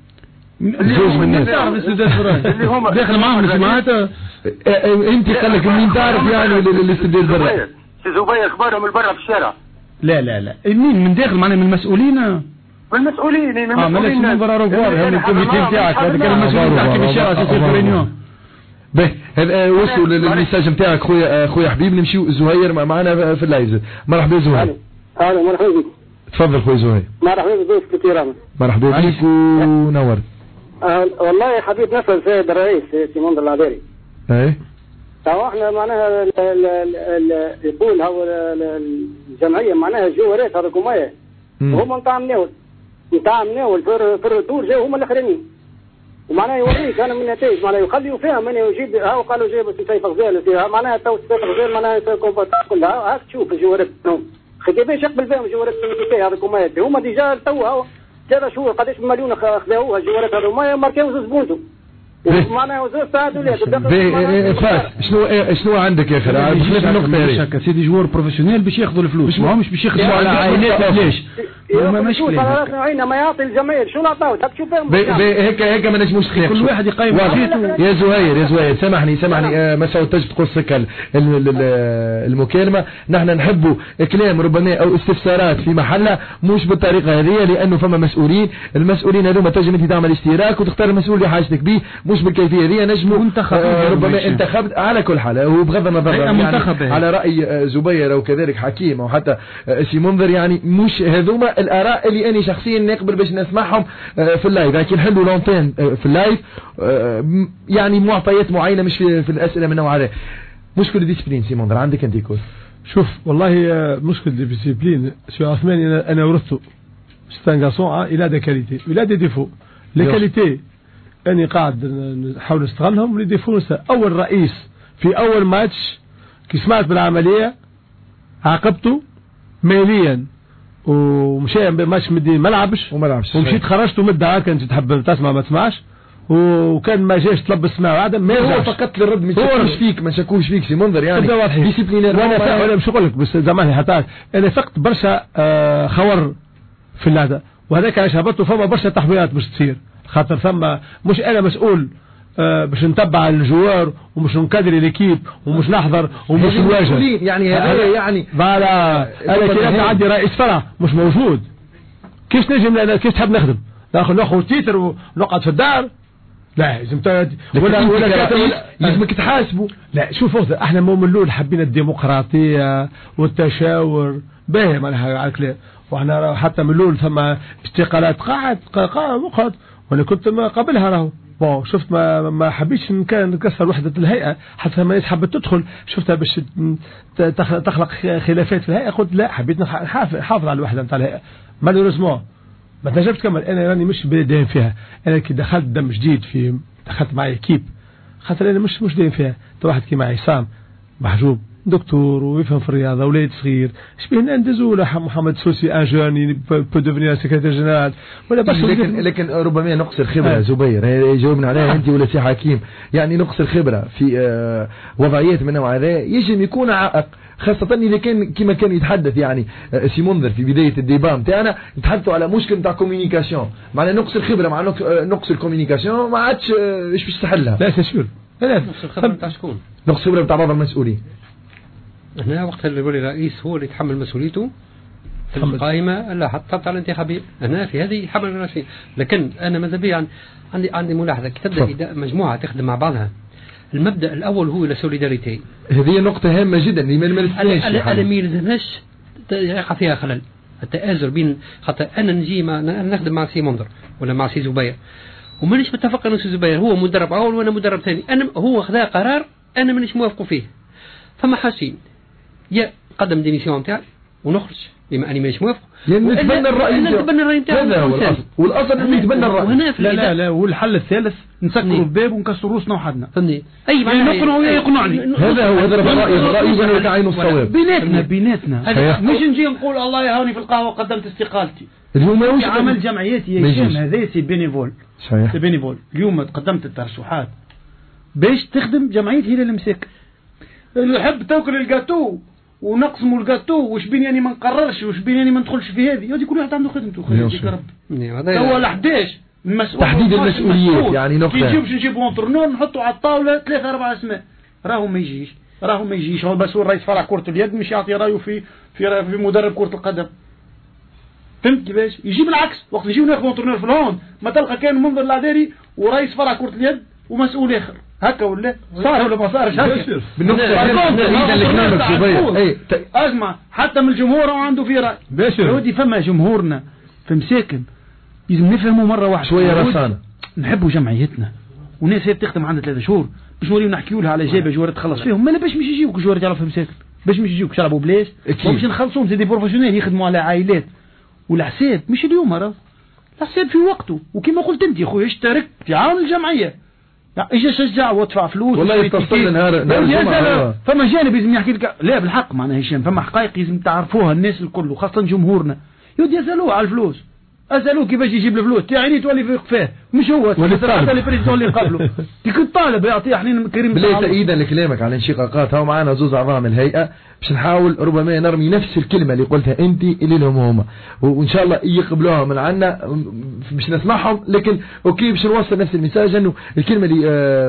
زوج من الناس تعرف استبداد بالراي اللي هما داخل معاهم الجماعات انت قال لك مين تعرف يعني الاستبداد بالراي سي زبير اخبارهم من برا في الشارع. لا لا لا مين من داخل معنا من المسؤولين من المسؤولين من المسؤولين اه من برا روفوار من الكوميتي نتاعك هذا كان المسؤول نتاعك في الشارع سي ريونيون باهي هذا وصلوا للميساج نتاعك خويا خويا حبيب نمشيو زهير معنا في اللايف. مرحبا زهير. اهلا مرحبا بك. تفضل خويا زهير. مرحبا بضيفك الكرام. مرحبا بك ونور. أه والله يا حبيب نسأل سيد الرئيس سيمون العبيري. ايه تو احنا معناها يقول هو الجمعيه معناها جوارات هذوكمايا هما نتاع مناول نتاع مناول في الرتور جاو هما الاخرانيين ومعناها يوريك انا من النتائج معناها يخليوا فيها من يجيب هاو قالوا جايبوا سيف غزال معناها تو سيف غزال معناها كلها هاك تشوف الجوارات خي كيفاش يقبل فيهم جوارات السينيكيه هذوكمايا هما ديجا تو هاو ثلاث شهور قداش مليون خذاوها الجوارات هذوما ماركاو زوج بونتو معناها وزوج ساعات فاس شنو شنو عندك يا اخي بخلاف النقطه هذه سيدي جوار بروفيسيونيل باش ياخذوا الفلوس ما همش باش يخدموا على عائلات ليش ما ماشي عينا ما يعطي الجمعيه شنو عطاو تشوف هيك هيك ما نجموش نخليك كل واحد يقيم وضعيته. يا زهير يا زهير سامحني سامحني ما سويتش تقول سكه المكالمه نحن نحبوا كلام ربما او استفسارات في محلها مش بالطريقه هذه لانه فما مسؤولين المسؤولين هذوما تنجم انت تعمل اشتراك وتختار المسؤول اللي حاجتك به مش بالكيفيه هذه نجموا آه ربما انتخبت على كل حال هو بغض النظر يعني على راي زبير او كذلك حكيم او حتى سي منذر يعني مش هذوما الاراء اللي انا شخصيا نقبل باش نسمعهم آه في اللايف لكن نحلوا لونتين آه في اللايف آه يعني معطيات معينه مش في, في الاسئله من نوع هذا. مشكل ديسبلين سي منذر عندك انت يكون شوف والله مشكل ديسبلين سي عثمان انا ورثته ستان غاسون الى دي كاليتي الى دي ديفو لي كاليتي أني قاعد نحاول نستغلهم لدي فرصة. أول رئيس في أول ماتش كي سمعت بالعملية عاقبته ماليا ومشي ماتش مدي ما لعبش وما لعبش ومشيت خرجت ومدة كنت تحب تسمع ما تسمعش وكان ما جاش تلبس معه عادة ما هو فقط للرد ما شكوش فيك ما شكوش فيك سي منذر يعني ديسيبلينير. وانا انا مش نقول لك بس زعما حتى انا فقت برشا آه خور في اللعبة وهذاك علاش هبطوا فما برشا تحويلات باش تصير خاطر ثم مش انا مسؤول آه باش نتبع الجوار ومش نكادري ليكيب ومش نحضر ومش نواجه يعني هذا يعني فوالا انا كي عندي رئيس فرع مش موجود كيف نجم انا كيف تحب نخدم ناخذ ناخذ تيتر ونقعد في الدار لا لازم ولا ولا لازمك تحاسبوا. لا شوف احنا مو من الاول حبينا الديمقراطيه والتشاور باهي معناها على الكلام واحنا حتى من الاول ثم استقالات قاعد قاعد مقعد وانا كنت ما قبلها راهو بون شفت ما ما حبيتش كان نكسر وحدة الهيئة حتى ما حبت تدخل شفتها باش تخلق خلافات في الهيئة قلت لا حبيت نحافظ على الوحدة نتاع الهيئة مالوريزمون ما تنجمش تكمل انا راني مش دايم فيها انا كي دخلت دم جديد في دخلت معي كيب خاطر انا مش مش دايم فيها واحد كيما عصام محجوب دكتور ويفهم في الرياضه ولاد صغير شبيه نندزوا ولا محمد سوسي ان جون بو ديفنير سكرتير جنرال ولا باش لكن لكن ربما نقص الخبره آه. زبير يجاوبنا عليها انت ولا سي حكيم يعني نقص الخبره في آه وضعيات من نوع هذا يجب يكون عائق خاصة إذا كان كما كان يتحدث يعني سي منذر في بداية الديبا نتاعنا يتحدثوا على مشكل نتاع كوميونيكاسيون معنى نقص الخبرة مع نقص الكوميونيكاسيون ما عادش ايش باش تحلها لا سير لا نقص الخبرة نتاع شكون نقص الخبرة نتاع بعض المسؤولين هنا وقت اللي يقول الرئيس هو اللي يتحمل مسؤوليته في القائمة لا حتى على الانتخابية هنا في هذه يحمل الرئيس لكن أنا ماذا بي عندي عندي ملاحظة تبدأ مجموعة تخدم مع بعضها المبدأ الأول هو السوليداريتي هذه نقطة هامة جدا اللي ما نمارسهاش أنا ما يلزمهاش يقع فيها خلل التآزر بين خاطر أنا نجي مع نخدم مع سي منذر ولا مع سي زبير ومانيش متفق أنا سي زبير هو مدرب أول وأنا مدرب ثاني أنا هو خذا قرار أنا مانيش موافق فيه فما حاسين يا قدم ديميسيون نتاعي ونخرج بما أني مانيش موافق يعني نتبنى الرأي نتبنى الرأي نتاعي هذا هو الأصل والأصل أنه يتبنى الرأي لا لا لا والحل الثالث نسكروا الباب ونكسروا روسنا وحدنا فهمني أي يعني نقنعوا يقنعني هذا هو هذا الرأي الرأي ولا تعين الصواب بيناتنا بيناتنا مش نجي نقول الله يهوني في القهوة قدمت استقالتي اليوم في عمل جمعياتي يا هشام هذا سي بينيفول صحيح سي بينيفول اليوم قدمت الترشحات باش تخدم جمعية هلال المساك اللي يحب تاكل الجاتو ونقسموا الجاتو وش بيني يعني ما نقررش وش بيني يعني ما ندخلش في هذه هذه كل واحد عنده خدمته خليك يا رب هو ال أحد عشر المسؤول تحديد المسؤوليات يعني نقطة كي نجيبش نجيب اونترنور نحطوا على الطاولة ثلاثة أربعة أسماء راهو ما يجيش راهو ما يجيش هو مسؤول رئيس فرع كرة اليد مش يعطي رأيه في في في مدرب كرة القدم فهمت كيفاش يجيب العكس وقت يجيو ناخذ اونترنور في الهوند ما تلقى كان منظر العذاري ورئيس فرع كرة اليد ومسؤول آخر هكا ولا صار ولا ما صارش هكا بالنقطة اسمع حتى من الجمهور عنده في رأي ودي فما جمهورنا في مساكن لازم نفهموا مرة واحدة شوية رصانة نحبوا جمعيتنا وناس هي بتخدم عندنا ثلاثة شهور باش نوريو نحكيوا لها على جيبه جوار تخلص فيهم ما باش مش يجيوك جوار تعرف في مساكن باش مش يجيوك شربوا بلاش باش نخلصوهم زي دي بروفيسيونيل يخدموا على عائلات والحساب مش اليوم راه الحساب في وقته وكما قلت انت يا خويا اشترك تعاون الجمعية ايش شجع وادفع فلوس والله يتصل نهار نهار فما جانب لازم يحكي لك لا بالحق معناها هشام فما حقائق لازم تعرفوها الناس الكل وخاصة جمهورنا يودي يسألوه على الفلوس اسألوه كيفاش يجيب الفلوس تاعي تولي في قفاه مش هو حتى البريزيدون اللي قبله كي كنت طالب يعطيه حنين كريم بلا تأييدا لكلامك على انشقاقات هو معنا زوز اعضاء من الهيئة باش نحاول ربما نرمي نفس الكلمة اللي قلتها انت اللي لهم هما وان شاء الله يقبلوها من عنا باش نسمعهم لكن اوكي باش نوصل نفس المساج انه الكلمة اللي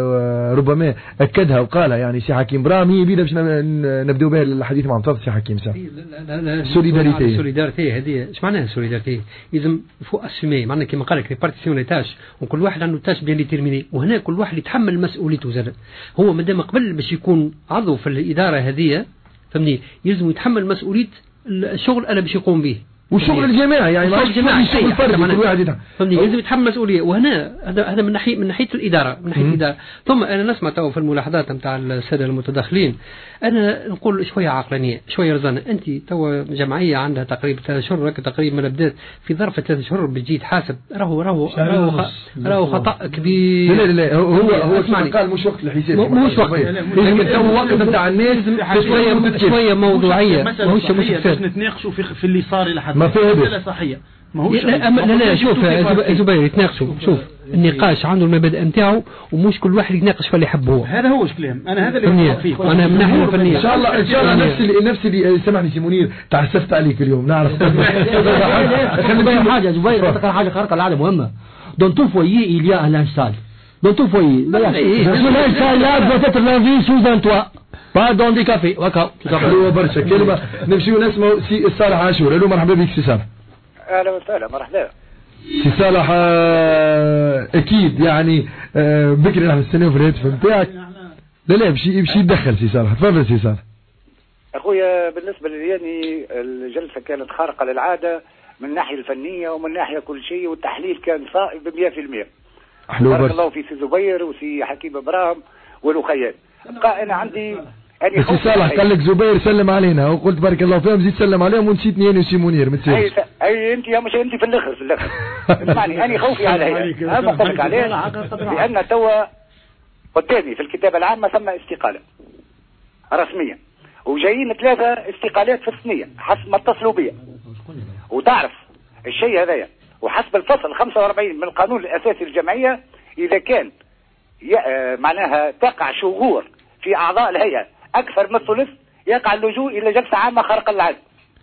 ربما اكدها وقالها يعني سي حكيم برام هي بينا باش نبداو بها الحديث مع مصطفى سي حكيم سا سوليداريتي السوليداريتي هذه ايش معناها السوليداريتي لازم فوق اسمي معناها كما قال لك ريبارتيسيون لي تاش وكل واحد عنده تاش بيان ديتيرميني وهنا كل واحد يتحمل مسؤوليته زاد هو مادام قبل باش يكون عضو في الاداره هذه فهمني يلزم يتحمل مسؤوليه الشغل انا باش يقوم به والشغل الجماعي يعني ما الجماعي شغل فردي كل واحد فهمني لازم يتحمل مسؤوليه وهنا هذا هذا من ناحيه من ناحيه الاداره من ناحيه الاداره ثم انا نسمع تو في الملاحظات نتاع الساده المتداخلين انا نقول شويه عقلانيه شويه رزانه انت تو جمعيه عندها تقريبا ثلاث شهور تقريبا ما بدات في ظرف ثلاث شهور بتجي تحاسب راهو راهو راهو راهو خطا كبير لا لا لا هو هو قال مش وقت الحساب مش وقت لكن تو وقت نتاع الناس شويه شويه موضوعيه ماهوش مش نتناقشوا في في اللي صار الى حد ما فيه لا صحية ما هوش لا لا, لا شوف زبير يتناقشوا شوف النقاش عنده المبادئ نتاعو ومش كل واحد يتناقش في اللي يحبه هو هذا هو كلام انا هذا اللي فيه انا من ناحيه فنيه ان شاء الله ان شاء الله نفس اللي نفس اللي سامحني سي منير تعسفت عليك اليوم نعرف خلينا نبين حاجه زبير ذكر حاجه خارقه العاده مهمه دون تو فويي il y a un linge دون تو فويي linge sale là doit être lavé sous un toit pas dans des cafés وكا حلوه برشا كلمه نمشيو نسمعوا سي صالح عاشور الو مرحبا بك سي صالح اهلا وسهلا مرحبا سي صالح اكيد يعني بكري راح نستناو في الهاتف نتاعك لا لا باش باش يتدخل سي صالح تفضل سي صالح اخويا بالنسبه لي يعني الجلسه كانت خارقه للعاده من الناحيه الفنيه ومن ناحيه كل شيء والتحليل كان صائب مئة بالمئة بارك الله في سي زبير وسي حكيم ابراهيم والأخيات. بقى انا عندي يعني سي صالح قال لك زبير سلم علينا وقلت بارك الله فيهم، زيد سلم عليهم ونسيتني انا وسي منير. ما اي اي انت يا مش انت في الاخر في الاخر اسمعني انا خوفي عليها هذا قلت لك عليه، لان توا قدامي في الكتابه العامه ثم استقاله رسميه وجايين ثلاثه استقالات في الثنيه حسب ما اتصلوا بيا، وتعرف الشيء هذايا وحسب الفصل خمسة وأربعين من القانون الاساسي للجمعيه اذا كان معناها تقع شغور في اعضاء الهيئه اكثر من الثلث يقع اللجوء الى جلسه عامه خارقه للعاده.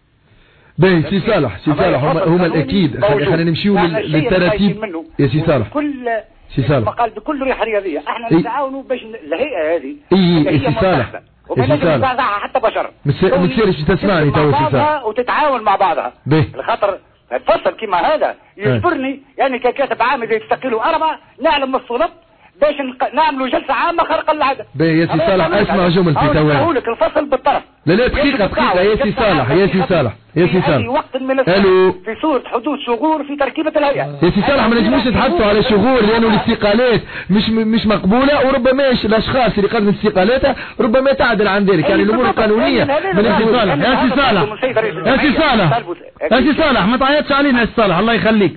باهي سي صالح سي صالح هما هما الاكيد خلينا نمشيو للتراتيب يا سي صالح. كل سي صالح قال بكل ريح رياضيه احنا إيه؟ نتعاونوا باش الهيئه هذه اي اي سي صالح وما لازم نزعزعها حتى بشر. ما تصيرش تسمعني تو سي صالح وتتعاون مع بعضها الخاطر الفصل كما هذا يجبرني يعني ككاتب عام اذا يستقيلوا اربعه نعلم الصلب باش نعملوا جلسه عامه خارقه للعاده. باهي يا سي صالح اسمع جملتي تو اقول لك الفصل بالطرف. لا لا دقيقه دقيقه يا سي صالح يا سي صالح يا سي صالح في وقت من السنة في صورة حدوث شغور في تركيبة الهيئة. يا سي صالح ما نجموش نتحدثوا على شغور لأنه الاستقالات مش مش مقبولة، وربما الأشخاص اللي قدمت استقالاتها ربما تعدل عن ذلك، يعني الأمور القانونية. يا سي صالح يا سي صالح يا سي صالح يا سي صالح ما تعيطش علينا يا سي صالح الله يخليك.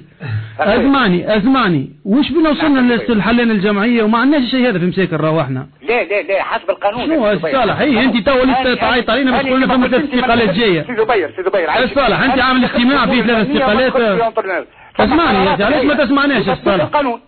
أزماني أزماني وش بنا وصلنا للحلين الجمعية وما عندناش شيء هذا في مساكن رواحنا. لا لا لا حسب القانون. شنو يا سي صالح هي أنت تو اللي تعيط علينا بس قلنا فما ثلاث استقالات جاية. سي زبير سي زبير يا صالح انت عامل اجتماع فيه ثلاث استقالات. اسمعني يا سي علاش ما تسمعناش يا صالح؟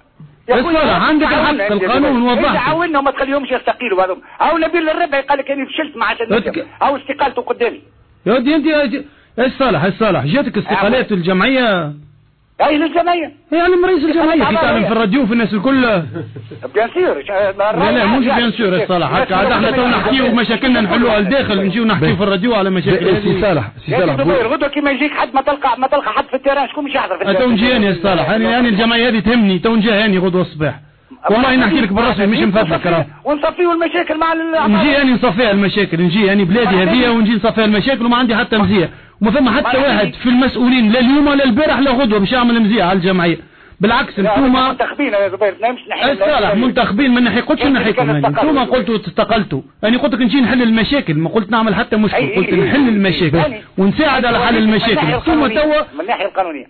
يا صالح عندك الحق القانون وضح. عاونا وما تخليهمش يستقيلوا هذوم. او نبيل الربع قال لك اني فشلت مع عشان او استقالته قدامي. يا ودي انت يا صالح يا صالح جاتك استقالات الجمعيه؟ اي للجمعيه يعني من رئيس الجمعيه في تعلم في الراديو في الناس الكل. بيان سور لا لا مش بيان سور يا صالح هكا عاد احنا تو نحكيو مشاكلنا نحلوها لداخل نجيو نحكيو في الراديو على مشاكل. سي صالح سي صالح غدوه كيما يجيك حد ما تلقى ما تلقى حد في التيران شكون مش يحضر في التيران. تو نجيني يا صالح انا انا الجمعيه هذه تهمني تو نجي غدوه الصباح والله نحكي لك بالرسمي مش مفضلك راه ونصفيوا المشاكل مع نجي اني نصفيها المشاكل نجي اني بلادي هذه ونجي نصفيها المشاكل وما عندي حتى مزيه وما فما حتى واحد في المسؤولين لا اليوم ولا البارح لا غدوه باش يعمل مزيه على الجمعيه. بالعكس انتوما منتخبين يا زبير نمش نحل صالح منتخبين من ناحيه قلتش من ناحيكم انتوما قلتوا استقلتوا يعني قلت لك نجي نحل المشاكل ما قلت نعمل حتى مشكل قلت نحل المشاكل ونساعد على حل المشاكل انتوما توا من الناحيه القانونيه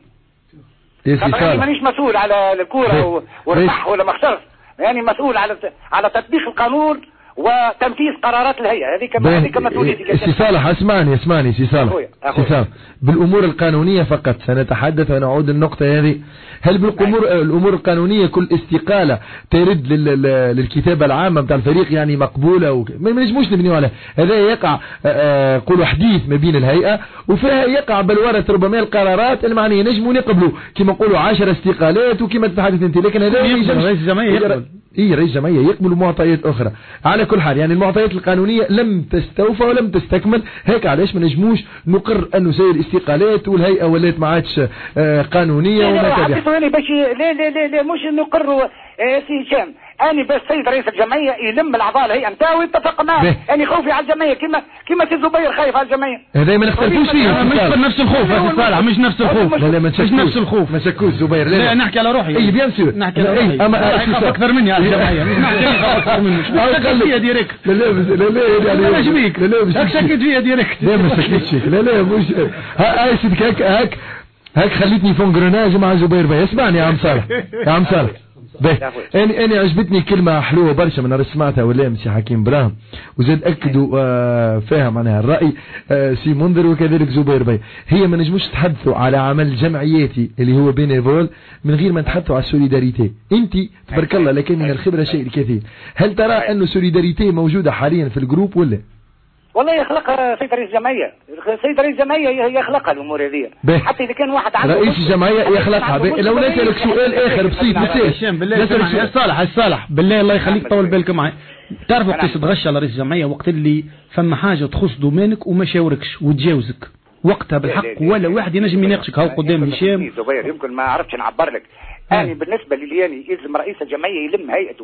يا سي صالح مانيش مسؤول على الكوره والربح ولا ما خسرش يعني مسؤول على على تطبيق القانون وتنفيذ قرارات الهيئة هذه كما هذه كمسؤوليتي. سي صالح اسمعني اسمعني سي صالح سي صالح بالأمور القانونية فقط سنتحدث ونعود النقطة هذه. هل بالأمور الأمور القانونية كل استقالة ترد للكتابة العامة بتاع الفريق يعني مقبولة وك... ما نجموش نبنيو عليها. هذا يقع قولوا حديث ما بين الهيئة وفيها يقع بالورث ربما القرارات المعنية نجموا نقبلوا كما نقولوا عشر استقالات وكما تتحدث انت لكن هذا رئيس الجمعية يقبل اي رئيس الجمعية يقبل معطيات اخرى. على كل حال يعني المعطيات القانونية لم تستوفى ولم تستكمل هيك علاش ما نجموش نقر انه سير استقالات والهيئة ولات ما عادش قانونية وما تبع. لا باش لا لا لا لا مش نقروا سي هشام اني بس سيد رئيس الجمعيه يلم الاعضاء الهيئه نتاعو ويتفق معاه اني خوفي على الجمعيه كما كما سي زبير خايف على الجمعيه. هذا ما نختلفوش فيه مش نفس الخوف يا سي صالح مش نفس الخوف. لا لا ما مش نفس الخوف ما شكوش زبير. لا, لا نحكي على روحي اي بيان سور نحكي على روحي اما اخاف اكثر مني على الجمعيه مش نحكي اكثر مني مش شكيت فيها ديريكت. لا لا لا لا يعني لا شبيك لا لا مش شكيت فيها ديريكت. لا ما شكيتش لا لا مش هاي سيدك هاك هاك هاك خليتني فونغرناج مع زبير باي. اسمعني يا عم صالح يا عم صالح باهي اني اني عجبتني كلمه حلوه برشا من سمعتها ولا من سي حكيم براهم وزاد اكدوا آه فيها معناها الراي آه سي منذر وكذلك زبير باي. هي ما نجموش تحدثوا على عمل جمعياتي اللي هو بينيفول من غير ما نتحدثوا على السوليداريتي. انت تبارك الله لكن من الخبره شيء الكثير. هل ترى انه سوليداريتي موجوده حاليا في الجروب ولا؟ والله يخلقها سيد رئيس الجمعية سيد رئيس الجمعية يخلقها الأمور هذه حتى إذا كان واحد عنده رئيس الجمعية يخلقها. لو نسألك سؤال آخر بسيط بسيط بالله يا صالح يا صالح بالله الله يخليك طول بالك معي. تعرف وقت تتغشى على رئيس الجمعية وقت اللي فما حاجة تخص دومينك وما شاوركش وتجاوزك وقتها بالحق ولا واحد ينجم يناقشك هاو قدام هشام. زبير يمكن ما عرفتش نعبر لك. أنا بالنسبة لي يلزم رئيس الجمعية يلم هيئته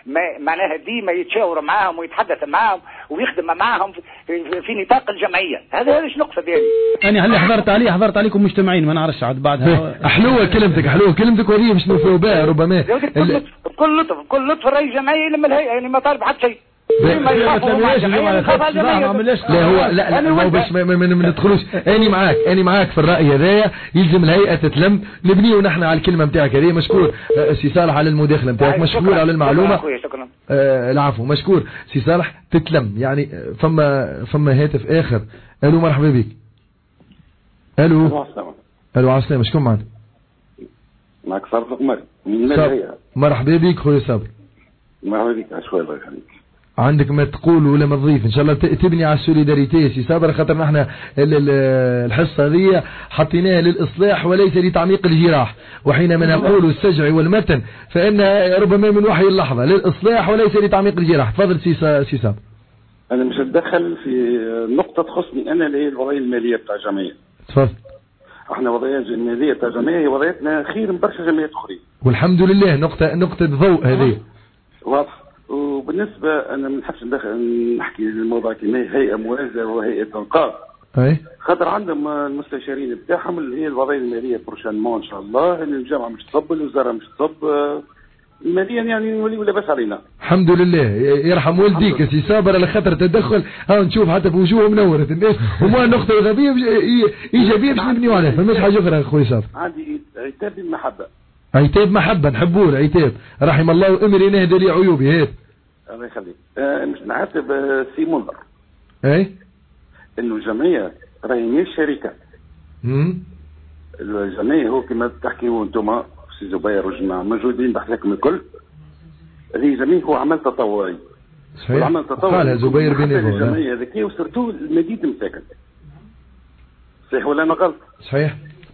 معناها ديما يتشاور معاهم ويتحدث معاهم ويخدم معاهم في, في نطاق الجمعيه. هذا هذا نقصد يعني. انا هلا حضرت عليه حضرت عليكم مجتمعين ما نعرفش عاد بعدها. حلوه كلمتك حلوه كلمتك وهذه باش نوفيو بها ربما بكل لطف بكل لطف الرئيس الجمعيه لما الهيئه يعني ما طالب حتى شيء. لا هو لا لا هو باش ما ندخلوش. اني معاك اني معاك في الراي هذايا. يلزم الهيئه تتلم. نبنيو نحن على الكلمه نتاعك هذه. مشكور سي صالح على المداخله نتاعك. مشكور على المعلومه. آه العفو مشكور سي صالح. تتلم يعني. فما فما هاتف اخر. الو مرحبا بك. الو الو عسلامة. شكون معنا؟ معك صابر القمري. مرحبا بك خويا صابر. مرحبا بك. شوي الله يخليك. عندك ما تقول ولا ما تضيف ان شاء الله تبني على السوليداريتي سي صابر. خاطر نحن الحصه هذه حطيناها للاصلاح وليس لتعميق الجراح. وحينما نقول السجع والمتن فان ربما من وحي اللحظه للاصلاح وليس لتعميق الجراح. تفضل سي سي صابر. انا مش هتدخل في نقطه تخصني انا اللي هي الوضعيه الماليه بتاع الجمعيه. تفضل. احنا وضعيه الماليه بتاع الجمعيه هي وضعيتنا خير من برشا جمعيات اخرين والحمد لله. نقطه نقطه ضوء هذه واضح. وبالنسبة أنا ما نحبش ندخل نحكي الموضوع كما هيئة موازنة وهيئة إنقاذ. أي. خاطر عندهم المستشارين بتاعهم اللي هي الوضعية المالية بروشانمون إن شاء الله. إن الجامعة مش تصب الوزارة مش تصب ماليا يعني نولي ولا بس علينا. الحمد لله يرحم والديك يا سي صابر على خاطر تدخل. ها نشوف حتى في وجوههم منورة الناس وما نقطة إيجابية إيجابية باش نبنيو عليها. فماش حاجة أخرى خويا صابر. عندي عتاب المحبة. عتاب محبة نحبوه العتاب. رحم الله امرئ نهدى لي عيوبي. هات. الله يخليك. آه مش نعاتب آه سي منذر. اي انه الجمعيه راهي مش شركه. امم الجمعيه هو كما تحكيوا انتم سي زبير والجماعه موجودين بحثكم الكل. هذه جمعيه هو عمل تطوعي. صحيح. والعمل التطوعي قالها زبير بن ابو. الجمعيه ذكيه وسرتو المدينه المساكن. صحيح ولا انا غلط؟ صحيح.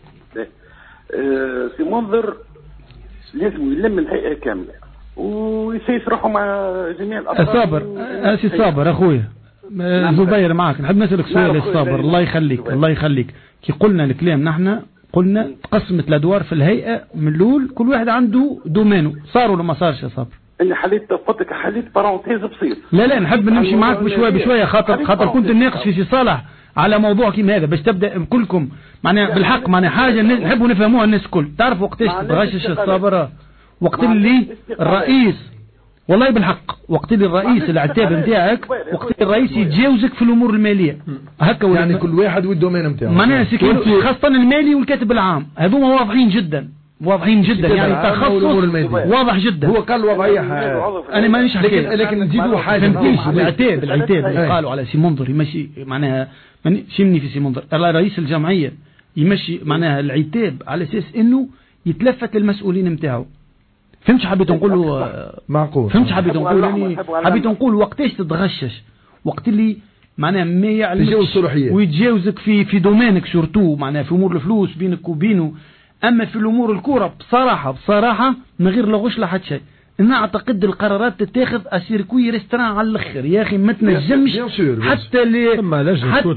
آه سي منذر لازم يلم الهيئه كامله ويسيس روحوا مع جميع الأطراف. صابر اسي صابر اخويا زبير معك. نحب نسألك سؤال يا صابر. الله يخليك الله يخليك. كي قلنا الكلام نحن قلنا تقسمت الادوار في الهيئه من الاول كل واحد عنده دومينه. صار ولا ما صارش يا صابر؟ اني حليت فوتك حليت بارونتيز بسيط. لا لا نحب نمشي معك بشويه بشويه خاطر خاطر كنت نناقش في سي صالح على موضوع كيما هذا باش تبدا كلكم معناها بالحق معناها حاجه نحبوا نفهموها الناس الكل. تعرف وقتاش تغشش الصابر؟ وقت اللي الرئيس والله بالحق وقت اللي الرئيس العتاب نتاعك وقت الرئيس يتجاوزك في الامور الماليه هكا يعني كل واحد والدومين نتاعو. معناها خاصه المالي والكاتب العام هذوما واضحين جدا واضحين جدا يعني تخصص واضح جدا. هو قال وضعيه انا مانيش حكي لكن لكن نزيدوا حاجه. العتاب العتاب اللي قالوا على سي منظر يمشي معناها شمني في سي منظر. رئيس الجمعيه يمشي معناها العتاب على اساس انه يتلفت للمسؤولين نتاعو. فهمتش حبيت نقول له معقول. فهمتش حبيت نقول يعني حبيت نقول وقتاش تتغشش وقت اللي معناها ما يعلمش ويتجاوزك في في دومينك سورتو معناها في امور الفلوس بينك وبينه. اما في الامور الكوره بصراحه بصراحه من غير لا غش لا حتى شيء. انا اعتقد القرارات تتاخذ اسيركوي ريستران على الاخر يا اخي ما تنجمش حتى ل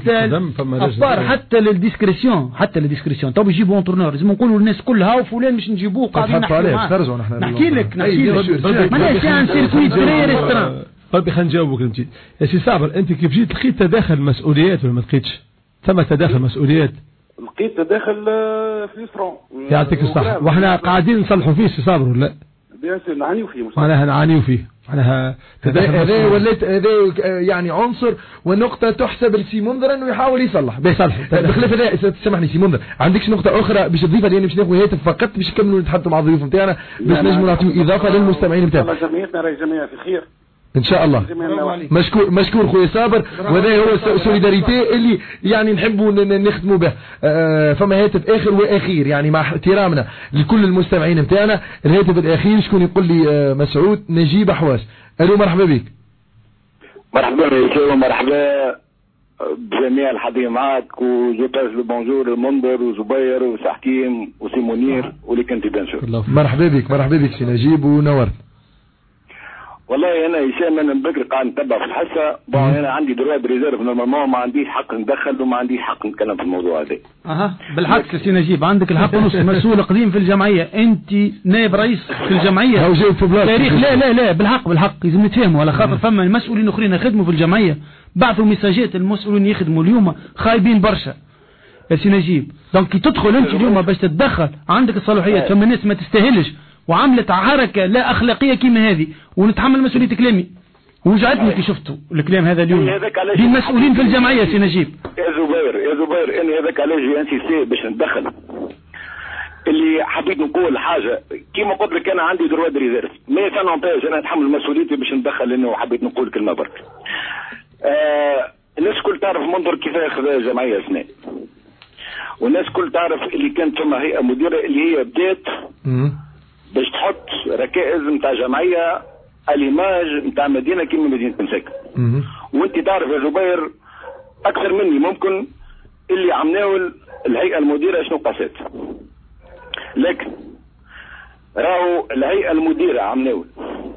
حتى حتى للديسكريسيون حتى للديسكريسيون. طب يجيبوا انترنور لازم نقولوا للناس كلها وفلان مش نجيبوه قاعدين نحكوا نحكي لك نحكي لك معناها كان سيركوي تري ريستران. طيب خلينا نجاوبك انت يا سي صابر. انت كيف جيت لقيت تداخل مسؤوليات ولا ما لقيتش؟ ثم تداخل مسؤوليات. لقيت تداخل في الفرون. يعطيك الصحه. واحنا قاعدين نصلحوا فيه سي صابر ولا؟ بيان سور نعانيو فيه. معناها نعانيو فيه معناها هذا ولات هذا يعني عنصر ونقطة تحسب لسي منذر انه يحاول يصلح بيصلح. بخلاف هذا سامحني سي منذر عندكش نقطة أخرى باش تضيفها لأن باش ناخذ هاتف فقط باش نكملوا نتحدثوا مع الضيوف نتاعنا باش نجموا نعطيو إضافة للمستمعين نتاعنا. جمعيتنا راهي جمعية في خير. ان شاء الله. مشكور مشكور خويا صابر. وهذا هو سوليداريتي اللي يعني نحبوا نخدموا به. آه فما هاتف اخر واخير يعني مع احترامنا لكل المستمعين نتاعنا. الهاتف الاخير شكون يقول لي؟ آه مسعود نجيب حواس. الو مرحبا بك. مرحبا بك ومرحبا بجميع الحاضرين معك وجوتاج لو بونجور المنظر وزبير وسحكيم وسي منير وليك انت بيان سور. مرحبا بك مرحبا بك سي نجيب ونورت. والله انا هشام انا من بكري قاعد نتبع في الحصه. بون انا عندي درواد ريزيرف نورمالمون ما عنديش حق ندخل وما عنديش حق نتكلم في الموضوع هذا. اها بالعكس سي نجيب عندك الحق ونص. مسؤول قديم في الجمعيه، انت نائب رئيس في الجمعيه تاريخ. لا لا لا بالحق بالحق لازم نتفاهموا على خاطر فما مسؤولين اخرين يخدموا في الجمعيه بعثوا ميساجات المسؤولين يخدموا اليوم خايبين برشا يا سي نجيب. دونك كي تدخل انت اليوم باش تتدخل عندك الصلاحيات. فما ناس ما تستاهلش وعملت حركه لا اخلاقيه كيما هذه ونتحمل مسؤوليه كلامي. وجعتني كي شفتوا الكلام هذا اليوم بين مسؤولين في الجمعيه سي نجيب. يا زبير يا زبير اني هذاك علاش جي ان سي سي باش ندخل. اللي حبيت نقول حاجه كيما قلت لك انا عندي درواد ريزيرف مي فانونتاج انا نتحمل مسؤوليتي باش ندخل لانه حبيت نقول كلمه برك. آه الناس كل تعرف منظر كيف ياخذ جمعيه سناء، والناس كل تعرف اللي كانت ثم هيئه مديره اللي هي بدات باش تحط ركائز نتاع جمعيه اليماج نتاع مدينه كيما مدينه مساكن. وانت تعرف يا زبير اكثر مني ممكن اللي عمناول الهيئه المديره شنو قاسات. لكن راهو الهيئه المديره عمناول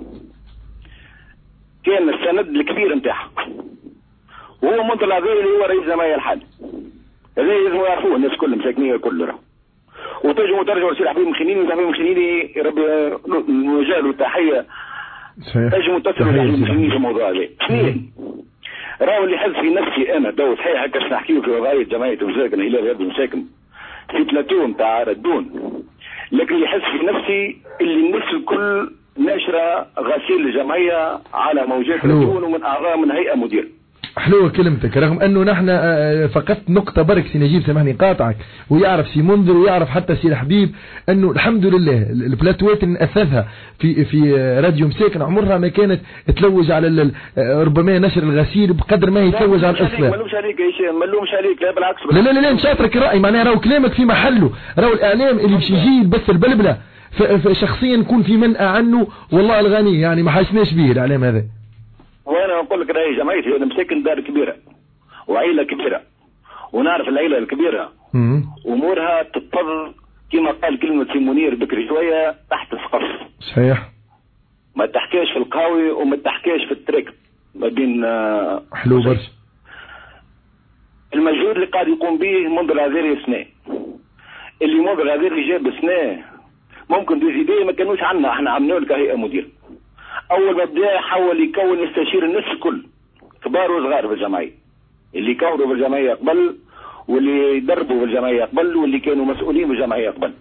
كان السند الكبير نتاعها وهو منطقه العذاري اللي هو رئيس جمعيه الحالي. هذا لازم يعرفوه الناس كل مساكنيه الكل راه. وترجموا ترجموا سي حبيب مخنيني وحبيب مخنيني ربي نوجه له تحيه. ترجموا تتصلوا حبيب مخنيني في الموضوع هذا. اثنين راهو اللي حس في نفسي انا دو صحيح هكا نحكيو في وضعيه جمعيه مساكن هلال غير مساكن في بلاتو نتاع ردون، لكن اللي يحس في نفسي اللي الناس الكل ناشره غسيل الجمعيه على موجات ردون ومن اعضاء من هيئه مديره. حلوة كلمتك، رغم انه نحن فقدت نقطة برك سي نجيب سامحني قاطعك، ويعرف سي منذر ويعرف حتى سي الحبيب انه الحمد لله البلاتوات اللي نأثثها في في راديو مساكن عمرها ما كانت تلوج على ربما نشر الغسيل بقدر ما يتلوج على الاصلاح. ما نلومش عليك يا هشام، ما نلومش عليك، لا بالعكس. لا لا لا نشاطرك الرأي، معناها راهو كلامك في محله، راهو الاعلام اللي باش يجي بس البلبلة شخصيا نكون في منأى عنه والله الغني، يعني ما حاسناش به الاعلام هذا. وانا نقول لك راهي جمعيتي انا مساكن دار كبيره وعائله كبيره ونعرف العائله الكبيره امورها تضطر كما قال كلمه سي منير بكري شويه تحت السقف. صحيح. ما تحكيش في القهوي وما تحكيش في التريك ما بين حلو برشا. المجهود اللي قاعد يقوم به منذ العذاري سنه اللي منذ العذاري جاب سنه ممكن ديزيدي ما كانوش عندنا احنا عملنا لك هيئه مدير. اول ما بدا حاول يكون يستشير الناس الكل كبار وصغار في الجمعيه اللي كونوا في الجمعيه قبل واللي يدربوا في الجمعيه قبل واللي كانوا مسؤولين في الجمعيه قبل.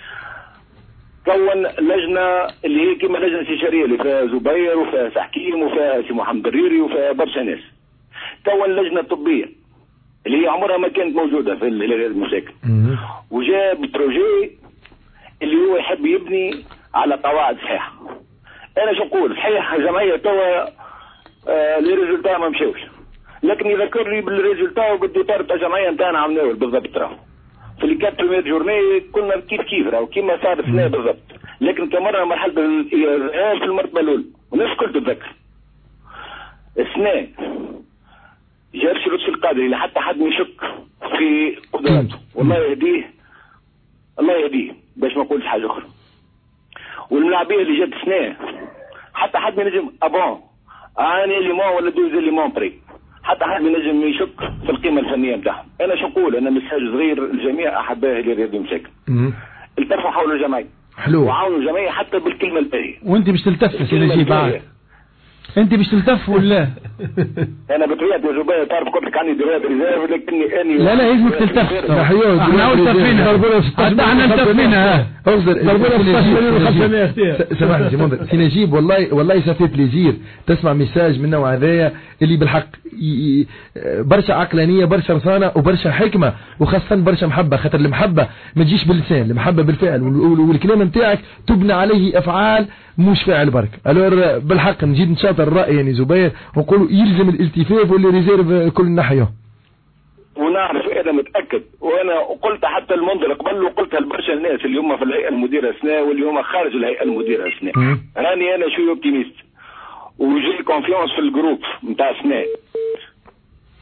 كون لجنه اللي هي كما لجنه استشاريه اللي فيها زبير وفيها سحكيم وفيها سي محمد الريري وفيها برشا ناس. كون لجنه طبيه اللي هي عمرها ما كانت موجوده في المساكن. وجاب بروجي اللي هو يحب يبني على قواعد صحيحه. انا شو نقول صحيح الجمعيه توا آه لي ريزولتا ما مشاوش، لكن يذكرني بالريزولتا وبالديبار تاع الجمعيه نتاعنا عملناه بالضبط. راهو في اللي كانت بريمير جورني كنا كيف كيف راهو كيما صار سنه بالضبط، لكن كمره مرحله الإيران في المرتبه الاولى والناس الكل تتذكر. السنه جاب سي لطفي القادري اللي حتى حد ما يشك في قدراته والله يهديه الله يهديه باش ما نقولش حاجه اخرى. والملاعبيه اللي جات سنه حتى حد ما ينجم ابون اني ليمون ولا دوز ليمون بري حتى حد ما ينجم يشك في القيمه الفنيه نتاعهم. انا شو نقول انا مساج صغير الجميع احبائي اللي رياضيين مساكن التفوا حول الجمعيه حلو وعاونوا الجمعيه حتى بالكلمه الباهيه. وانت مش تلتف سي نجيب عاد انت مش تلتف ولا انا بطبيعتي يا زبير تعرف قلت لك عني دروات ريزيرف لكني اني لا لا يلزمك تلتف. احنا اول تلفينا حتى احنا التفينا اغزر سامحني سي منذر سي نجيب والله والله سافي بليزير تسمع ميساج من النوع هذايا اللي بالحق برشا عقلانيه برشا رصانه وبرشا حكمه وخاصه برشا محبه، خاطر المحبه ما تجيش باللسان، المحبه بالفعل والكلام نتاعك تبنى عليه افعال مش فاعل برك. الور بالحق نجيب نشاطر الراي يعني زبير ونقولوا يلزم الالتفاف واللي ريزيرف كل ناحيه. ونعرف انا متاكد وانا قلت حتى المنظر قبل وقلتها لبرشا الناس اللي هم في الهيئه المديره سنه واللي هم خارج الهيئه المديره سنه. راني انا شويه اوبتيميست وجي كونفيونس في الجروب نتاع سنه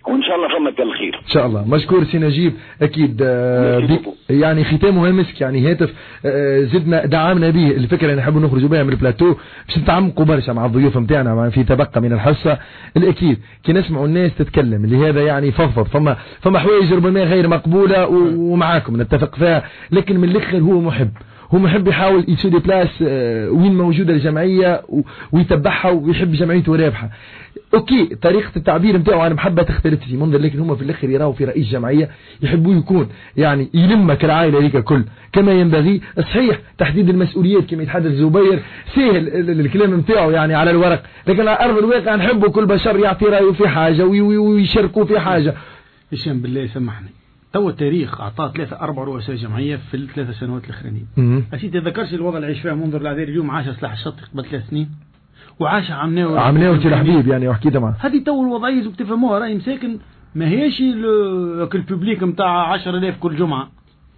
وان شاء الله فما كل خير ان شاء الله. مشكور سي نجيب. اكيد آه يعني ختامه مسك يعني هاتف آه زدنا دعمنا به الفكره اللي نحب نخرجوا بها من البلاتو باش نتعمقوا برشا مع الضيوف نتاعنا في تبقى من الحصه. الاكيد كي نسمعوا الناس تتكلم لهذا يعني فضفض فما فما حوايج ربما غير مقبوله ومعاكم نتفق فيها، لكن من الاخر هو محب هو محب يحاول يسو دي بلاس وين موجودة الجمعية ويتبعها ويحب جمعيته رابحة. اوكي طريقة التعبير نتاعو انا محبة تختلف في منظر، لكن هم في الاخر يراو في رئيس جمعية يحبوا يكون يعني يلمك العائلة هذيك كل كما ينبغي. صحيح تحديد المسؤوليات كما يتحدث زبير سهل الكلام نتاعو يعني على الورق، لكن على ارض الواقع نحبوا كل بشر يعطي رايه في حاجة ويشاركوا في حاجة. هشام بالله سمحني، تو التاريخ أعطاه ثلاثة أربع رؤساء جمعية في الثلاثة سنوات الأخرانيين. أسي تذكرش الوضع اللي عيش فيها منظر العذير اليوم عاش سلاح الشط قبل ثلاث سنين وعاش عمناوي عمناوي تي الحبيب يعني وحكيت معه. هذه تو الوضعية زوج تفهموها راهي مساكن ما هيش الببليك نتاع عشرة آلاف كل جمعة،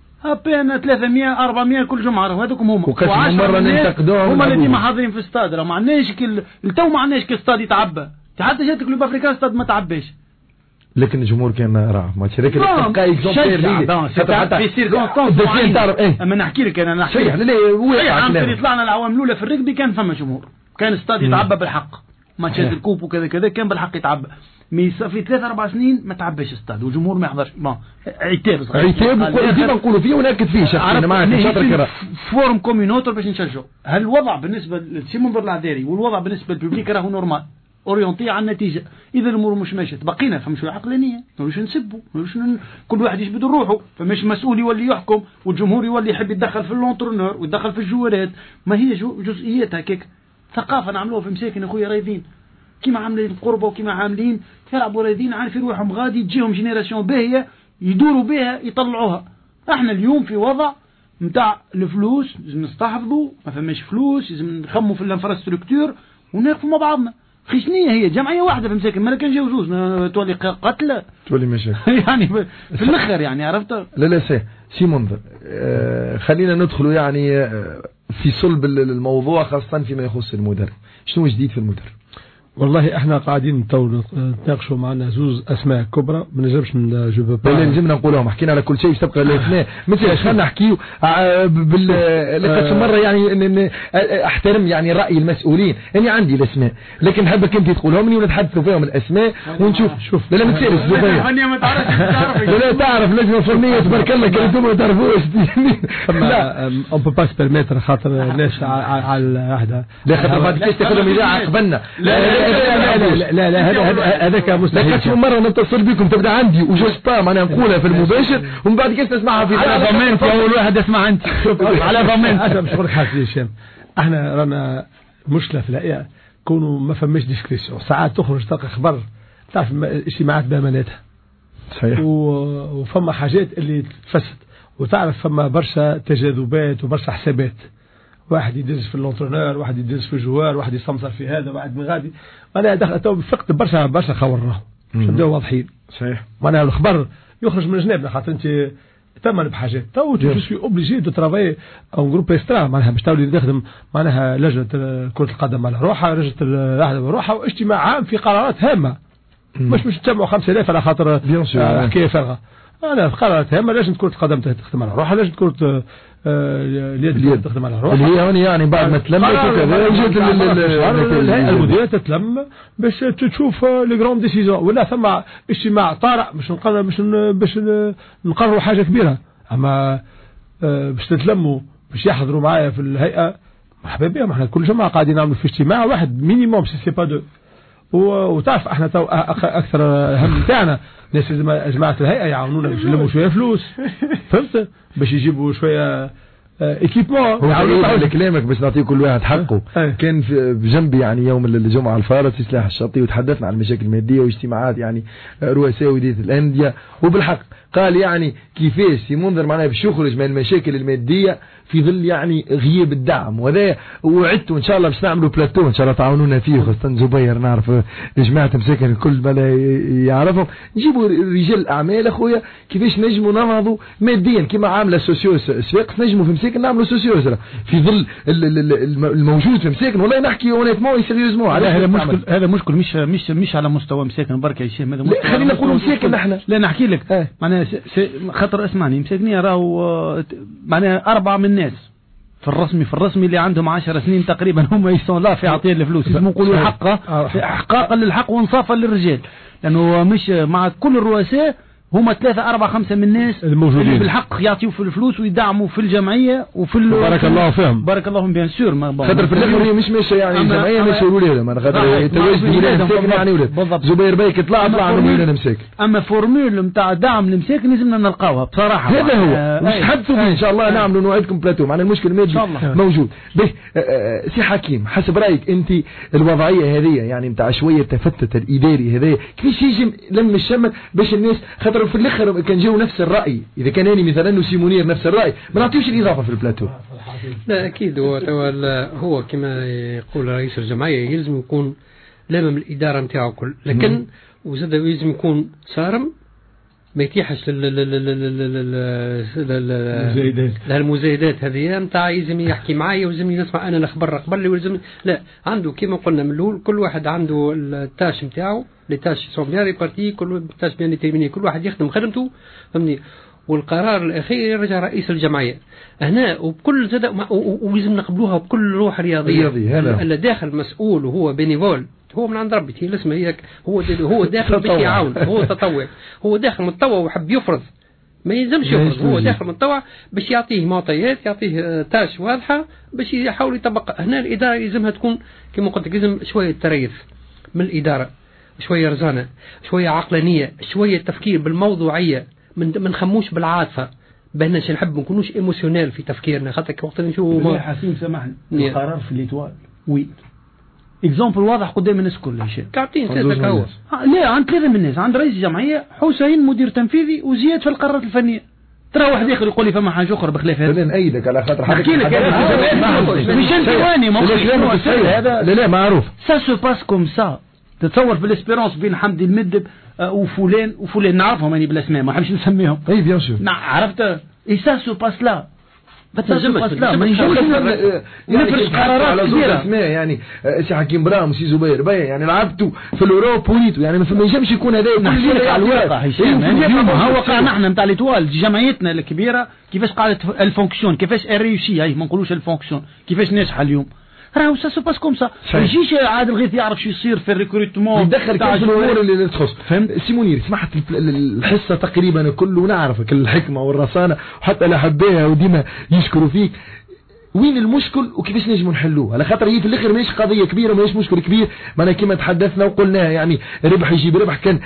بين ثلاثمية أربعمية كل جمعة هذوكم هما. وكاش مرة ننتقدوهم هما اللي ديما حاضرين في الاستاد، راه ما عندناش كل التو ما عندناش كاستاد يتعبى، حتى جاتك لو افريكان استاد ما تعباش. لكن الجمهور كان راه ما تشارك تبقى اكزومبلير في سيركونستانس تعرف ايه. اما نحكي لك انا نحكي صحيح لا وقع عام اللي طلعنا العوام الاولى في الركبي كان فما جمهور، كان استاد يتعبى بالحق، ماتشات الكوب وكذا كذا كان بالحق يتعبى. مي في ثلاث اربع سنين ما تعباش استاد والجمهور ما يحضرش. بون عتاب عتاب ديما نقولوا فيه وناكد فيه شخصيا انا معك شاطر فورم كوميونوتر باش نشجعوا. هل الوضع بالنسبه لسي منظر العذاري والوضع بالنسبه للببليك راهو نورمال اورينتي على النتيجه. اذا الامور مش ماشيه بقينا فما شويه عقلانيه، مش نسبوا مش ن... كل واحد يجبد روحه، فمش مسؤول يولي يحكم والجمهور يولي يحب يتدخل في اللونترونور ويتدخل في الجوارات. ما هي جو جزئيات هكاك ثقافه نعملوها في مساكن اخويا رايدين كيما عاملين القربه وكيما عاملين يلعبوا رايدين عارفين روحهم غادي تجيهم جينيراسيون باهيه يدوروا بها يطلعوها. احنا اليوم في وضع نتاع الفلوس لازم نستحفظوا، ما فماش فلوس لازم نخموا في الانفراستركتور ونقفوا مع بعضنا. خشنية هي جمعية واحدة في مساكن ما كان جاو زوز تولي قتلة تولي مشاكل يعني في الاخر يعني عرفت. لا لا سي سي منظر آه خلينا ندخلوا يعني آه في صلب الموضوع خاصة فيما يخص المدرب. شنو جديد في المدرب؟ والله احنا قاعدين نتناقشوا معنا زوز اسماء كبرى ما نجمش من جو با لا لازمنا نقولهم حكينا على كل شيء باش تبقى الاسماء مثل اش خلينا نحكيو بال مره يعني احترم يعني راي المسؤولين. انا عندي الاسماء لكن نحبك انت تقولهم لي ونتحدثوا فيهم الاسماء ونشوف شوف لا لا ما تصيرش زبير ما تعرفش لا لا تعرف لجنه فنيه تبارك الله كان انتم ما تعرفوش. لا اون بو با سبيرميتر خاطر الناس على الوحده لا خاطر بعد كيف تاخذهم اذاعه قبلنا. لا لا لا لا لا هذا هذاك مستحيل. لكن مرة نتصل بكم تبدأ عندي وجسطة معناها نقولها في المباشر ومن بعد كيف تسمعها في على ضمانتي أول واحد اسمع أنت على ضمانتي. أنا مش فرق حاسي هشام احنا رانا مشكلة في الحقيقة كونوا ما فماش ديسكريسيون. ساعات تخرج تلقى خبر تعرف اجتماعات بأماناتها صحيح وفما حاجات اللي تفسد وتعرف فما برشا تجاذبات وبرشا حسابات. واحد يدز في اللونترونور واحد يدز في الجوار واحد يسمسر في هذا واحد من غادي. انا دخلت تو فقت برشا برشا خور راهو نبداو واضحين صحيح. معناها الخبر يخرج من جنابنا خاطر انت تمن بحاجات تو جو سوي اوبليجي دو ترافاي اون جروب استرا معناها باش تولي تخدم معناها لجنه كره القدم على روحها لجنه الاهلي على روحها واجتماع عام في قرارات هامه مش مش تجمعوا خمسة آلاف على خاطر حكايه فارغه. انا في قرارات هامه لجنه كره القدم تخدم على روحها لجنه كره اليد تخدم على روحها اللي هي يعني بعد ما تلمت وكذا وجات المديريه تتلم باش تشوف لي غروند ديسيزيون ولا ثم اجتماع طارئ باش نقرر باش باش نقرروا حاجه كبيره. اما باش تتلموا باش يحضروا معايا في الهيئه مرحبا بهم. احنا كل جمعه قاعدين نعملوا في اجتماع واحد مينيموم سي سي با دو. وتعرف احنا تو اكثر هم تاعنا ناس جماعه الهيئه يعاونونا باش يلموا شويه فلوس فهمت باش يجيبوا شويه ايكيبمون. هو كلامك باش نعطيه كل واحد حقه. كان بجنبي يعني يوم الجمعه الفارط في سلاح الشطي وتحدثنا عن المشاكل الماديه واجتماعات يعني رؤساء وديه الانديه وبالحق قال يعني كيفاش منذر معناها باش يخرج من المشاكل المادية في ظل يعني غياب الدعم، وهذا وعدتوا ان شاء الله باش نعملوا بلاتو ان شاء الله تعاونونا فيه، خاصة زبير نعرف جماعة مساكن الكل بلا يعرفهم، نجيبوا رجال الاعمال اخويا كيفاش نجموا ننهضوا ماديا كما عامله سوسيو سواقس، نجموا في مساكن نعملوا سوسيو في ظل الموجود في مساكن. والله نحكي اونيتمون سيريوزمون على هذا مشكل، هذا مشكل مش مش مش على مستوى مساكن برك يا هشام، هذا لا خلينا نقولوا مساكن نحن. لا نحكي لك اه. معناها خاطر اسمعني مساكنين راهو معناها أربعة من الناس في الرسمي في الرسمي اللي عندهم عشر سنين تقريبا هم يسون لا في عطية الفلوس، لازم نقولوا الحق احقاقا للحق وانصافا للرجال، لانه مش مع كل الرؤساء هما ثلاثة أربعة خمسة من الناس الموجودين اللي بالحق يعطيوا في الفلوس ويدعموا في الجمعية وفي بارك الله فيهم بارك الله فيهم بيان سور. خاطر في الاخر هي مش ماشيه يعني الجمعية ماشيه ولادها، ما خاطر يتواجد ولاد مساكن يعني ولاد زبير بيك طلع طلع من ولاد مساكن. اما فورمول نتاع دعم المساكن لازمنا نلقاوها بصراحة، هذا هو مش حدثوا فيه ان شاء الله نعملوا نوعدكم بلاتو معنا المشكل المادي موجود به. سي حكيم حسب رايك انت الوضعية هذه يعني نتاع شوية تفتت الاداري هذا كيفاش يجي لم الشمل باش الناس خاطر في الاخر كان جاو نفس الرأي، إذا كان أنا مثلا وسي منير نفس الرأي ما نعطيوش الإضافة في البلاتو. لا أكيد هو هو كما يقول رئيس الجمعية يلزم يكون لامم الإدارة نتاعو كل، لكن وزاد يلزم يكون صارم ما يتيحش للمزايدات هذه نتاع يلزم يحكي معايا ولازم يسمع أنا الأخبار قبل ولازم لا عنده كما قلنا من الأول كل واحد عنده التاش نتاعو لي تاش سون بيان ريبارتي كل تاش بيان ديتيرميني كل واحد يخدم خدمته فهمني، والقرار الأخير يرجع رئيس الجمعية هنا وبكل زاد ولازم نقبلوها بكل روح رياضية. اللي داخل مسؤول وهو بينيفول هو من عند ربي هي الاسم هيك، هو هو داخل باش يعاون، هو تطوع، هو داخل متطوع وحب يفرض ما يلزمش يفرض، هو داخل متطوع باش يعطيه معطيات يعطيه تاش واضحة باش يحاول يطبق. هنا الإدارة يلزمها تكون كما قلت لازم شوية تريث من الإدارة، شوية رزانة، شوية عقلانية، شوية تفكير بالموضوعية، من من خموش بالعاطفة، بهناش نحب نكونوش ايموشنال في تفكيرنا. خاطر وقت نشوفوا ما حسين سامحني القرار في الإتوال وي اكزامبل واضح قدام الناس كلها شيء كاعطين ثلاثة هو لا عند ثلاثة من الناس، عند رئيس الجمعية حسين مدير تنفيذي وزياد في القرارات الفنية. ترى واحد اخر يقول لي فما حاجه اخرى بخلاف هذا انا نأيدك على خاطر حضرتك مش انت واني هذا لا لا معروف سا سو باس كوم سا. تتصور في الاسبيرونس بين حمدي المدب وفلان وفلان نعرفهم اني بالاسماء ما حبش نسميهم اي بيان سور عرفت اي سا سو باس لا بتنجمش لا ما نجمش نفرش قرارات كبيره اسماء يعني سي حكيم برام وسي زبير بي يعني لعبتوا في الاوروب وليتوا يعني ما ينجمش يكون هذا نحكي لك على الواقع هشام. هو واقع نحن نتاع ليتوال جمعيتنا الكبيره كيفاش قاعده الفونكسيون كيفاش الريوشي هاي ما نقولوش الفونكسيون كيفاش ناجحه اليوم راهو سا سو باس كوم سا. ما يجيش عادل غيث يعرف شو يصير في الريكروتمون يدخل كاش الامور اللي تخص. فهمت سي منير سمعت الحصه تقريبا كله ونعرفك الحكمه والرصانه وحتى الاحباء وديما يشكروا فيك. وين المشكل وكيفاش نجموا نحلوه؟ على خاطر هي في الاخر ماهيش قضيه كبيره ماهيش مشكل كبير، معناها كما تحدثنا وقلنا يعني ربح يجيب ربح. كان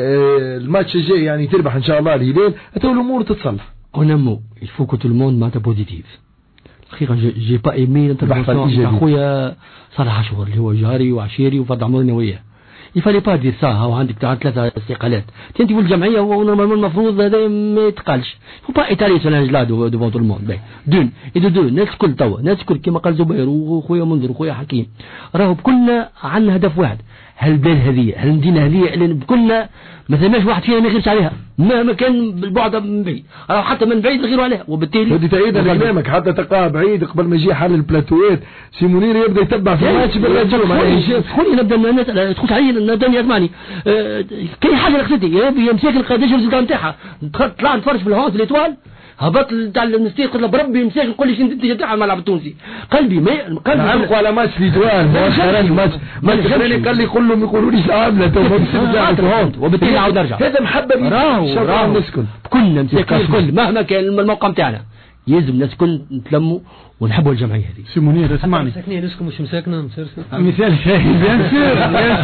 الماتش الجاي يعني تربح ان شاء الله الهلال تو الامور تتصلح. اون مو il faut que tout le monde mette positif. الحقيقة جي با ايمي الانترفونسيون تاع خويا صالح عاشور اللي هو جاري وعشيري وفرد عمرنا وياه. يفالي با دير سا هو عندك تاع ثلاثة استقالات انت والجمعية هو نورمالمون المفروض هذا ما يتقالش. فو با ايطالي سو لا دوفون تو الموند باي دون اي دو دو الناس الكل توا الناس الكل كما قال زبير وخويا منذر وخويا حكيم راهو بكلنا عندنا هدف واحد. هالبلاد هذه هالمدينة هذه اللي بكلنا ما ثماش واحد فينا ما يغيرش عليها مهما كان بالبعد من بعيد راهو حتى من بعيد نغيروا عليها. وبالتالي ودي تأييد لكلامك حتى تلقاه بعيد قبل ما يجي حل البلاتوات سي منير يبدا يتبع في الماتش بالرجل معناها خلينا نبدا نسال تخش علي نبدا يسمعني أه كاين حاجه لقيتي يا ربي مساكن القداش الريزلت نتاعها طلع نتفرج في الهونس ليتوال هبط تاع المستيق قلت له بربي مساكن نقول لي انت تاع على الملعب التونسي قلبي ما قلبي نعلقوا على ماتش ليتوال مؤخرا ماتش ماتش قال لي قول لهم يقولوا لي عامله تو في الهونس وبالتالي نعاود نرجع هذا محبه راهو راهو نسكن كلنا مساكن الكل مهما كان الموقع نتاعنا يلزم الناس كل نتلموا ونحبوا الجمعيه هذه. سي منير اسمعني مساكنين نسكن مش مساكنه مثال شيء بيان سور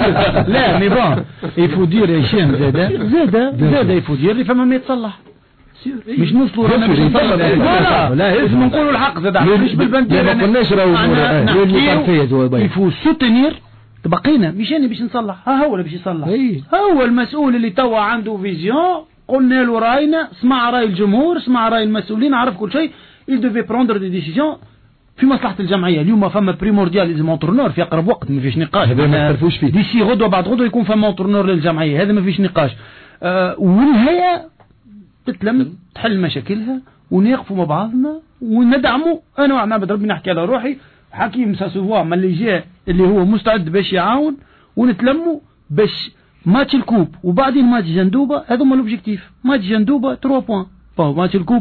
لا مي بون يفو دير يا هشام زاد زاد زاد يفو دير فما ما يتصلح مش نوصلوا رانا مش لا لا لازم نقولوا الحق زاد مش بالبندير ما قلناش راهو يفو سوتينير بقينا مش انا باش نصلح ها هو اللي باش يصلح. هو المسؤول اللي توا عنده فيزيون قلنا له راينا، اسمع راي الجمهور، اسمع راي المسؤولين، عرف كل شيء. il devait prendre des décisions في مصلحة الجمعية. اليوم فما بريمورديال لازم اونترنور في أقرب وقت، ما فيش نقاش. هذا ما نختلفوش فيه. ديسي غدوة بعد غدوة يكون فما اونترنور للجمعية، هذا ما فيش نقاش. أه والنهاية تتلم تحل مشاكلها ونقفوا مع بعضنا وندعموا. أنا وعماد ربي نحكي على روحي، حكيم ساسوفوا ما اللي جاء اللي هو مستعد باش يعاون، ونتلموا باش ماتش الكوب وبعدين ماتش جندوبة. هذا هما الأوبجيكتيف. ماتش جندوبة ثلاثة بوان، باهو ماتش الكوب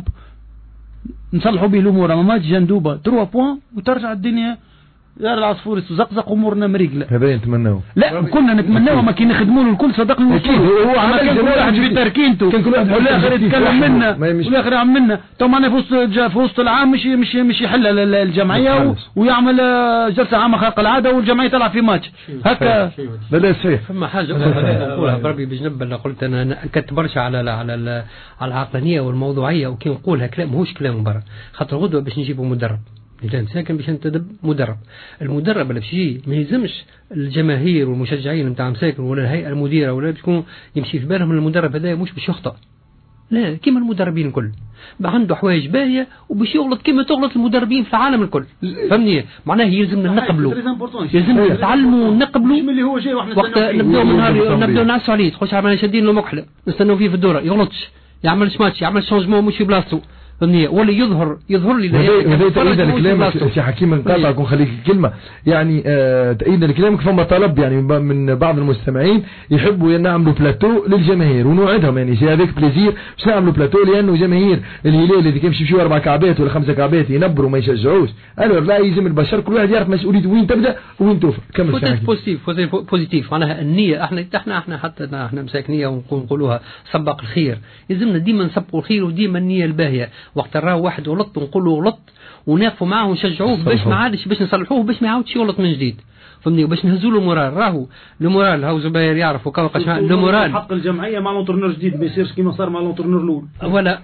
نصلحوا به الأمور، أما ماتش جندوبة ثلاثة بوان وترجع الدنيا دار العصفور يتزقزق أمورنا مريقلة. هذا نتمناه. لا كنا نتمناه، ما كي نخدموا له الكل صدقني أكيد. هو عمل كان كل واحد في تركينته، كان كل واحد والآخر يتكلم منا والآخر يعمل منا. تو معنا في وسط في وسط العام مش مش مش يحل الجمعية ويعمل جلسة عامة خارقة العادة والجمعية تلعب في ماتش هكا. لا لا صحيح. فما حاجة أخرى نقولها بربي بجنب اللي قلت أنا أكدت برشا على على على العقلانية والموضوعية، وكي نقولها كلام ماهوش كلام برا، خاطر غدوة باش نجيبوا مدرب نجم ساكن باش نتدب مدرب. المدرب اللي باش يجي ما يلزمش الجماهير والمشجعين نتاع مساكن ولا الهيئة المديرة ولا تكون يمشي في بالهم المدرب هذا مش باش يخطأ، لا كيما المدربين الكل عنده حوايج باهية وباش يغلط كيما تغلط المدربين في العالم الكل. فهمني معناه يلزمنا نقبلوا، يلزمنا نتعلموا ونقبلوا. وقت نبداو من نهار نبداو نعسوا عليه تخش عملنا شادين له مكحلة نستناو فيه في الدورة يغلطش، يعمل ماتش يعمل شونجمون مش في بلاصتو ولا يظهر يظهر لي. وهذا تأييدا لكلامك سي حكيم، نقاطعك ونخليك كلمة يعني آه تأييدا لكلامك. فما طلب يعني من بعض المستمعين يحبوا نعملوا بلاتو للجماهير ونوعدهم يعني سي هذاك بليزير باش نعملوا بلاتو، لأنه جماهير الهلال اللي كيمشي فيه أربع كعبات ولا خمسة كعبات ينبروا ما يشجعوش. أنا لا يلزم البشر كل واحد يعرف مسؤوليته وين تبدأ وين توفى. كمل سي حكيم. بوزيتيف بوزيتيف معناها النية. احنا احنا احنا حتى احنا مساكنية ونقولوها سبق الخير، يلزمنا ديما نسبقوا الخير وديما النية الباهية. وقت نراه واحد غلط ونقولوا غلط ونقفوا معه ونشجعوه باش ما عادش باش نصلحوه باش ما يعاودش يغلط من جديد. فهمني وباش نهزوا له مورال. راهو المورال هاو زباير يعرفوا كوقاش المورال حق الجمعيه مع لونترنور جديد ما يصيرش كيما صار مع لونترنور الاول ولا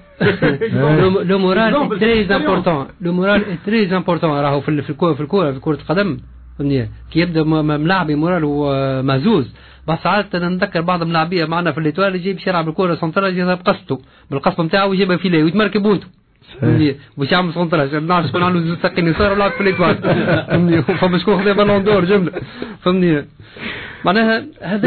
لو مورال تري امبورطون. لو مورال تري امبورطون راهو في الكوره في الكوره في كره القدم. فهمني كي يبدا ملاعبي مورال ومهزوز بس ساعات نتذكر بعض الملاعبيه معنا في الايطوال يجيب يلعب الكره سنترال يجيب بقصته بالقصه نتاعو يجيبها في لي ويتمركب بونتو فهمني باش يعمل سنترال نعرف شكون عنده زوج ساقين يصير يلعب في الايطوال. فهمني فما شكون خذ بالون دور جمله. فهمني معناها هذا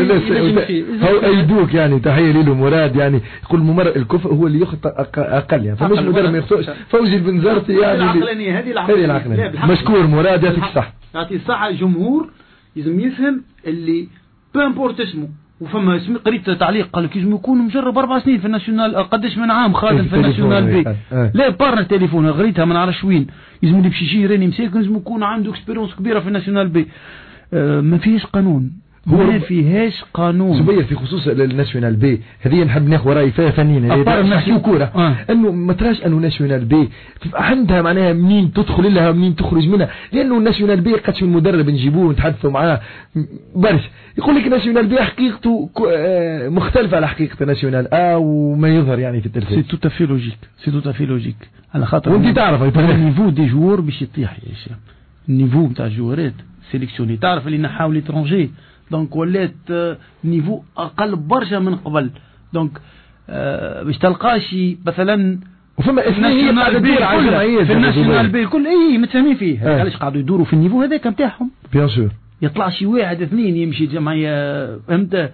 هو ايدوك يعني تحيه له مراد يعني يقول ممر الكفء هو اللي يخطئ اقل يعني فمش مدرب ما يخطئش. فوزي البنزرتي يعني العقلانيه هذه العقلانيه مشكور مراد يعطيك الصح. يعطي الصحه. الجمهور لازم يفهم اللي بامبورت اسمه. وفما قريت تعليق قال لك لازم يكون مجرب اربع سنين في الناسيونال. قداش من عام خادم في الناسيونال بي لا بارنا التليفون قريتها ما نعرفش وين. لازم اللي باش يجي راني مساكن لازم يكون عنده اكسبيرونس كبيره في الناسيونال بي. آه ما فيش قانون ما فيهاش قانون. زبير في خصوص الناسيونال بي هذه نحب ناخذ راي فيها فنينا نحكيو كوره آه. انه ما تراش انه ناسيونال بي عندها معناها منين تدخل لها منين تخرج منها. لانه الناسيونال بي قدش من مدرب نجيبوه ونتحدثوا معاه برشا يقول لك ناسيونال بي حقيقته مختلفه على حقيقه ناسيونال ا وما يظهر يعني في التلفزيون. سي تو في لوجيك سي تو في لوجيك على خاطر وانت تعرف النيفو دي جوور باش يطيح يا هشام. النيفو نتاع الجوارات سيليكسيوني تعرف اللي نحاو ليترونجي دونك ولات نيفو اقل برشا من قبل. دونك آه باش تلقاش مثلا وفما اثنين قاعده تدور على الجمعيه في الناسيونال بي الكل اي متفاهمين فيه. علاش قاعدوا يدوروا في النيفو هذاك نتاعهم بيان سور. يطلع شي واحد اثنين يمشي جمعيه فهمت.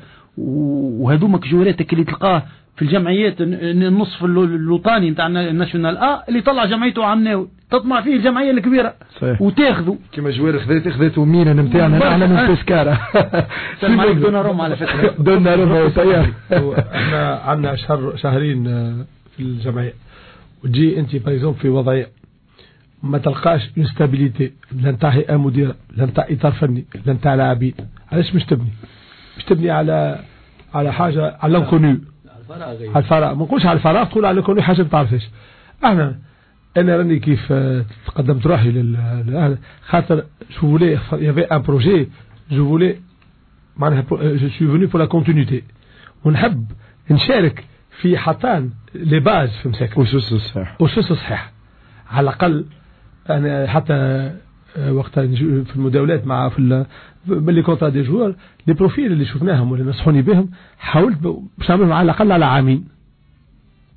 وهذومك جوراتك اللي تلقاه في الجمعيات النصف الوطني نتاع الناسيونال ا اللي طلع جمعيته عمناوي تطمع فيه الجمعيه الكبيره وتاخذوا كما جوار خذيت خذيتوا مينا نتاعنا احنا من تسكاره. سلام عليك دونا روم على فكره دونا روم طيار. احنا عندنا شهر شهرين في الجمعيه وتجي انت بايزون في وضعيه ما تلقاش انستابيليتي لا نتاع هيئه مديره لا نتاع اطار فني لا نتاع لاعبين. علاش مش تبني مش تبني على على حاجه على لونكونيو على الفراغ. ما نقولش على الفراغ تقول على كل حاجه ما تعرفش. احنا انا راني كيف تقدمت روحي لل خاطر جو فولي يافي ان بروجي جو فولي معناها جو سوي فوني بور لا كونتينيتي ونحب نشارك في حطان لي باز في مساكن اسس صحيح اسس صحيح على الاقل. انا حتى وقت في المداولات مع في باللي كونترا دي جوار لي بروفيل اللي شفناهم واللي نصحوني بهم حاولت باش نعملهم على الاقل على عامين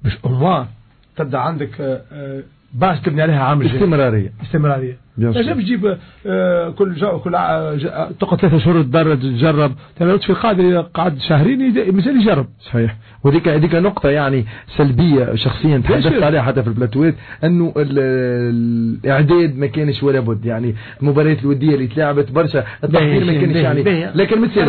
مش أموار تبدأ عندك آه آه باش تبني عليها عامل استمرارية استمرارية لازم تجيب آه كل جو كل آه تقعد ثلاثة شهور تدرج تجرب تمام في قادر قعد شهرين مثل يجرب صحيح. وذيك هذيك نقطة يعني سلبية شخصيا تحدثت عليها حتى في البلاتويت انه الاعداد ما كانش ولا بد يعني المباريات الودية اللي تلعبت برشا التحضير ما كانش يعني لكن متسير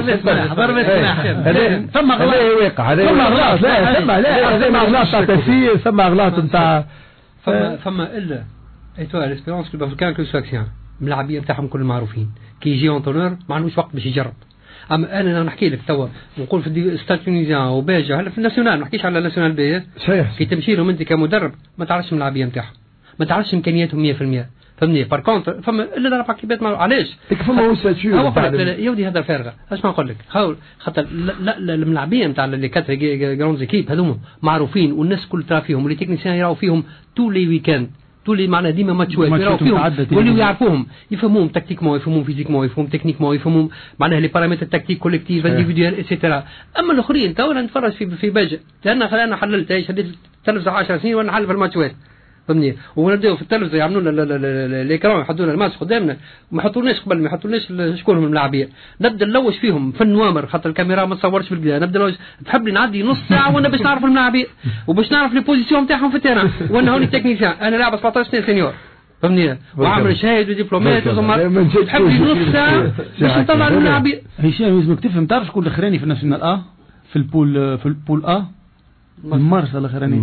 ثم غلط واقع ثم غلط لا ثم لا ثم غلط تاع تفسير ثم غلط نتاع فما فما الا ايتوا ليسبيرونس كلوب افريكان كل ساكسيان الملاعبيه بتاعهم كل معروفين كي يجي اونتونور ما عندوش وقت باش يجرب. اما انا نحكي لك توا نقول في ستاد تونيزيان وباجا هلا في الناسيونال ما نحكيش على الناسيونال بي كي تمشي لهم انت كمدرب ما تعرفش الملاعبيه نتاعهم ما تعرفش امكانياتهم مية بالمية فهمني. بار كونتر فما الا اربع كيبات علاش فما هو ساتيو يا ودي هذا فارغه اش ما نقول لك خاول خاطر لا لا الملاعبيه نتاع اللي كاتر جراند زيكيب هذوما معروفين والناس كل ترى فيهم واللي تكنيسيان يراو فيهم تو لي ويكاند تولي معنا ديما ماتشوات يراو فيهم واللي يعرفوهم يفهموهم تكتيكمون يفهموهم فيزيكمون يفهموهم تكنيكمون يفهموهم معناها لي بارامتر تكتيك كوليكتيف انديفيدوال ايتترا. اما الاخرين تو نتفرج في في باجا لان خلينا حللت ايش شديت تلفزه عشر سنين وانا نحلل في الماتشات فهمني. ونبداو في التلفزه يعملوا لنا الاكران يحطوا لنا الماتش قدامنا ما يحطولناش قبل ما يحطولناش شكون هم اللاعبين نبدا نلوش فيهم في النوامر خاطر الكاميرا ما تصورش بالبدايه نبدا نلوش تحب لي نعدي نص ساعه وانا باش نعرف اللاعبين وباش نعرف لي بوزيسيون نتاعهم في التيران وانا هوني تكنيسيان انا لاعب سبعطاش سنه سينيور فهمني وعامل شاهد ودبلومات وزمر تحب لي نص ساعه باش نطلع اللاعبين. هشام لازمك تفهم تعرف شكون الاخراني في الناسيونال ا في البول في البول ا المرسى الاخراني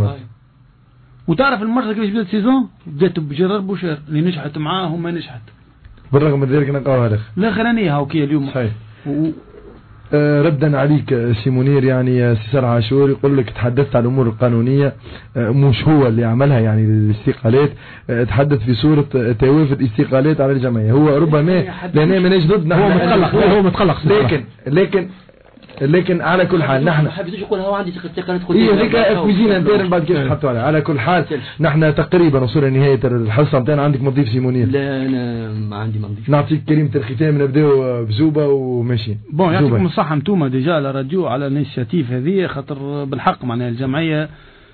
وتعرف المرة كيفاش بدات السيزون بدات بجرار بوشير اللي نجحت معاه وما نجحت بالرغم من ذلك نلقاوها الاخ الاخرانيه هاوكيه اليوم صحيح. و... آه ردا عليك سيمونير يعني سيسار عاشور يقول لك تحدثت عن الامور القانونيه آه مش هو اللي عملها يعني الاستقالات آه تحدث في صوره توافد استقالات على الجمعيه هو ربما لان ماناش ضد هو متقلق هو متقلق لكن لكن لكن على كل حال نحن حبيت يقول هو عندي تقنيه هي هيك كوزينه ندير بعد كيف نحطوا عليها. على كل حال نحن تقريبا وصلنا لنهايه الحصه نتاعنا. عندك مضيف سيمونير؟ لا انا ما عندي مضيف. نعطيك كلمه الختام نبداو بزوبه وماشي بون يعطيكم الصحه انتوما ديجا على راديو على الانيشيتيف هذه خاطر بالحق معناها الجمعيه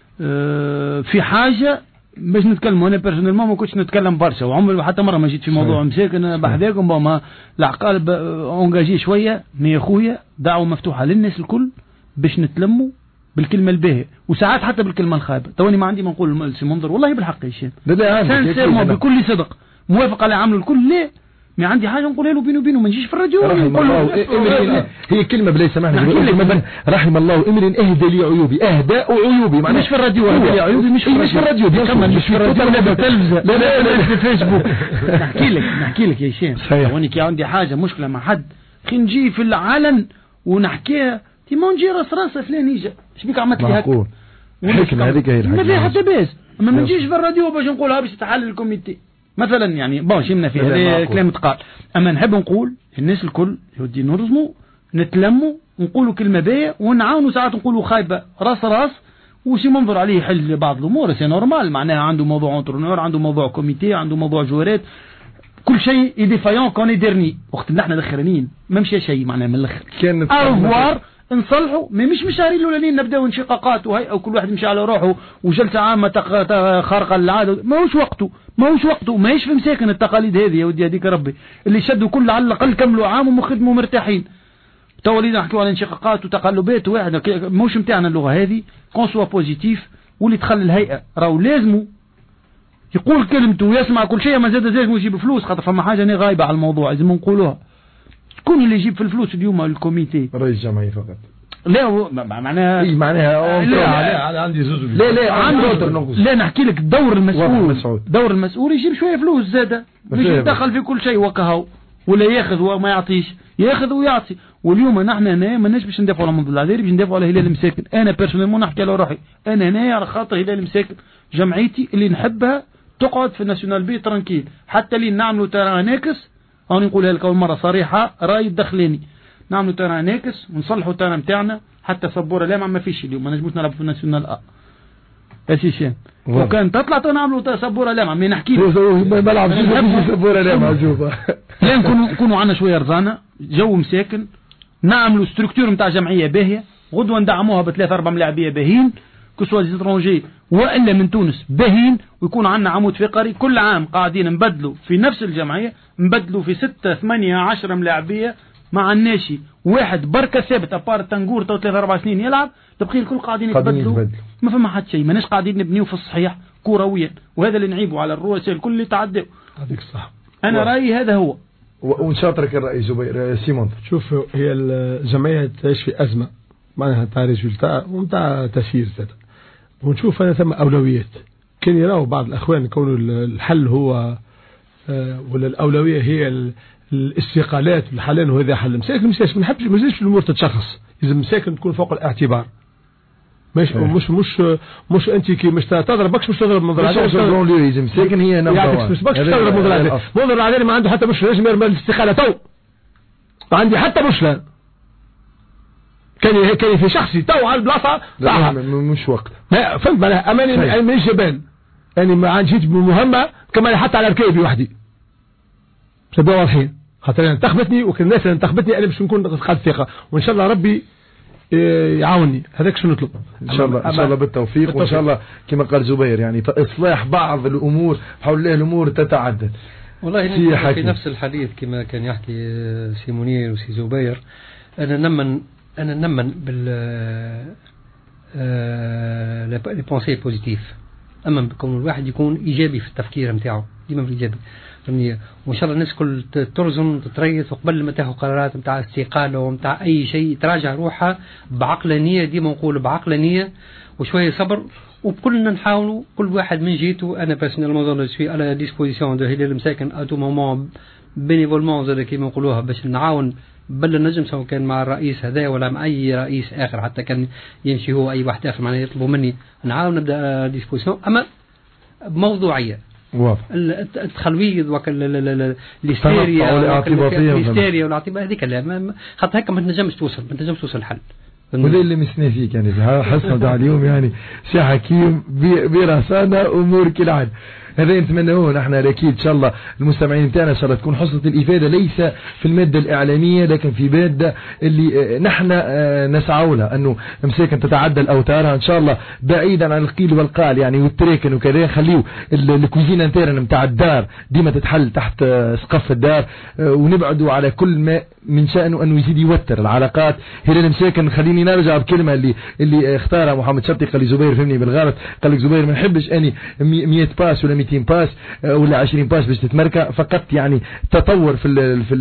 في حاجه باش نتكلموا. انا بيرسونيلمون ما كنتش نتكلم برشا وعمري حتى مره ما جيت في موضوع مساكن بحذاكم بما العقال اونجاجي شويه مي يا خويا دعوه مفتوحه للناس الكل باش نتلموا بالكلمه الباهيه وساعات حتى بالكلمه الخايبه. توني ما عندي ما نقول سي منظر والله بالحق يا شيخ لا بكل صدق موافق على عملوا الكل ليه ما عندي حاجه نقولها له بيني وبينه ما نجيش في الراديو الله هي كلمه بلا سمحني رحم الله امرئ اهدى لي عيوبي اهداء عيوبي مش في الراديو عيوبي مش مش في الراديو كمان مش في الراديو لا التلفزه لا لا لا في فيسبوك. نحكي لك نحكي لك يا هشام واني كي عندي حاجه مشكله مع حد خي نجي في العلن ونحكيها تي ما نجي راس راس فلان يجي ايش بك عملت لي هكا الحكمه هذيك هي ما فيها حتى باس اما ما نجيش في الراديو باش نقولها باش تحل الكوميتي مثلا يعني بون شمنا في هذا كلام تقال. اما نحب نقول الناس الكل يودي نرزموا نتلموا نقولوا كلمه باهيه ونعاونوا ساعات نقولوا خايبه راس راس وشي منظر عليه يحل بعض الامور سي نورمال معناها عنده موضوع اونترونور عنده موضوع كوميتي عنده موضوع جوارات كل شيء يديفايون كوني ديرني وقت اللي احنا الاخرانيين ما مشى شيء معناها من الاخر كان ارفوار نصلحوا ما مش مشارين الاولانيين نبداو انشقاقات وهي او كل واحد يمشي على روحه وجلسه عامه خارقه للعاده ماهوش وقته ماهوش وقته ماهيش في مساكن التقاليد هذه يا ودي هذيك ربي اللي شدوا كل على الاقل كملوا عام وخدموا مرتاحين. تو ولينا نحكيوا على انشقاقات وتقلبات واحد موش نتاعنا اللغه هذه كون سوا بوزيتيف واللي دخل الهيئه راهو لازمه يقول كلمته ويسمع كل شيء ما زاد لازم يجيب فلوس خاطر فما حاجه انا غايبه على الموضوع لازم نقولوها. شكون اللي يجيب في الفلوس اليوم الكوميتي؟ رئيس الجمعيه فقط. لا هو معناها اي معناها لا عندي زوز لا لا عنده لا نحكي لك دور المسؤول دور المسؤول يجيب شويه فلوس زاده مش يدخل في كل شيء وكهو ولا ياخذ وما يعطيش ياخذ ويعطي. واليوم نحن هنا ماناش باش ندافعوا على منظور العذاري باش ندافعوا على هلال المساكن. انا بيرسونيلمون نحكي على روحي انا هنا على خاطر هلال المساكن جمعيتي اللي نحبها تقعد في الناسيونال بي ترانكيل حتى لي نعملوا ترى ناكس او نقولها لك اول مره صريحه راي الدخلاني نعملوا ترى ناكس ونصلحوا الترى نتاعنا حتى سبوره لامع ما فيش اليوم ما نجموش نلعب في الناسيونال ا اسيشان وكان تطلع نعملوا سبوره لامع ما نحكي بلعب سبوره لامع شوفها لا نكونوا نكونوا عندنا شويه رزانه جو مساكن نعملوا ستركتور نتاع جمعيه باهيه غدوه ندعموها بثلاث اربع ملاعبيه باهين كسوا زيترونجي وإلا من تونس باهين، ويكون عندنا عمود فقري كل عام قاعدين نبدلوا في نفس الجمعية، نبدلوا في ستة ثمانية عشرة ملاعبية مع الناشي واحد بركة ثابت أبار التنجور تو ثلاثة أربع سنين يلعب، تبقي الكل قاعدين يتبدلوا، ما فما حد شيء، ماناش قاعدين نبنيو في الصحيح كرويا، وهذا اللي نعيبوا على الرؤساء الكل اللي تعدوا. هذيك صح. أنا و... رأيي هذا هو. ونشاطرك الرأي زبير سيمون. شوف هي الجمعية تعيش في أزمة معناها تاع ريزولتا ومتاع تسيير زاد، ونشوف أنا ثم أولويات. كان يراو بعض الأخوان كونه الحل هو آه ولا الأولوية هي الاستقالات والحلال، وهذا حل مساكن مساكن ما نحبش ما نزيدش الأمور تتشخص، لازم مساكن تكون فوق الاعتبار. مش أيه. مش مش مش انت كي مش تضربكش مش تضرب منظر عادي، لازم مساكن هي نمبر مش بكش تضرب منظر عادي، منظر عادي ما عنده حتى مش لازم يرمي الاستقالة تو، ما عندي حتى مشكلة. كان كان في شخصي تو على البلاصة لا مش وقت. ما فهمت معناها اماني مانيش جبان، يعني ما عنديش مهمة كمان حتى على ركابي وحدي. سبوا واضحين، خاطر انا انتخبتني وكل الناس اللي انتخبتني انا باش نكون قد ثقة، وان شاء الله ربي يعاوني. هذاك شنو نطلب ان شاء الله ان شاء الله بالتوفيق، وان شاء الله كما قال زبير يعني اصلاح بعض الامور حول الله الامور تتعدد. والله في نفس الحديث كما كان يحكي سي منير وسي زبير، انا نمن انا نمن بال لي بونسي بوزيتيف، اما بكون الواحد يكون ايجابي في التفكير نتاعو ديما في ايجابي، وان شاء الله الناس كل ترزم تتريث، وقبل ما تاخذ قرارات نتاع استقاله ونتاع اي شيء تراجع روحها بعقلانيه، ديما نقول بعقلانيه وشويه صبر، وكلنا نحاولوا كل واحد من جهته. انا بيرسونيلمون جو سوي على ديسبوزيسيون دو هلال المساكن ا تو مومون بينيفولمون زاد كيما نقولوها باش نعاون بل نجم، سواء كان مع الرئيس هذا ولا مع اي رئيس اخر، حتى كان يمشي هو اي واحد اخر معناه يطلبوا مني نعاون نبدا ديسبوزيسيون، اما بموضوعيه واضح. التخلويض وك الهستيريا الهستيريا والعاطفه هذيك لا، خاطر هكا ما تنجمش توصل ما تنجمش توصل الحل. وذي اللي مسنا فيك يعني حسنا تاع اليوم يعني سي حكيم براسنا امور كالعاده. هذا نتمنوه نحن اكيد ان شاء الله المستمعين نتاعنا ان شاء الله تكون حصة الافاده ليس في الماده الاعلاميه، لكن في ماده اللي نحن نسعى لها، انه مساكن تتعدى الاوتار ان شاء الله بعيدا عن القيل والقال يعني والتراكن وكذا، خليو الكوزينه نتاعنا نتاع الدار ديما تتحل تحت سقف الدار، ونبعدوا على كل ما من شأنه انه يزيد يوتر العلاقات. هلال المساكن خليني نرجع بكلمه اللي اللي اختارها محمد شرطي، قال لي زبير فهمني بالغلط، قال لك زبير ما نحبش اني مية باس ولا ميتين باس ولا عشرين باس باش تتمركى، فقط يعني تطور في ال في ال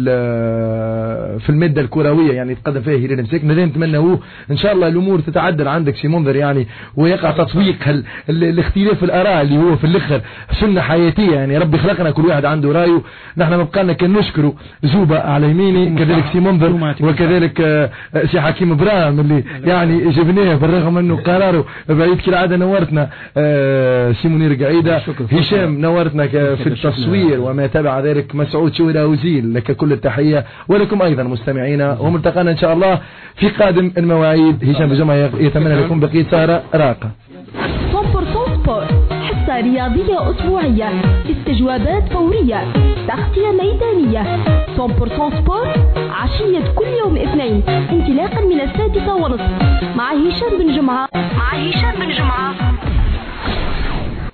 في الماده الكرويه يعني تقدم فيها هلال المساكن. هذا نتمنى ان شاء الله الامور تتعدل عندك سي منذر يعني، ويقع تطبيق الاختلاف الاراء اللي هو في الاخر سنه حياتيه يعني، ربي خلقنا كل واحد عنده رايه. نحن ما بقالنا كان نشكره زوبه على يميني، كذلك سي منذر، وكذلك سي حكيم ابراهيم اللي يعني جبناه بالرغم انه قراره بعيد كالعاده. نورتنا سي منير قعيده، هشام نورتنا في التصوير وما تبع ذلك، مسعود شويلة وزيل، لك كل التحية ولكم أيضا مستمعينا، وملتقانا إن شاء الله في قادم المواعيد. هشام بجمع يتمنى لكم بقية سهرة راقة. مية بالمية سبورت، حصة رياضية أسبوعية، استجوابات فورية، تغطية ميدانية. مية بالمية سبورت عشية كل يوم اثنين انطلاقا من السادسة ونصف مع هشام بن جمعة مع هشام بن جمعة